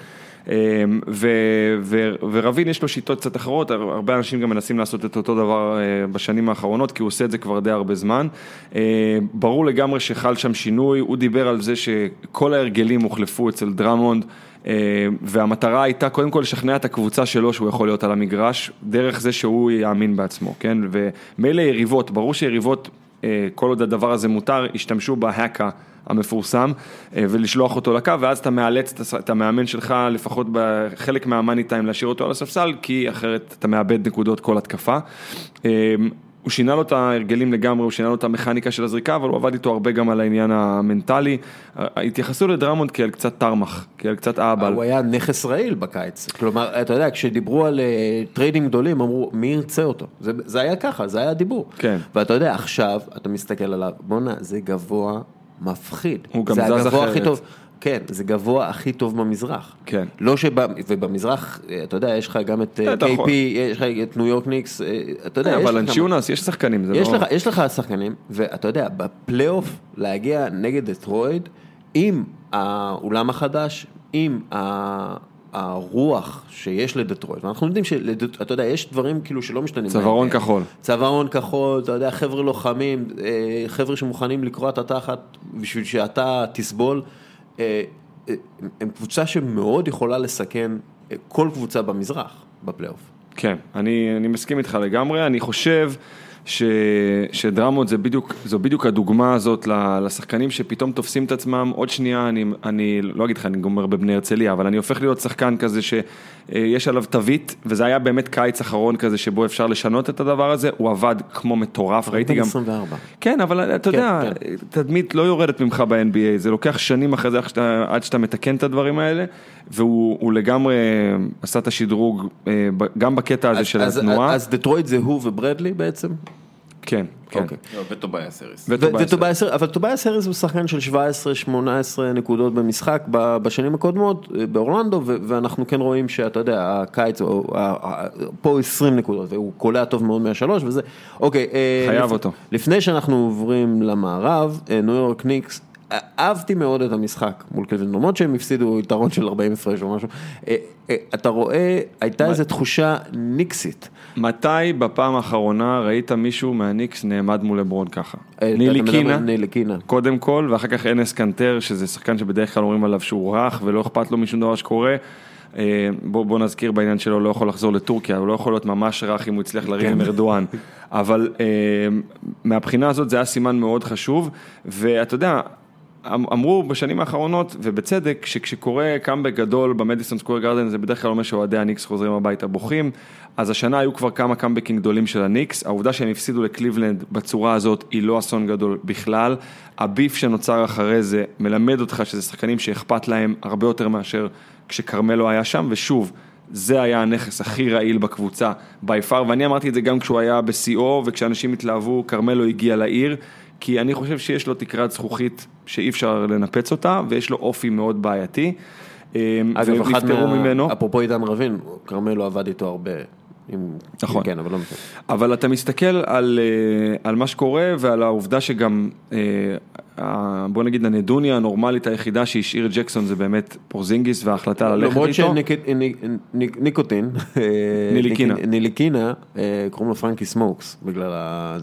ורבין יש לו שיטות קצת אחרות, הרבה אנשים גם מנסים לעשות את אותו דבר בשנים האחרונות, כי הוא עושה את זה כבר די הרבה זמן. ברור לגמרי שחל שם שינוי, הוא דיבר על זה שכל ההרגלים הוחלפו אצל דרמונד, והמטרה הייתה קודם כל לשכנע את הקבוצה שלו שהוא יכול להיות על המגרש, דרך זה שהוא יאמין בעצמו, כן? ומילא יריבות, ברור שיריבות, כל עוד הדבר הזה מותר, השתמשו בהאקה, המפורסם, ולשלוח אותו לקו, ואז אתה מאלץ את המאמן שלך, לפחות בחלק מהמאני טיים, להשאיר אותו על הספסל, כי אחרת אתה מאבד נקודות כל התקפה. הוא שינה לו את ההרגלים לגמרי, הוא שינה לו את המכניקה של הזריקה, אבל הוא עבד איתו הרבה גם על העניין המנטלי. התייחסו לדרמונד כאל קצת תרמח, כאל קצת אהבל. הוא היה נכס רעיל בקיץ. כלומר, אתה יודע, כשדיברו על טריידים גדולים, אמרו, מי ירצה אותו? זה, זה היה ככה, זה היה דיבור. כן. ואתה יודע, עכשיו, אתה מסתכל עליו, בונה, זה גבוה מפחיד. הוא גם זז אחרת. טוב, כן, זה גבוה הכי טוב במזרח. כן. לא שבא, ובמזרח, אתה יודע, יש לך גם את קיי פי, יש לך את ניו יורק ניקס, אתה יודע, אבל אנשיונס, יש שחקנים, זה לא... יש לך שחקנים, ואתה יודע, בפלייאוף להגיע נגד דטרויט, עם האולם החדש, עם הרוח שיש לדטרויט, ואנחנו יודעים שאתה יודע, יש דברים כאילו שלא משתנים. צווארון כחול. צווארון כחול, אתה יודע, חבר'ה לוחמים, חבר'ה שמוכנים לקרוא את התחת, בשביל שאתה תסבול, הם קבוצה שמאוד יכולה לסכן כל קבוצה במזרח, בפלייאוף. כן, אני, אני מסכים איתך לגמרי, אני חושב, ש, שדרמות זה בדיוק, זו בדיוק הדוגמה הזאת לשחקנים שפתאום תופסים את עצמם, עוד שנייה, אני, אני לא אגיד לך, אני גומר בבני הרצליה, אבל אני הופך להיות שחקן כזה שיש עליו תווית, וזה היה באמת קיץ אחרון כזה שבו אפשר לשנות את הדבר הזה, הוא עבד כמו מטורף, ראיתי גם... עשרים וארבע. כן, אבל אתה יודע, תדמית לא יורדת ממך ב-אן בי איי, זה לוקח שנים אחרי זה עד שאתה מתקן את הדברים האלה, והוא לגמרי עשה את השדרוג, גם בקטע הזה של התנועה. אז דטרויט זה הוא וברדלי בעצם? כן, כן. וטובייס האריס. וטובייס, אבל טובייס האריס הוא שחקן של שבע עשרה שמונה עשרה נקודות במשחק בשנים הקודמות באורלנדו, ואנחנו כן רואים שאתה יודע, הקיץ, פה עשרים נקודות, והוא קולע טוב מאוד מהשלוש, וזה, אוקיי. חייב אותו. לפני שאנחנו עוברים למערב, ניו יורק ניקס, אהבתי מאוד את המשחק מול קליבלנד, למרות שהם הפסידו יתרון של ארבעים הפרש או משהו. אתה רואה, הייתה איזו תחושה ניקסית. מתי בפעם האחרונה ראית מישהו מהניקס נעמד מול לברון ככה? ניליקינה, ניליקינה. קודם כל, ואחר כך אנס קנטר, שזה שחקן שבדרך כלל אומרים עליו שהוא רך, ולא אכפת לו משום דבר שקורה. בוא, בוא נזכיר בעניין שלו, לא יכול לחזור לטורקיה, הוא לא יכול להיות ממש רך אם הוא הצליח לריב עם ארדואן. אבל מהבחינה הזאת זה היה סימן מאוד חשוב, ואתה יודע, אמרו בשנים האחרונות, ובצדק, שכשקורה קאמבק גדול במדיסון סקוור גארדן, זה בדרך כלל אומר שאוהדי הניקס חוזרים הביתה בוכים, אז השנה היו כבר כמה קאמבקים גדולים של הניקס, העובדה שהם הפסידו לקליבלנד בצורה הזאת, היא לא אסון גדול בכלל, הביף שנוצר אחרי זה, מלמד אותך שזה שחקנים שאכפת להם הרבה יותר מאשר כשקרמלו היה שם, ושוב, זה היה הנכס הכי רעיל בקבוצה, ביפר, ואני אמרתי את זה גם כשהוא היה ב-סי או, וכשאנשים התלהבו, קרמלו הגיע לעיר, כי אני חושב שיש לו תקרת זכוכית שאי אפשר לנפץ אותה, ויש לו אופי מאוד בעייתי. אגב, אחד מה... אפרופו עידן רבין, קרמלו עבד איתו הרבה. נכון. כן, אבל לא משנה. אבל אתה מסתכל על, על מה שקורה, ועל העובדה שגם, בוא נגיד, הנדוניה הנורמלית היחידה שהשאיר ג'קסון, זה באמת פורזינגיס, וההחלטה ללכת איתו. למרות שניקוטין, ניליקינה. ניליקינה, קוראים לו פרנקי סמוקס, בגלל ה...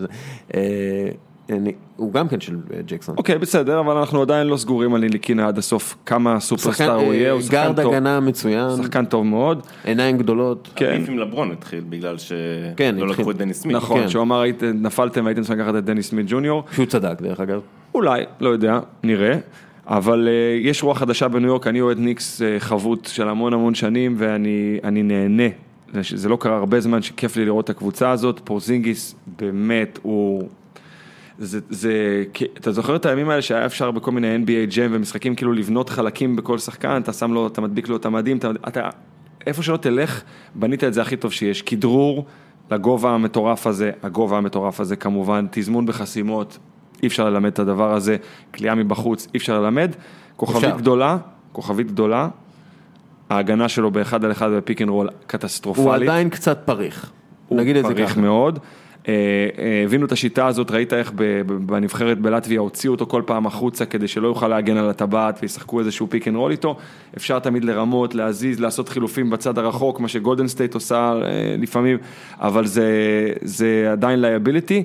הוא גם כן של ג'קסון. אוקיי, בסדר, אבל אנחנו עדיין לא סגורים על ניליקינה עד הסוף, כמה סופרסטאר הוא יהיה, הוא שחקן טוב. גארד הגנה מצוין. שחקן טוב מאוד. עיניים גדולות. הביף עם לברון התחיל, בגלל שלא לקחו את דניס סמית. נכון, שהוא אמר, נפלתם והייתם צריכים לקחת את דניס סמית ג'וניור. שהוא צדק, דרך אגב. אולי, לא יודע, נראה. אבל יש רוח חדשה בניו יורק, אני אוהד ניקס חבוט של המון המון שנים, ואני נהנה. זה לא קרה הרבה זמן שכיף לי לראות את הקבוצה הזאת. פורזינגיס באמת הוא... זה, זה, אתה זוכר את הימים האלה שהיה אפשר בכל מיני אן בי איי ג'ם ומשחקים כאילו לבנות חלקים בכל שחקן, אתה שם לו, אתה מדביק לו את המדים, אתה, אתה, איפה שלא תלך, בנית את זה הכי טוב שיש, כדרור לגובה המטורף הזה, הגובה המטורף הזה כמובן, תזמון בחסימות, אי אפשר ללמד את הדבר הזה, קליעה מבחוץ, אי אפשר ללמד, כוכבית גדולה, כוכבית גדולה, ההגנה שלו באחד על אחד בפיק אנד רול קטסטרופלית. הוא עדיין קצת פריך, נגיד את זה ככה. פריך מאוד. הבינו את השיטה הזאת, ראית איך בנבחרת בלטביה הוציאו אותו כל פעם החוצה כדי שלא יוכל להגן על הטבעת וישחקו איזשהו פיק אנד רול איתו, אפשר תמיד לרמות, להזיז, לעשות חילופים בצד הרחוק, מה שגולדן סטייט עושה לפעמים, אבל זה, זה עדיין לייביליטי,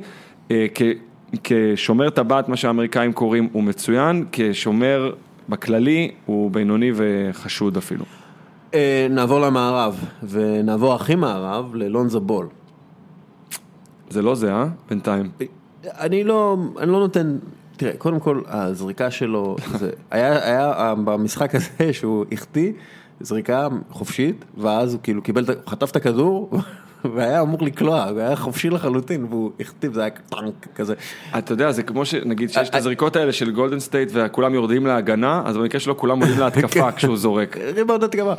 כשומר טבעת, מה שהאמריקאים קוראים, הוא מצוין, כשומר בכללי הוא בינוני וחשוד אפילו. נעבור למערב, ונעבור הכי מערב ללונזו בול. זה לא זה, אה? בינתיים. אני לא, אני לא נותן, תראה, קודם כל, הזריקה שלו, זה, היה, היה במשחק הזה שהוא החטיא, זריקה חופשית, ואז הוא כאילו קיבל, חטף את הכדור, והיה אמור לקלוע, הוא היה חופשי לחלוטין, והוא החטיא, זה היה טנק כזה. אתה יודע, זה כמו שנגיד, שיש את הזריקות האלה של גולדן סטייט, וכולם יורדים להגנה, אז במקרה שלו כולם עולים להתקפה כשהוא זורק. ריבאונד התקפה.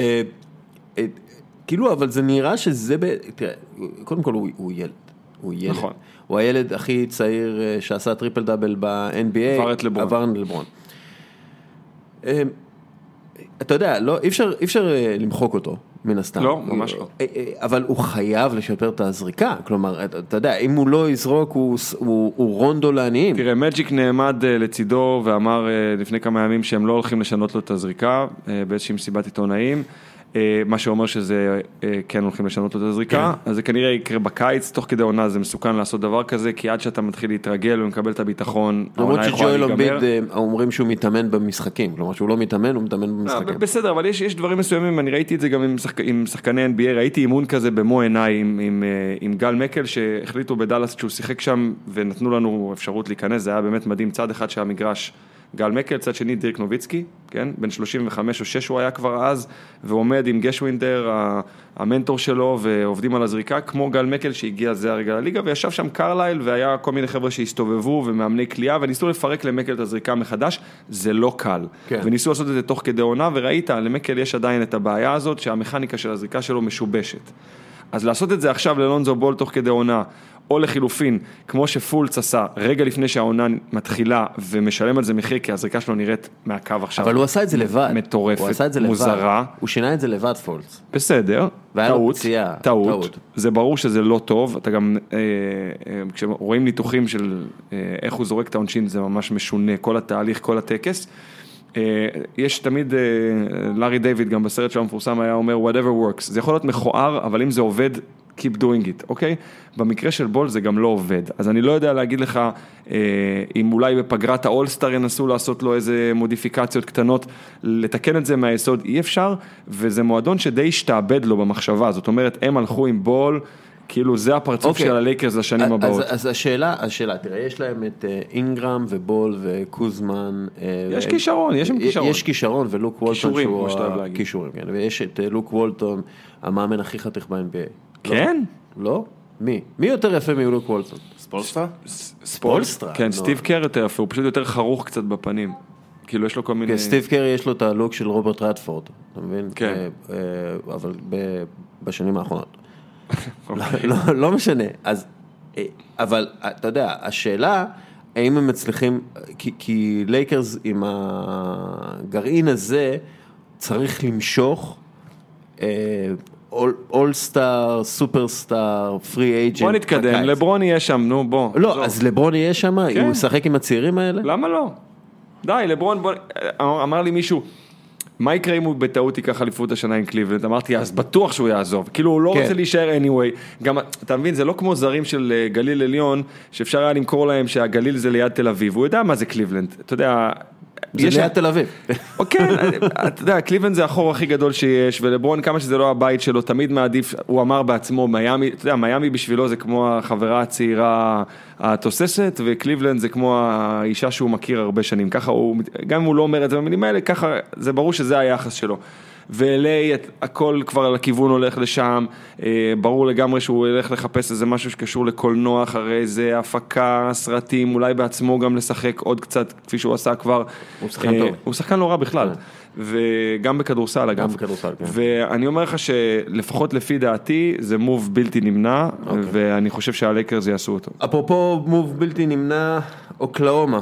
כאילו, אבל זה נראה שזה, תראה, קודם כל הוא ילד. הוא ילד. נכון. הוא הילד הכי צעיר שעשה טריפל דאבל ב-אן בי איי. עבר את לברון. עבר את לברון. אתה יודע, לא, אי אפשר, אי אפשר למחוק אותו, מן הסתם. לא, ממש לא. אבל הוא חייב לשפר את הזריקה. כלומר, אתה יודע, אם הוא לא יזרוק, הוא, הוא, הוא רונדו לעניים. תראה, מג'יק נעמד לצידו ואמר לפני כמה ימים שהם לא הולכים לשנות לו את הזריקה, באיזושהי מסיבת עיתונאים. מה שאומר שזה כן הולכים לשנות לו את הזריקה, אז זה כנראה יקרה בקיץ, תוך כדי עונה זה מסוכן לעשות דבר כזה, כי עד שאתה מתחיל להתרגל ומקבל את הביטחון, למרות שג'ואל אמביד אומרים שהוא מתאמן במשחקים, כלומר שהוא לא מתאמן, הוא מתאמן במשחקים. בסדר, אבל יש דברים מסוימים, אני ראיתי את זה גם עם שחקני אן בי איי, ראיתי אימון כזה במו עיניי עם גל מקל, שהחליטו בדלס שהוא שיחק שם, ונתנו לנו אפשרות להיכנס, זה היה באמת מדהים, צד אחד שהמגרש גל מקל, צד שני דירק נוביצקי, כן? בין שלושים וחמש או שש הוא היה כבר אז, ועומד עם גשווינדר, המנטור שלו, ועובדים על הזריקה, כמו גל מקל שהגיע זה הרגע לליגה, וישב שם קרלייל, והיה כל מיני חבר'ה שהסתובבו, ומאמני קליעה, וניסו לפרק למקל את הזריקה מחדש, זה לא קל. כן. וניסו לעשות את זה תוך כדי עונה, וראית, למקל יש עדיין את הבעיה הזאת, שהמכניקה של הזריקה שלו משובשת. אז לעשות את זה עכשיו ללונזו בול תוך כדי עונה, או לחילופין, כמו שפולץ עשה, רגע לפני שהעונה מתחילה, ומשלם על זה מחיר, כי הזריקה שלו נראית מהקו עכשיו. אבל הוא עשה את זה לבד. מטורפת, הוא עשה את זה מוזרה. לבד. הוא שינה את זה לבד, פולץ. בסדר, טעות, טעות. זה ברור שזה לא טוב, אתה גם, אה, אה, כשרואים ניתוחים של אה, איך הוא זורק את העונשין, זה ממש משונה, כל התהליך, כל הטקס. אה, יש תמיד, אה, לארי דיוויד, גם בסרט שלו המפורסם, היה אומר, whatever works. זה יכול להיות מכוער, אבל אם זה עובד, keep doing it, אוקיי? במקרה של בול זה גם לא עובד. אז אני לא יודע להגיד לך, אה, אם אולי בפגרת האולסטאר ינסו לעשות לו איזה מודיפיקציות קטנות, לתקן את זה מהיסוד אי אפשר, וזה מועדון שדי השתעבד לו במחשבה. זאת אומרת, הם הלכו עם בול, כאילו זה הפרצוף okay. של הלייקרס לשנים הבאות. אז, אז השאלה, השאלה, תראה, יש להם את אינגרם ובול וקוזמן. יש ו... כישרון, יש שם כישרון. יש כישרון ולוק וולטון. כישורים, כמו שאתה אוהב להגיד. כישורים, כן. ויש את לוק וולטון, המאמן הכי חתיך ב-אן בי איי. כן? לא? מי? מי יותר יפה מלוק וולטון? ספולסטרה? ספולסטרה? כן, סטיב קר יותר יפה, הוא פשוט יותר חרוך קצת בפנים. כאילו יש לו כל מיני... סטיב קר יש לו את הלוק של רוברט רדפורד, אתה מבין? כן. אבל בשנים האחרונות. לא משנה. אז, אבל אתה יודע, השאלה, האם הם מצליחים, כי לייקרס עם הגרעין הזה צריך למשוך אול-סטאר, סופרסטאר, פרי אייג'נט. בוא נתקדם, לברון יהיה שם, נו בוא. לא, אז לברון יהיה שם, הוא ישחק עם הצעירים האלה? למה לא? די, לברון, אמר לי מישהו, מה יקרה אם הוא בטעות ייקח אליפות השנה עם קליבלנד? אמרתי, אז בטוח שהוא יעזוב. כאילו, הוא לא רוצה להישאר anyway. גם, אתה מבין, זה לא כמו זרים של גליל עליון, שאפשר היה למכור להם שהגליל זה ליד תל אביב. הוא יודע מה זה קליבלנד. אתה יודע... זה ליד תל אביב. כן, אתה יודע, קליבלנד זה החור הכי גדול שיש, ולברון, כמה שזה לא הבית שלו, תמיד מעדיף, הוא אמר בעצמו, מיאמי, אתה יודע, מיאמי בשבילו זה כמו החברה הצעירה התוססת, וקליבלנד זה כמו האישה שהוא מכיר הרבה שנים. ככה הוא, גם אם הוא לא אומר את זה במילים האלה, ככה, זה ברור שזה היחס שלו. ואלי, הכל כבר לכיוון הולך לשם, ברור לגמרי שהוא הולך לחפש איזה משהו שקשור לקולנוע, אחרי זה הפקה, סרטים, אולי בעצמו גם לשחק עוד קצת, כפי שהוא עשה כבר. הוא שחקן טוב. הוא שחקן לא רע בכלל, וגם בכדורסל אגב. גם בכדורסל, כן. ואני אומר לך שלפחות לפי דעתי, זה מוב בלתי נמנע, ואני חושב שהלייקרס יעשו אותו. אפרופו מוב בלתי נמנע, אוקלאומה.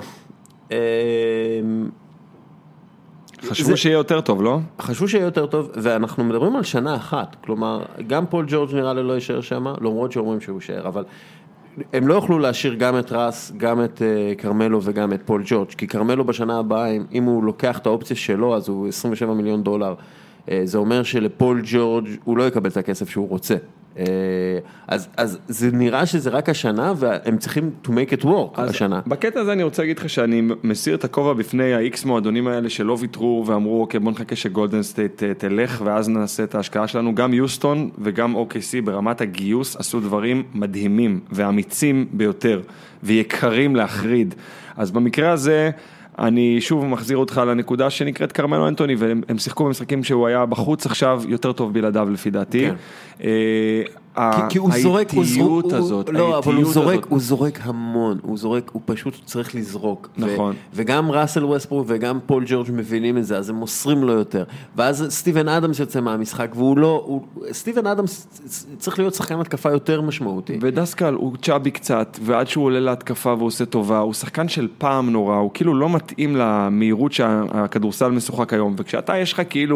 חשבו זה... שיהיה יותר טוב, לא? חשבו שיהיה יותר טוב, ואנחנו מדברים על שנה אחת, כלומר, גם פול ג'ורג' נראה לי לא יישאר שם, למרות שאומרים שהוא יישאר, אבל הם לא יוכלו להשאיר גם את רס, גם את uh, קרמלו וגם את פול ג'ורג', כי קרמלו בשנה הבאה, אם הוא לוקח את האופציה שלו, אז הוא עשרים ושבעה מיליון דולר, uh, זה אומר שלפול ג'ורג' הוא לא יקבל את הכסף שהוא רוצה. אז, אז זה נראה שזה רק השנה, והם צריכים to make it work השנה. בקטע הזה אני רוצה להגיד לך שאני מסיר את הכובע בפני ה-X מועדונים האלה שלא ויתרו ואמרו, אוקיי, בוא נחכה שגולדן סטייט תלך, ואז נעשה את ההשקעה שלנו. גם יוסטון וגם או קיי סי ברמת הגיוס עשו דברים מדהימים ואמיצים ביותר, ויקרים להחריד. אז במקרה הזה, אני שוב מחזיר אותך לנקודה שנקראת קרמלו אנטוני, והם שיחקו במשחקים שהוא היה בחוץ עכשיו יותר טוב בלעדיו לפי דעתי. כי הוא זורק, לא, אבל הוא זורק, הוא זורק המון, הוא זורק, הוא פשוט צריך לזרוק. נכון. וגם ראסל ווסטברוק וגם פול ג'ורג' מבינים את זה, אז הם מוסרים לו יותר. ואז סטיבן אדמס יוצא מהמשחק, והוא לא, סטיבן אדמס צריך להיות שחקן התקפה יותר משמעותי. ודסקל, הוא צ'אבי קצת, ועד שהוא עולה להתקפה והוא עושה טובה, הוא שחקן של פעם נורא, הוא כאילו לא מתאים למהירות שהכדורסל משוחק היום, וכשאתה יש לך כאילו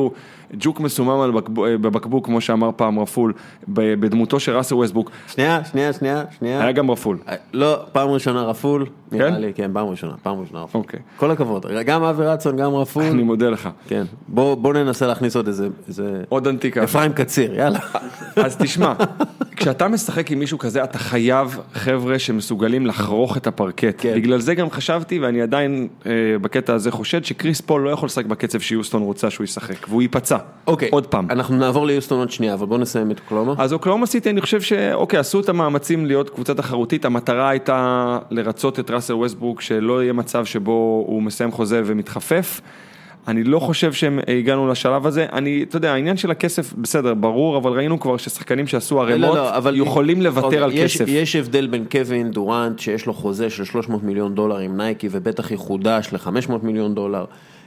ג'וק מסומם בבקבוק, כמו שאמר פעם רפול, בדמותו של ראסל ווסטברוק. שנייה, שנייה, שנייה, שנייה. היה גם רפול. לא, פעם ראשונה רפול, נראה לי, כן, פעם ראשונה, פעם ראשונה רפול. אוקיי. כל הכבוד, גם אבי רצון, גם רפול. אני מודה לך. כן, בוא ננסה להכניס עוד איזה... עוד אנטיקה. אפרים קציר, יאללה. אז תשמע, כשאתה משחק עם מישהו כזה, אתה חייב חבר'ה שמסוגלים לחרוך את הפרקט. בגלל זה גם חשבתי, ואני עדיין בקטע הזה חושד, שקריס פול לא יכול לשחק בקצב שיוסטון רוצה שהוא ישחק, והוא ייפצע. אוקיי. עוד פעם. אנחנו נעבור ליוסטון עוד שנייה, אבל בואו נסיים את אוקלהומה. אז אוקלהומה סיטי, אני חושב שאוקיי, עשו את המאמצים להיות קבוצה תחרותית, המטרה הייתה לרצות את ראסל ווסטברוק, שלא יהיה מצב שבו הוא מסיים חוזה ומתחפף. אני לא חושב שהם הגענו לשלב הזה, אני, אתה יודע, העניין של הכסף, בסדר, ברור, אבל ראינו כבר ששחקנים שעשו הרמות, יכולים לוותר על כסף. יש הבדל בין קווין דורנט, שיש לו חוזה של שלוש מאות מיליון דולר עם נייקי, ובטח יחודש ל-חמש מאות מיליון דולר,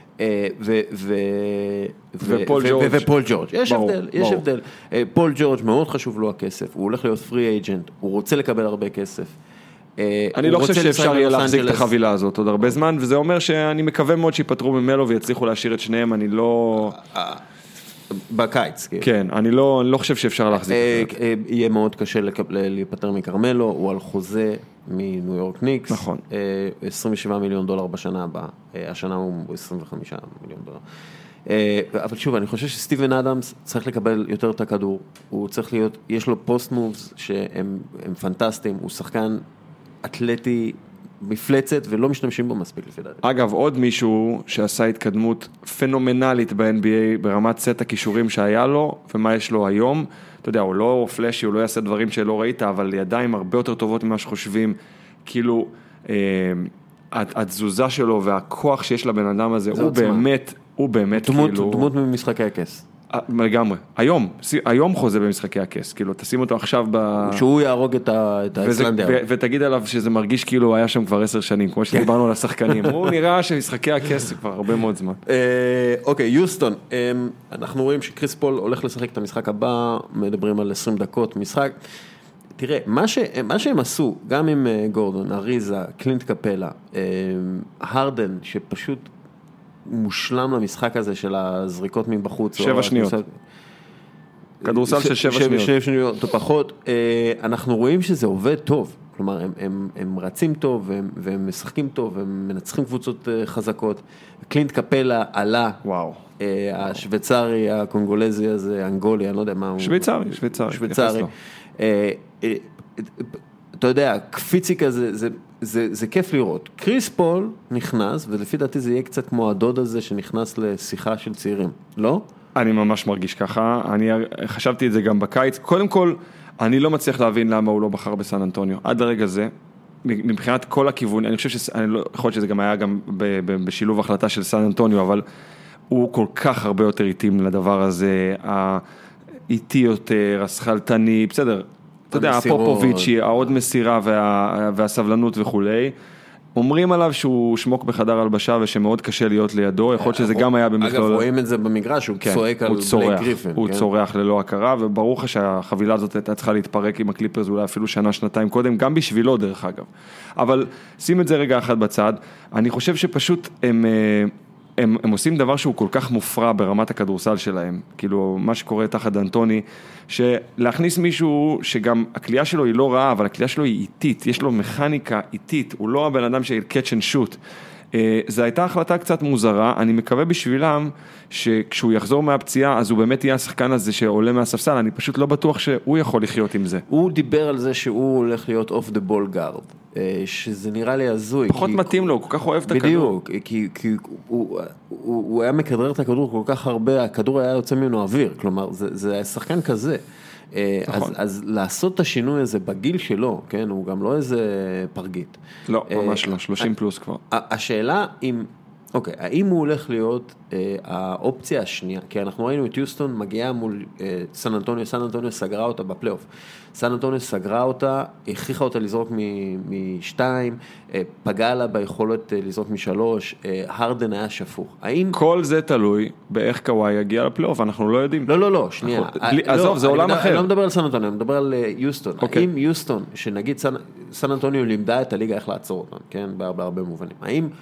ופול ג'ורג'. ופול ג'ורג'. יש הבדל, יש הבדל. פול ג'ורג' מאוד חשוב לו הכסף, הוא הולך להיות פרי אייג'נט, הוא רוצה לקבל הרבה כסף. אני לא חושב שאפשר יהיה להחזיק את החבילה הזאת עוד הרבה זמן, וזה אומר שאני מקווה מאוד שיפטרו ממנו ויצליחו להשאיר את שניהם, אני לא... בקיץ. כן, אני לא חושב שאפשר להחזיק את זה. יהיה מאוד קשה להיפטר מקרמלו, הוא על חוזה מניו יורק ניקס. נכון. עשרים ושבעה מיליון דולר בשנה הבאה, השנה הוא עשרים וחמישה מיליון דולר. אבל שוב, אני חושב שסטיבן אדמס צריך לקבל יותר את הכדור, הוא צריך להיות, יש לו פוסט מובס שהם פנטסטיים, הוא שחקן אתלטי מפלצת ולא משתמשים בו מספיק לפי דעתי. אגב, עוד מישהו שעשה התקדמות פנומנלית ב-אן בי איי ברמת סט הכישורים שהיה לו ומה יש לו היום, אתה יודע, הוא לא פלאשי, הוא לא יעשה דברים שלא ראית, אבל ידיים הרבה יותר טובות ממה שחושבים, כאילו אה, התזוזה שלו והכוח שיש לבן אדם הזה, הוא באמת, הוא באמת דמות, כאילו... דמות ממשחקי הכס. לגמרי, היום, היום חוזה במשחקי הכס, כאילו תשים אותו עכשיו ב... שהוא יהרוג את האיסלנדיה. ותגיד עליו שזה מרגיש כאילו היה שם כבר עשר שנים, כמו שדיברנו על השחקנים, הוא נראה שמשחקי הכס זה כבר הרבה מאוד זמן. אוקיי, יוסטון, אנחנו רואים שקריס פול הולך לשחק את המשחק הבא, מדברים על עשרים דקות משחק, תראה, מה שהם עשו, גם עם גורדון, אריזה, קלינט קפלה, הרדן, שפשוט... מושלם למשחק הזה של הזריקות מבחוץ. שבע שניות. כדורסל של שבע שניות. שבע שניות או פחות. אנחנו רואים שזה עובד טוב. כלומר, הם, הם, הם רצים טוב, והם, והם משחקים טוב, והם מנצחים קבוצות חזקות. קלינט קפלה עלה. וואו. השוויצרי, הקונגולזי הזה, אנגולי, אני לא יודע מה הוא. שוויצרי, שוויצרי. שוויצרי. אתה יודע, קפיצי כזה, זה, זה, זה כיף לראות. קריס פול נכנס, ולפי דעתי זה יהיה קצת כמו הדוד הזה שנכנס לשיחה של צעירים, לא? אני ממש מרגיש ככה, אני חשבתי את זה גם בקיץ. קודם כל, אני לא מצליח להבין למה הוא לא בחר בסן אנטוניו. עד הרגע זה, מבחינת כל הכיוון, אני חושב שאני לא יכול שזה גם היה גם בשילוב החלטה של סן אנטוניו, אבל הוא כל כך הרבה יותר איטים לדבר הזה, האיטי יותר, הסחלטני, בסדר, אתה יודע, הפופוביצ'י, העוד מסירה וה, והסבלנות וכולי, אומרים עליו שהוא שמוק בחדר הלבשה ושמאוד קשה להיות לידו, יכול להיות שזה גם היה במכלול... אגב, רואים את זה במגרש, הוא צועק על בלייק גריפין. הוא צורח ללא הכרה, וברור לך שהחבילה הזאת הייתה צריכה להתפרק עם הקליפרס, אולי אפילו שנה, שנתיים קודם, גם בשבילו דרך אגב. אבל שים את זה רגע אחד בצד, אני חושב שפשוט הם... הם, הם עושים דבר שהוא כל כך מופרע ברמת הכדורסל שלהם, כאילו מה שקורה תחת אנטוני, שלהכניס מישהו שגם הקליעה שלו היא לא רעה, אבל הקליעה שלו היא איטית, יש לו מכניקה איטית, הוא לא הבן אדם של catch and shoot, זו הייתה החלטה קצת מוזרה, אני מקווה בשבילם שכשהוא יחזור מהפציעה, אז הוא באמת יהיה השחקן הזה שעולה מהספסל, אני פשוט לא בטוח שהוא יכול לחיות עם זה. הוא דיבר על זה שהוא הולך להיות off the ball guard, שזה נראה לי הזוי. פחות מתאים לו, הוא כל כך אוהב את הכדור. בדיוק, כי, כי הוא, הוא, הוא היה מכדרר את הכדור כל כך הרבה, הכדור היה יוצא ממנו אוויר, כלומר, זה, זה היה שחקן כזה. אז, אז לעשות את השינוי הזה בגיל שלו, כן, הוא גם לא איזה פרגית. לא, ממש לא, שלושים פלוס כבר. השאלה אם, אוקיי, האם הוא הולך להיות האופציה השנייה, כי אנחנו ראינו את יוסטון מגיעה מול סן אנטוניו, סן אנטוניו סגרה אותה בפלייאוף, סן אנטוניו סגרה אותה, הכריחה אותה לזרוק משתיים, פגעה לה ביכולת לזרוק משלוש, הרדן היה שפוך. האם... כל זה תלוי באיך קוואי יגיע לפלייאוף, אנחנו לא יודעים. לא, לא, לא, שנייה. עזוב, זה עולם אחר. אני לא מדבר על סן אנטוניו, אני מדבר על יוסטון. האם יוסטון, שנגיד סן אנטוניו לימדה את הליגה איך לעצור אותם, כן, בהרבה מובנים. האם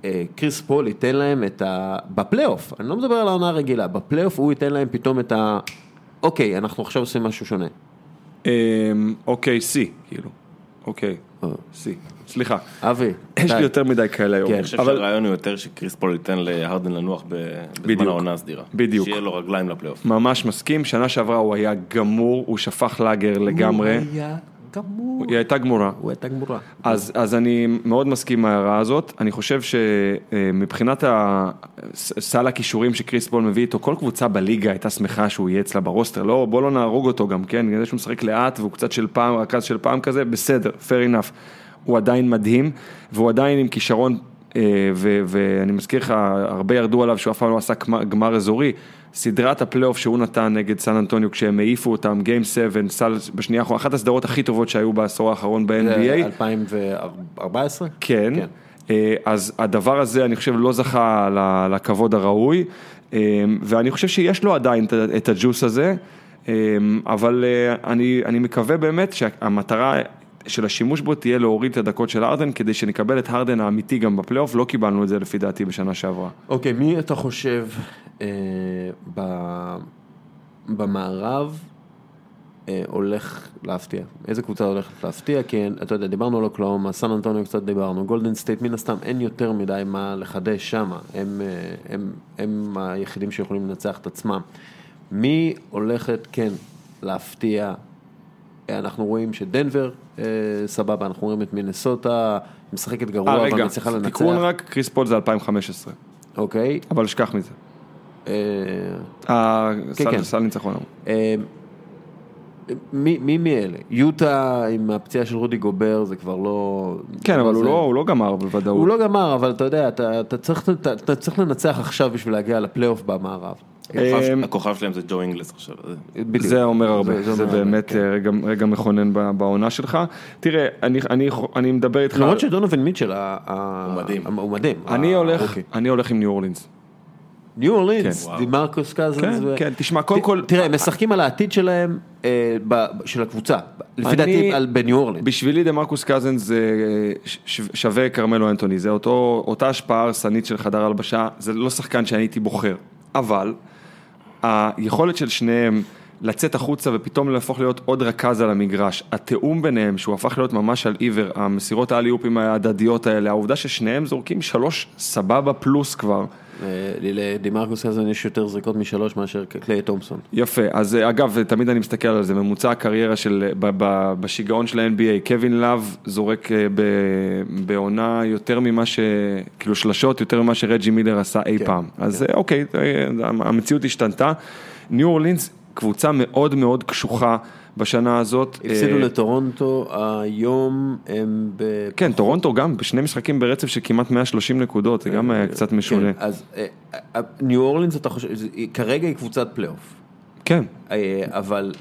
קריס פול ייתן להם את ה... בפלייאוף, אני לא מדבר על העונה הרגילה, בפלייאוף הוא ייתן להם פתאום את ה... אוקיי, אנחנו עכשיו עושים משהו שונה. אוקיי, סי, כאילו. אוקיי, סי. סליחה. אבי. יש לי יותר מדי כאלה היום. אני חושב שהרעיון הוא יותר שקריס פול ייתן להרדן לנוח בזמן העונה הסדירה. בדיוק. שיהיה לו רגליים לפלייאוף. ממש מסכים, שנה שעברה הוא היה גמור, הוא שפך לאגר לגמרי. הוא היה גמור. היא הייתה גמורה. הוא הייתה גמורה. אז, אז אני מאוד מסכים מההערה הזאת. אני חושב שמבחינת סל הכישורים שקריס פול מביא איתו, כל קבוצה בליגה הייתה שמחה שהוא יהיה אצלה ברוסטר. לא, בוא לא נהרוג אותו גם, כן? כדי שהוא משחק לאט והוא קצת של פעם, רכז של פעם כזה, בסדר, fair enough. הוא עדיין מדהים, והוא עדיין עם כישרון, ו- ואני מזכיר לך, הרבה ירדו עליו שהוא אף פעם לא עשה גמר אזורי, סדרת הפלייאוף שהוא נתן נגד סן אנטוניו, כשהם העיפו אותם, גיים שבע, סל בשנייה, אחת הסדרות הכי טובות שהיו בעשור האחרון ב-אן בי איי. אלפיים וארבע עשרה? כן, כן. אז הדבר הזה אני חושב לא זכה לכבוד הראוי, ואני חושב שיש לו עדיין את הג'וס הזה, אבל אני, אני מקווה באמת שהמטרה של השימוש בו תהיה להוריד את הדקות של הרדן, כדי שנקבל את הרדן האמיתי גם בפלייאוף, לא קיבלנו את זה לפי דעתי בשנה שעברה. אוקיי, מי אתה חושב אה, ב, במערב אה, הולך להפתיע? איזה קבוצה הולכת להפתיע? כי אתה יודע, דיברנו על אוקלהומה, סן אנטוניו קצת דיברנו, גולדן סטייט מן הסתם, אין יותר מדי מה לחדש שם, הם, הם, הם היחידים שיכולים לנצח את עצמם. מי הולכת כן להפתיע? אנחנו רואים שדנבר סבבה, אנחנו רואים את מינסוטה, משחקת גרוע, אבל מצליחה לנצח. תיקון רק, קריס פול זה אלפיים וחמש עשרה. אוקיי. אבל שכח מזה. סל ניצחון. מי מאלה? יוטה עם הפציעה של רודי גובר, זה כבר לא... כן, אבל הוא לא גמר בוודאות. הוא לא גמר, אבל אתה יודע, אתה צריך לנצח עכשיו בשביל להגיע לפלייאוף במערב. הכוכב שלהם זה ג'ו אינגלס עכשיו. זה אומר הרבה, זה באמת רגע מכונן בעונה שלך. תראה, אני מדבר איתך... למרות שדונובין מיטשל הוא מדהים. אני הולך עם ניו אורלינס. ניו אורלינס, דימרקוס קזנס. כן, כן, תשמע, קודם כל... תראה, הם משחקים על העתיד שלהם, של הקבוצה, לפי דעתי בניו אורלינס. בשבילי דימרקוס קזנס זה שווה קרמלו אנטוני, זה אותה השפעה הרסנית של חדר הלבשה, זה לא שחקן שאני הייתי בוחר, אבל היכולת של שניהם לצאת החוצה ופתאום להפוך להיות עוד רכז על המגרש, התאום ביניהם שהוא הפך להיות ממש על עיוור, המסירות האליופים ההדדיות האלה, העובדה ששניהם זורקים שלוש סבבה פלוס כבר. לדימרקוס קזנס יש יותר זריקות משלוש מאשר קליי תומפסון. יפה, אז אגב, תמיד אני מסתכל על זה, ממוצע הקריירה של, בשיגעון של ה-אן בי איי, קווין לב זורק בעונה יותר ממה ש, כאילו שלשות, יותר ממה שרג'י מילר עשה אי פעם. אז אוקיי, המציאות השתנתה. ניו אורלינס, קבוצה מאוד מאוד קשוחה בשנה הזאת. הפסידו לטורונטו, היום הם ב... כן, טורונטו גם בשני משחקים ברצף של כמעט מאה ושלושים נקודות, זה גם היה קצת משונה. אז ניו אורלינס, אתה חושב, כרגע היא קבוצת פלייאוף. כן. אבל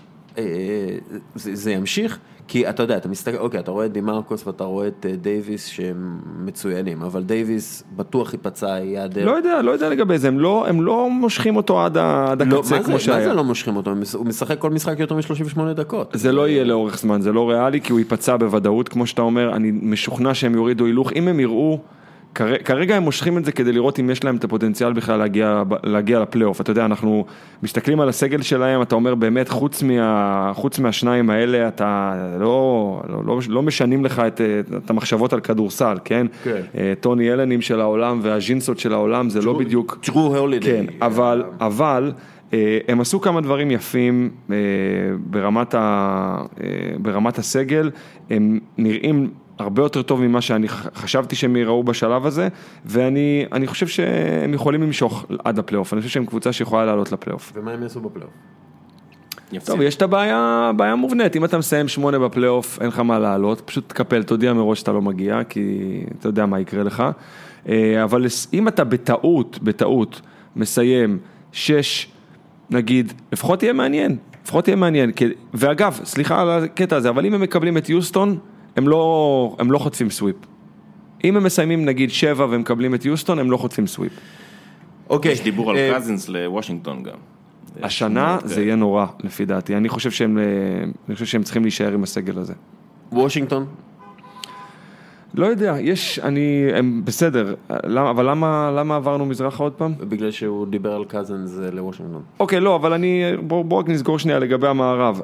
זה ימשיך, כי אתה יודע, אתה מסתכל, אוקיי, אתה רואה את דימרקוס ואתה רואה את דייביס שהם מצוינים, אבל דייביס בטוח ייפצע, יעדר. לא יודע, לא יודע לגבי זה, הם לא, הם לא מושכים אותו עד הקצה כמו שהיה. מה זה לא מושכים אותו? הוא משחק כל משחק יותר מ-שלושים ושמונה דקות. זה לא יהיה לאורך זמן, זה לא ריאלי, כי הוא ייפצע בוודאות, כמו שאתה אומר, אני משוכנע שהם יורידו הילוך, אם הם יראו, כרגע הם מושכים את זה כדי לראות אם יש להם את הפוטנציאל בכלל להגיע, להגיע לפלייאוף. אתה יודע, אנחנו מסתכלים על הסגל שלהם, אתה אומר באמת, חוץ מה, חוץ מהשניים האלה, אתה לא, לא, לא משנים לך את, את המחשבות על כדורסל, כן? כן. טוני אלנים של העולם והז'ינסות של העולם, זה לא בדיוק... True holiday. כן, אבל, אבל, הם עשו כמה דברים יפים ברמת ה, ברמת הסגל, הם נראים הרבה יותר טוב ממה שאני חשבתי שהם יראו בשלב הזה, ואני אני חושב שהם יכולים למשוך עד לפלייאוף, אני חושב שהם קבוצה שיכולה לעלות לפלייאוף. ומה הם יעשו בפלייאוף? טוב, יש את הבעיה, בעיה מובנית, אם אתה מסיים שמונה בפלייאוף, אין לך מה לעלות, פשוט תקפל, תודיע מראש שאתה לא מגיע, כי אתה יודע מה יקרה לך, אבל אם אתה בטעות, בטעות, מסיים שש, נגיד, לפחות יהיה מעניין, לפחות יהיה מעניין, ואגב, סליחה על הקטע הזה, אבל אם הם מקבלים את יוסטון, הם לא, הם לא חוטפים סוויפ. אם הם מסיימים נגיד שבע והם מקבלים את יוסטון, הם לא חוטפים סוויפ. אוקיי. יש דיבור על קזינס לוושינגטון גם. השנה זה יהיה נורא, לפי דעתי. אני חושב שהם, אני חושב שהם צריכים להישאר עם הסגל הזה. וושינגטון? לא יודע, יש, אני, הם בסדר, למה, אבל למה, למה עברנו מזרחה עוד פעם? בגלל שהוא דיבר על קזנס לוושינגטון. אוקיי, לא, אבל אני, בוא, בוא רק נסגור שנייה לגבי המערב.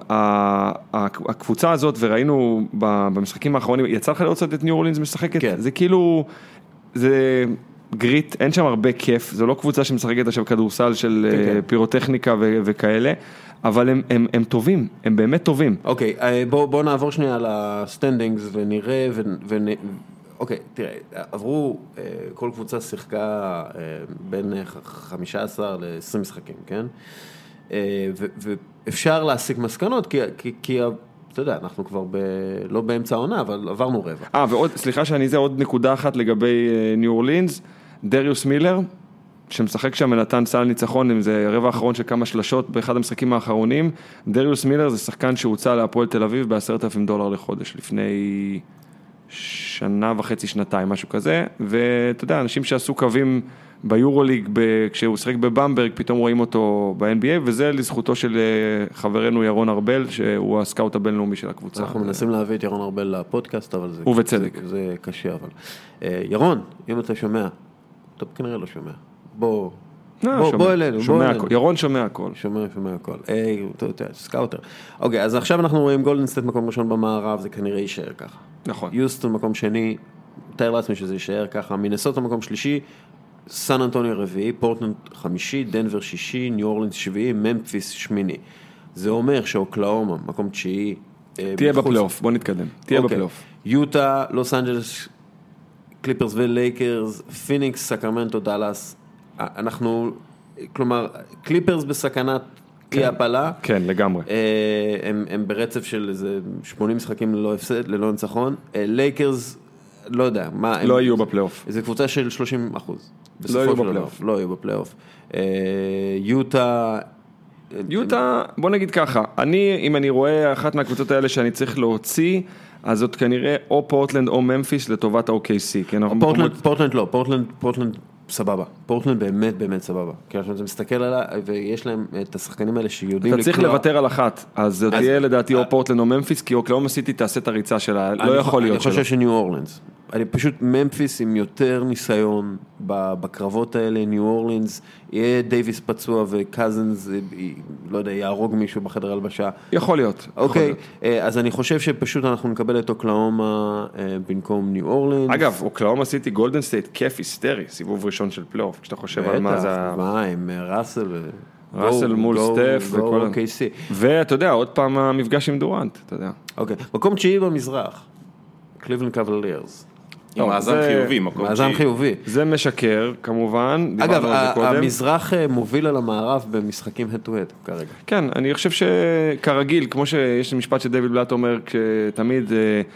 הקבוצה הזאת, וראינו במשחקים האחרונים, יצא לך לראות את ניו אורלינס משחקת? כן. זה כאילו, זה גריט, אין שם הרבה כיף, זו לא קבוצה שמשחקת עכשיו כדורסל של כן, כן. פירוטכניקה ו- וכאלה, אבל הם, הם, הם טובים, הם באמת טובים. אוקיי, בוא, בוא נעבור שנייה על הסטנדינגס ונראה, ו, ו, אוקיי, תראה, עברו, כל קבוצה שיחקה בין חמישה עשר ל-עשרים משחקים, כן? ו, ואפשר להסיק מסקנות, כי, כי, כי אתה יודע, אנחנו כבר ב, לא באמצע העונה, אבל עברנו רבע. אה, ועוד, סליחה שאני זה עוד נקודה אחת לגבי ניו אורלינס, דריוס מילר, שמשחק שם ונתן סל ניצחון, אם זה רבע האחרון של כמה שלשות באחד המשחקים האחרונים, דריוס מילר זה שחקן שהוצא להפועל תל אביב בעשרת אלפים דולר לחודש, לפני שנה וחצי, שנתיים, משהו כזה, ואתה יודע, אנשים שעשו קווים ביורוליג, כשהוא שחק בבמברג, פתאום רואים אותו ב-אן בי איי, וזה לזכותו של חברנו ירון ארבל, שהוא הסקאוט הבינלאומי של הקבוצה. אנחנו מנסים להביא את ירון ארבל לפודקאסט, אבל זה... ובצדק. זה, זה קשה, אבל... ירון, אם אתה שומע, אתה כנראה לא שומע. בוא... בוא, בוא אלינו, בוא אלינו. ירון שומע הכל. שומע, שומע הכל. היי, אתה יודע, סקאוטר. אוקיי, אז עכשיו אנחנו רואים גולדן סטייט מקום ראשון במערב, זה כנראה יישאר ככה. נכון. יוסטון מקום שני, תאר לעצמי שזה יישאר ככה, מינסוטה מקום שלישי, סן אנטוניו רביעי, פורטלנד חמישי, דנבר שישי, ניו אורלינס שביעי, ממפיס שמיני. זה אומר שאוקלאומה, מקום תשיעי. תהיה בפלייאוף, בוא נתקדם. תהיה בפלייאוף. יוטה, לוס אנג'לס, קליפרס ולייקרס, פיניקס, סקרמנטו, דאלאס. אנחנו, כלומר, קליפרס בסכנת אי הפלה. כן, לגמרי. הם, הם ברצף של איזה שמונים משחקים ללא הפסד, ללא ניצחון. לייקרס, לא יודע. מה, לא יהיו בפלייאוף. זה קבוצה של שלושים אחוז. לא יהיו בפלייאוף. לא יהיו בפלייאוף. יוטה... יוטה, בוא נגיד ככה, אני, אם אני רואה אחת מהקבוצות האלה שאני צריך להוציא, אז זאת כנראה או פורטלנד או ממפיס לטובת ה-או קיי סי. פורטלנד, פורטלנד לא, פורטלנד, פורטלנד סבבה. פורטלנד באמת באמת סבבה. כי אנחנו מסתכל עליה, ויש להם את השחקנים האלה שיודעים לקלוע. אתה צריך לוותר על אחת, אז זאת תהיה לדעתי או פורטלנד או ממפיס, כי אוקלאומה סיטי תעשה את הריצה שלה, לא יכול להיות שלא. אני חושב שניו אורלינס. אני פשוט ממפיס עם יותר ניסיון בקרבות האלה, ניו אורלינס, יהיה דייביס פצוע וקזנס, לא יודע, יהרוג מישהו בחדר הלבשה. יכול להיות. אוקיי, אז אני חושב שפשוט אנחנו נקבל את אוקלאומה במקום ניו אורלינס. אגב, אוקלאומה סיטי, גולדן סטייט, כיף היסטרי, סיבוב ראשון של פלייאוף, כשאתה חושב על מה זה... מה, עם ראסל ו... ראסל מול סטף וכל... או קיי סי. ואתה יודע, עוד פעם המפגש עם דורנט, אתה יודע. אוקיי, מקום תשיעי במזרח, קליבלנד קאבלירס. עם מאזן חיובי, מקום תשיעי. מאזן חיובי. זה משקר, כמובן. אגב, המזרח מוביל על המערב במשחקים head to head כרגע. כן, אני חושב שכרגיל, כמו שיש משפט שדייוויד בלאט אומר, תמיד,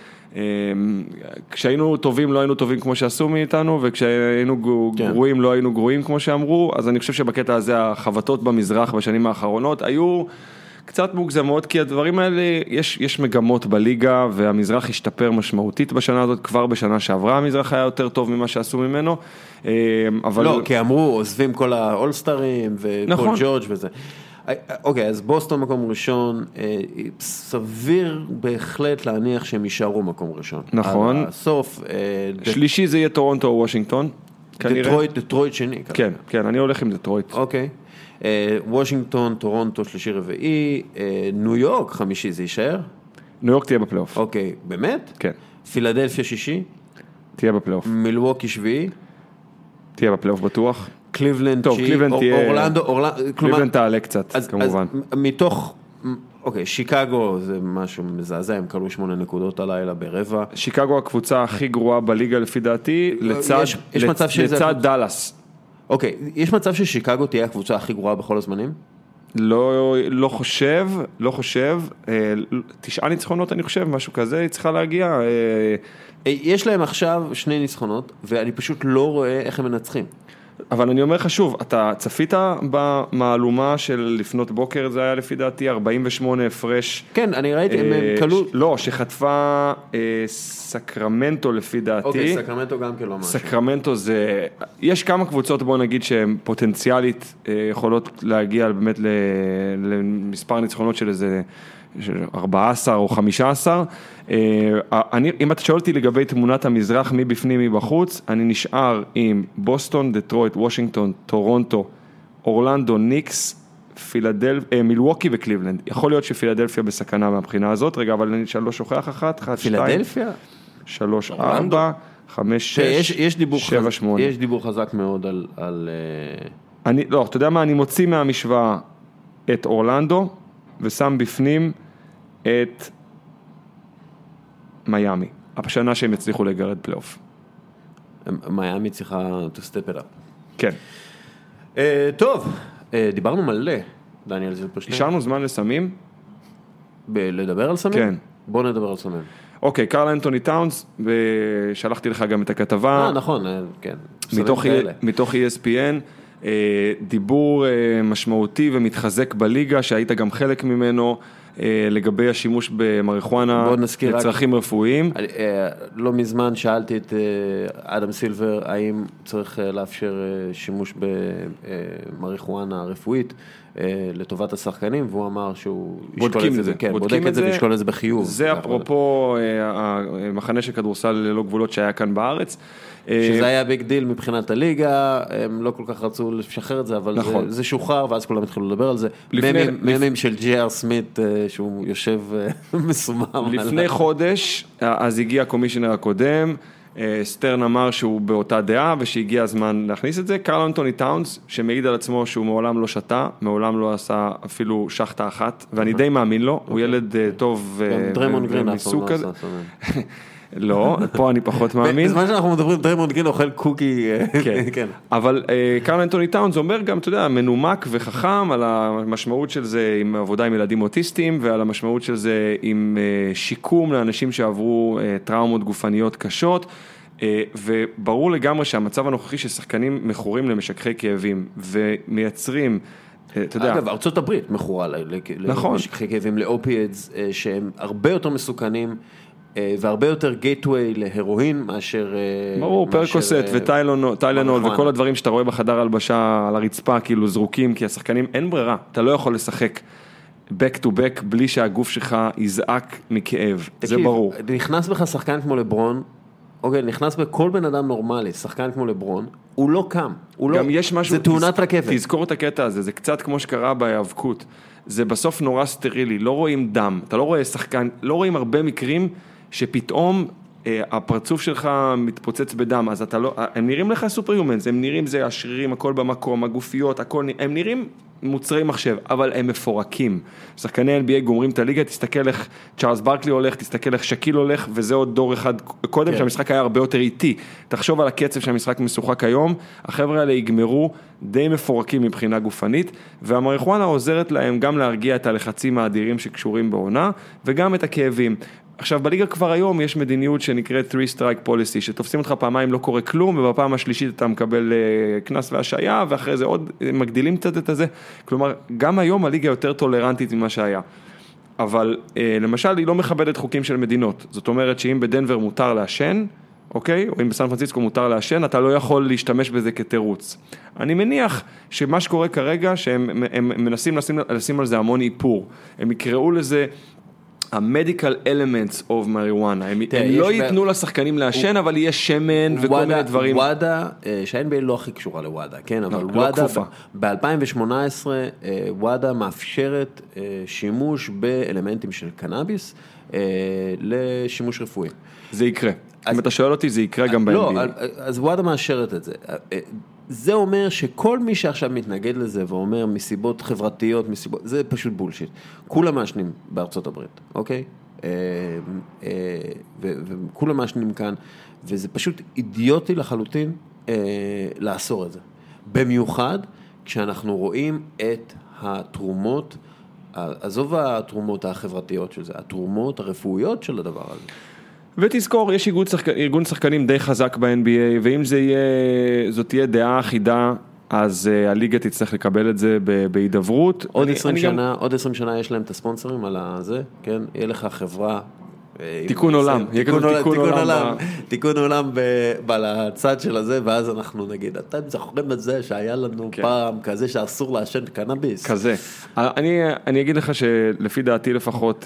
כשהיינו טובים לא היינו טובים כמו שעשו מאיתנו, וכשהיינו גרועים לא היינו גרועים כמו שאמרו, אז אני חושב שבקטע הזה החבטות במזרח בשנים האחרונות היו... קצת מוגזמות, כי הדברים האלה, יש, יש מגמות בליגה, והמזרח השתפר משמעותית בשנה הזאת, כבר בשנה שעברה המזרח היה יותר טוב ממה שעשו ממנו, אבל... לא, כי אמרו, עוזבים כל האולסטרים, ופול נכון. ג'ורג' וזה. אוקיי, אז בוסטון מקום ראשון, סביר בהחלט להניח שהם יישארו מקום ראשון. נכון. על הסוף... שלישי זה יהיה טורונטו או וושינגטון, כנראה. דטרויט, דטרויט שני. כן, כן, אני הולך עם דטרויט. אוקיי. וושינגטון, טורונטו, שלישי רביעי, ניו יורק, חמישי, זה יישאר? ניו יורק תהיה בפלייאוף. אוקיי, באמת? כן. פילדלפיה שישי? תהיה בפלייאוף. מילווקי שביעי? תהיה בפלייאוף בטוח. קליבלנד טוב, קליבלנד תהיה... אורלנדו, אורלנדו, קליבלנד תעלה קצת, אז, כמובן. אז מתוך, אוקיי, שיקגו זה משהו מזעזע, הם קלו שמונה נקודות הלילה ברבע. שיקגו הקבוצה הכי גרועה בליגה לפי דעתי, לצד, יש, יש מצב לצ, שזה... לצד דלס. אוקיי, יש מצב ששיקגו תהיה הקבוצה הכי גרועה בכל הזמנים? לא, לא חושב, לא חושב, תשעה ניצחונות אני חושב, משהו כזה, היא צריכה להגיע. יש להם עכשיו שני ניצחונות, ואני פשוט לא רואה איך הם מנצחים. אבל אני אומר לך שוב, אתה צפית במעלומה של לפנות בוקר, זה היה לפי דעתי ארבעים ושמונה הפרש. כן, אני ראיתי, הם קלו... לא, שחטפה סקרמנטו לפי דעתי. אוקיי, סקרמנטו גם כן לא משהו. סקרמנטו זה, יש כמה קבוצות בוא נגיד שהן פוטנציאלית יכולות להגיע באמת מספר ניצחונות של איזה ארבע עשרה או חמש עשרה. אני, אם אתה שואל אותי לגבי תמונת המזרח, מי בפנים, מי בחוץ, אני נשאר עם בוסטון, דטרויט, וושינגטון, טורונטו, אורלנדו, ניקס, פילדלפ... מילווקי וקליבלנד. יכול להיות שפילדלפיה בסכנה מהבחינה הזאת, רגע, אבל אני לא שוכח אחת, אחת, שתיים. פילדלפיה? שלוש, ארבע, חמש, שש, שבע, שמונה. יש דיבור חזק מאוד על... על... אני, לא, אתה יודע מה, אני מוציא מהמשוואה את אורלנדו, ושם בפנים את מיימי. השנה שהם הצליחו לגרד פלייאוף. מיימי צריכה to step it up. כן. Uh, טוב, uh, דיברנו מלא, דניאל זילפרשטיין. השארנו זמן לסמים? ב- לדבר על סמים? כן. בוא נדבר על סמים. אוקיי, קרל אנטוני טאונס, ושלחתי לך גם את הכתבה. אה, נכון, כן. מתוך, מתוך E S P N, דיבור משמעותי ומתחזק בליגה, שהיית גם חלק ממנו, לגבי השימוש במריחואנה לצרכים רפואיים. לא מזמן שאלתי את אדם סילבר, האם צריך לאפשר שימוש במריחואנה רפואית לטובת השחקנים, והוא אמר שהוא בודקים את זה, כן, בודק את זה וישקול את זה בחיוב. זה אפרופו המחנה של כדורסל ללא גבולות שהיה כאן בארץ. שזה היה ביג דיל מבחינת הליגה, הם לא כל כך רצו לשחרר את זה, אבל נכון. זה, זה שוחרר, ואז כולם התחילו לדבר על זה. לפני, ממים לפ... של ג'י אר סמית, שהוא יושב מסומם. לפני חודש, אז הגיע הקומישיונר הקודם, סטרן אמר שהוא באותה דעה, ושהגיע הזמן להכניס את זה. קרל אנטוני טאונס, שמעיד על עצמו שהוא מעולם לא שתה, מעולם לא עשה אפילו שחטה אחת, ואני די מאמין לו, הוא ילד טוב ומסוג כזה. לא, פה אני פחות מאמין. בזמן שאנחנו מדברים, דריימונד גרין אוכל קוקי. כן, אבל קרל אנטוני טאונס אומר גם, אתה יודע, מנומק וחכם על המשמעות של זה עם עבודה עם ילדים אוטיסטים, ועל המשמעות של זה עם שיקום לאנשים שעברו טראומות גופניות קשות, וברור לגמרי שהמצב הנוכחי ששחקנים מכורים למשככי כאבים, ומייצרים, אתה יודע... אגב, ארצות הברית מכורה למשככי כאבים, לאופיאדס, שהם הרבה יותר מסוכנים, והרבה יותר גייטווי להרואין מאשר... ברור, פרקוסט וטיילנול וכל הדברים שאתה רואה בחדר הלבשה על הרצפה, כאילו זרוקים, כי השחקנים אין ברירה, אתה לא יכול לשחק back to back בלי שהגוף שלך יזעק מכאב, זה ברור. נכנס בך שחקן כמו לברון, אוקיי, נכנס בכל בן אדם נורמלי, שחקן כמו לברון, הוא לא קם, הוא גם יש משהו, זה תאונת רכבת. תזכור את הקטע הזה, זה קצת כמו שקרה בהיאבקות, זה בסוף נורא סטרילי, לא רואים דם, אתה לא רואה שחקן, לא רואים הרבה מקרים שפתאום אה, הפרצוף שלך מתפוצץ בדם, אז אתה לא, הם נראים לך סופר-יומנס, הם נראים זה השרירים, הכל במקום, הגופיות, הכל, הם נראים מוצרי מחשב, אבל הם מפורקים. שחקני אן בי איי גומרים את הליגה, תסתכל איך צ'ארלס ברקלי הולך, תסתכל איך שקיל הולך, וזה עוד דור אחד קודם, כן. שהמשחק היה הרבה יותר איטי. תחשוב על הקצב שהמשחק משוחק היום, החבר'ה האלה יגמרו די מפורקים מבחינה גופנית, והמריחואנה עוזרת להם גם להרגיע את הלחצים האדירים שקשורים בעונה, וגם את הכאבים. עכשיו, בליגה כבר היום יש מדיניות שנקראת three strike policy, שתופסים אותך פעמיים לא קורה כלום, ובפעם השלישית אתה מקבל כנס והשעיה, ואחרי זה עוד מגדילים קצת את זה. כלומר, גם היום הליגה יותר טולרנטית ממה שהיה. אבל למשל, היא לא מכבדת חוקים של מדינות. זאת אומרת שאם בדנבר מותר לעשן, אוקיי? או אם בסן פרנסיסקו מותר לעשן, אתה לא יכול להשתמש בזה כתירוץ. אני מניח שמה שקורה כרגע, שהם הם מנסים לשים, לשים על זה המון איפור. הם יקראו לזה ה-medical elements of marijuana, הם לא ייתנו לשחקנים לעשן, אבל יהיה שמן וכל מיני דברים. וואדה, שה-אן בי איי לא הכי קשורה לוואדה, כן, אבל וואדה, ב-אלפיים שמונה עשרה, וואדה מאפשרת שימוש באלמנטים של קנאביס, לשימוש רפואי. זה יקרה. אם אתה שואל אותי, זה יקרה גם ב-אן בי איי. לא, אז וואדה מאשרת את זה. זה אומר שכל מי שעכשיו מתנגד לזה ואומר מסיבות חברתיות, מסיבות, זה פשוט בולשיט. כולם מעשנים בארצות הברית, אוקיי? וכולם מעשנים כאן, וזה פשוט אידיוטי לחלוטין לאסור את זה. במיוחד כשאנחנו רואים את התרומות, עזוב התרומות החברתיות של זה, התרומות הרפואיות של הדבר הזה. ותזכור, יש ארגון, שחק... ארגון שחקנים די חזק ב-אן בי איי, ואם זה יהיה, זאת תהיה דעה אחידה, אז uh, הליגה תצטרך לקבל את זה בהידברות. עוד עשרים שנה, גם... עוד עשרים שנה יש להם את הספונסרים על הזה, כן? יהיה לך חברה תיקון עולם, תיקון עולם, תיקון עולם בצד של הזה, ואז אנחנו נגיד, אתם זוכרים את זה שהיה לנו פעם כזה שאסור לעשן קנאביס? כזה. אני אגיד לך שלפי דעתי לפחות,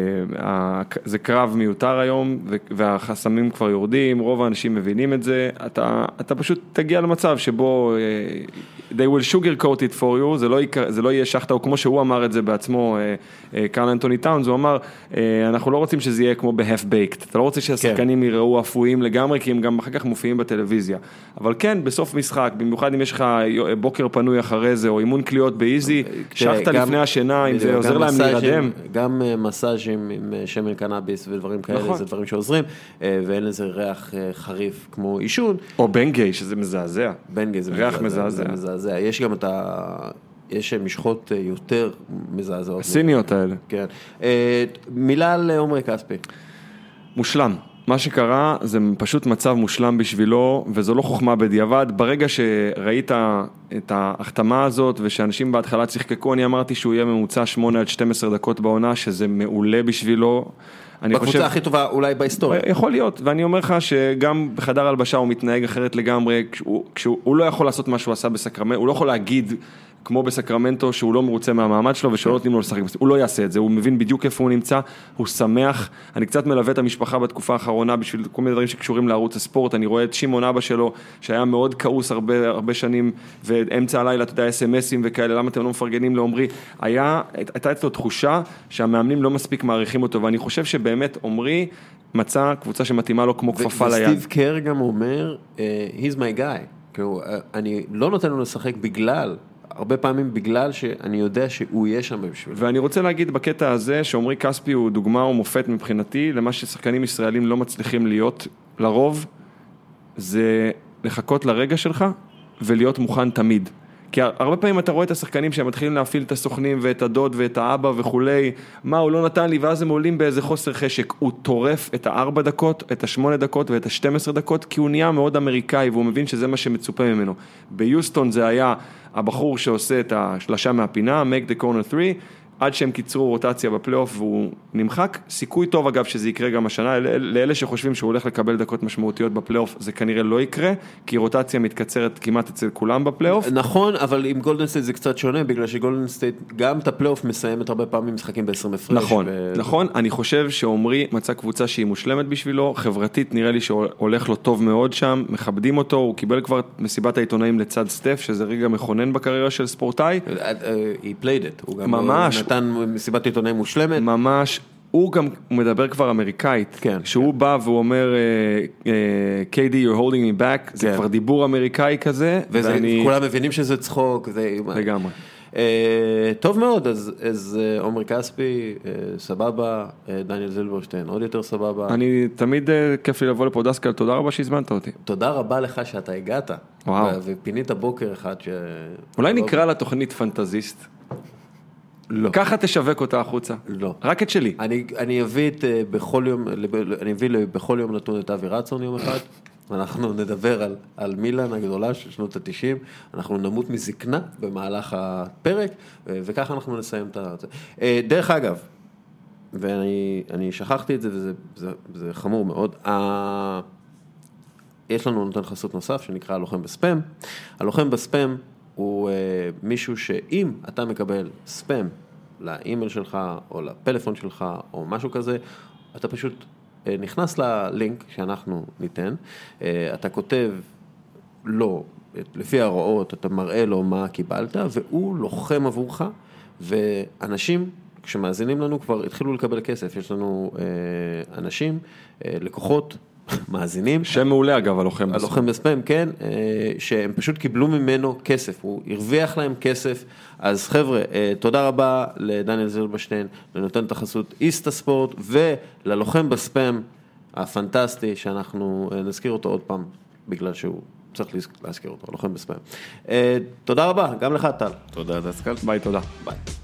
זה קרב מיותר היום, והחסמים כבר יורדים, רוב האנשים מבינים את זה, אתה פשוט תגיע למצב שבו, they will sugar coat it for you, זה לא יהיה שחטה, או כמו שהוא אמר את זה בעצמו, קרל אנטוני טאונס, הוא אמר, אנחנו לא רוצים שזה יהיה כמו ב-half baked, אתה לא רוצה שהשחקנים יראו אפויים לגמרי, כי הם גם אחר כך מופיעים בטלוויזיה, אבל כן, בסוף משחק, במיוחד אם יש לך בוקר פנוי אחרי זה, או אימון קליעות באיזי, שחטה לפני השינה, אם זה עוזר להם להירדם. גם מסאז'ים עם שמן קנאביס ודברים כאלה, זה דברים שעוזרים, ואין לזה ריח חריף כמו עישון. או בנגיי, שזה מזעזע. בנגיי זה מזעזע. יש גם את ה... יש משחות יותר מזעזעות. הסיניות האלה. כן. מילה על עומרי כספי. מושלם. מה שקרה זה פשוט מצב מושלם בשבילו, וזו לא חוכמה בדיעבד. ברגע שראית את ההחתמה הזאת, ושאנשים בהתחלה צחקקו, אני אמרתי שהוא יהיה ממוצע שמונה עד שתים עשרה דקות בעונה, שזה מעולה בשבילו. בקבוצה חושב, הכי טובה אולי בהיסטוריה. יכול להיות, ואני אומר לך שגם בחדר הלבשה הוא מתנהג אחרת לגמרי, כשהוא, כשהוא הוא לא יכול לעשות מה שהוא עשה בסקרמנטו, הוא לא יכול להגיד כמו בסקרמנטו שהוא לא מרוצה מהמעמד שלו ושלא נותנים לו לשחק, הוא לא יעשה את זה, הוא מבין בדיוק איפה הוא נמצא, הוא שמח, אני קצת מלווה את המשפחה בתקופה האחרונה בשביל כל מיני דברים שקשורים לערוץ הספורט, אני רואה את שמעון אבא שלו שהיה מאוד כעוס הרבה, הרבה שנים, ואמצע הלילה, אתה יודע, אס אם אסים וכאלה, למה אתם לא מפרגנים לעומרי, היה, הייתה אצלו תחושה שהמאמנים לא מספיק מעריכים אותו, ואני חושב שבאמת עומרי מצא קבוצה שמתאימה לו כמו כפפה ליד. וסטיב קר גם אומר, he's my guy, כאילו, אני לא נותן לו לשחק בגלל, הרבה פעמים בגלל שאני יודע שהוא יהיה שם בשביל. ואני רוצה להגיד בקטע הזה, שעומרי כספי הוא דוגמה ומופת מבחינתי, למה ששחקנים ישראלים לא מצליחים להיות לרוב, זה לחכות לרגע שלך, ולהיות מוכן תמיד. כי הרבה פעמים אתה רואה את השחקנים שהם מתחילים להפעיל את הסוכנים ואת הדוד ואת האבא וכולי, מה הוא לא נתן לי, ואז הם עולים באיזה חוסר חשק, הוא טורף את הארבע דקות, את השמונה דקות ואת השתים עשרה דקות, כי הוא נהיה מאוד אמריקאי, והוא מבין שזה מה שמצופה ממנו. ביוסטון זה היה הבחור שעושה את השלשה מהפינה, make the corner three, עד שהם קיצרו רוטציה בפלייאוף והוא נמחק, סיכוי טוב אגב שזה יקרה גם השנה, לאלה שחושבים שהוא הולך לקבל דקות משמעותיות בפלייאוף, זה כנראה לא יקרה, כי רוטציה מתקצרת כמעט אצל כולם בפלייאוף. נכון, אבל עם גולדן סטייט זה קצת שונה, בגלל שגולדן סטייט גם את הפלייאוף מסיימת הרבה פעמים משחקים ב-עשרים הפרש. נכון, ו... נכון, אני חושב שעומרי מצא קבוצה שהיא מושלמת בשבילו, חברתית נראה לי שהולך לו טוב מאוד שם, מכבדים אותו, הוא קיבל כבר מסיבת העיתונאים לצד סטף, שזה רגע מכונן בקריירה של ספורטאי. He played it. הוא גם ממש. נתן מסיבת עיתונאים מושלמת. ממש. הוא גם מדבר כבר אמריקאית, כן, שהוא כן. בא והוא אומר, קיי די, you're holding me back, זה כן. כבר דיבור אמריקאי כזה, ואני... וכולם מבינים שזה צחוק. זה... לגמרי. Uh, טוב מאוד, אז, אז uh, עומרי כספי, uh, סבבה, uh, דניאל זילברשטיין, עוד יותר סבבה. אני תמיד uh, כיף לי לבוא לפה דסקל, תודה רבה שהזמנת אותי. תודה רבה לך שאתה הגעת. וואו. ופינית בוקר אחד ש... אולי נקרא לה תוכנית פנטזיסט. לא. ככה תשווק אותה החוצה. לא. רק את שלי. אני, אני אביא את, בכל יום, אני אביא בכל יום נתון את אבי רצון יום אחד, ואנחנו נדבר על, על מילאן הגדולה של שנות התשעים, אנחנו נמות מזקנה במהלך הפרק, וככה אנחנו נסיים את זה. דרך אגב, ואני אני שכחתי את זה, וזה זה, זה חמור מאוד, יש לנו נותן חסות נוסף, שנקרא הלוחם בספאם. הלוחם בספאם, הוא uh, מישהו שאם אתה מקבל ספאם לאימייל שלך או לפלאפון שלך או משהו כזה, אתה פשוט uh, נכנס ללינק שאנחנו ניתן, uh, אתה כותב לו, לפי ההוראות, אתה מראה לו מה קיבלת, והוא לוחם עבורך, ואנשים כשמאזינים לנו כבר התחילו לקבל כסף, יש לנו uh, אנשים, uh, לקוחות, מאזינים. שם מעולה אגב, הלוחם בספאם. הלוחם בספאם, כן, שהם פשוט קיבלו ממנו כסף, הוא הרוויח להם כסף, אז חבר'ה, תודה רבה לדניאל זילברשטיין, לנותן את החסות איסטה ספורט, וללוחם בספאם הפנטסטי, שאנחנו נזכיר אותו עוד פעם, בגלל שהוא צריך להזכיר אותו, הלוחם בספאם. תודה רבה, גם לך טל. תודה דסקל. ביי, תודה. ביי.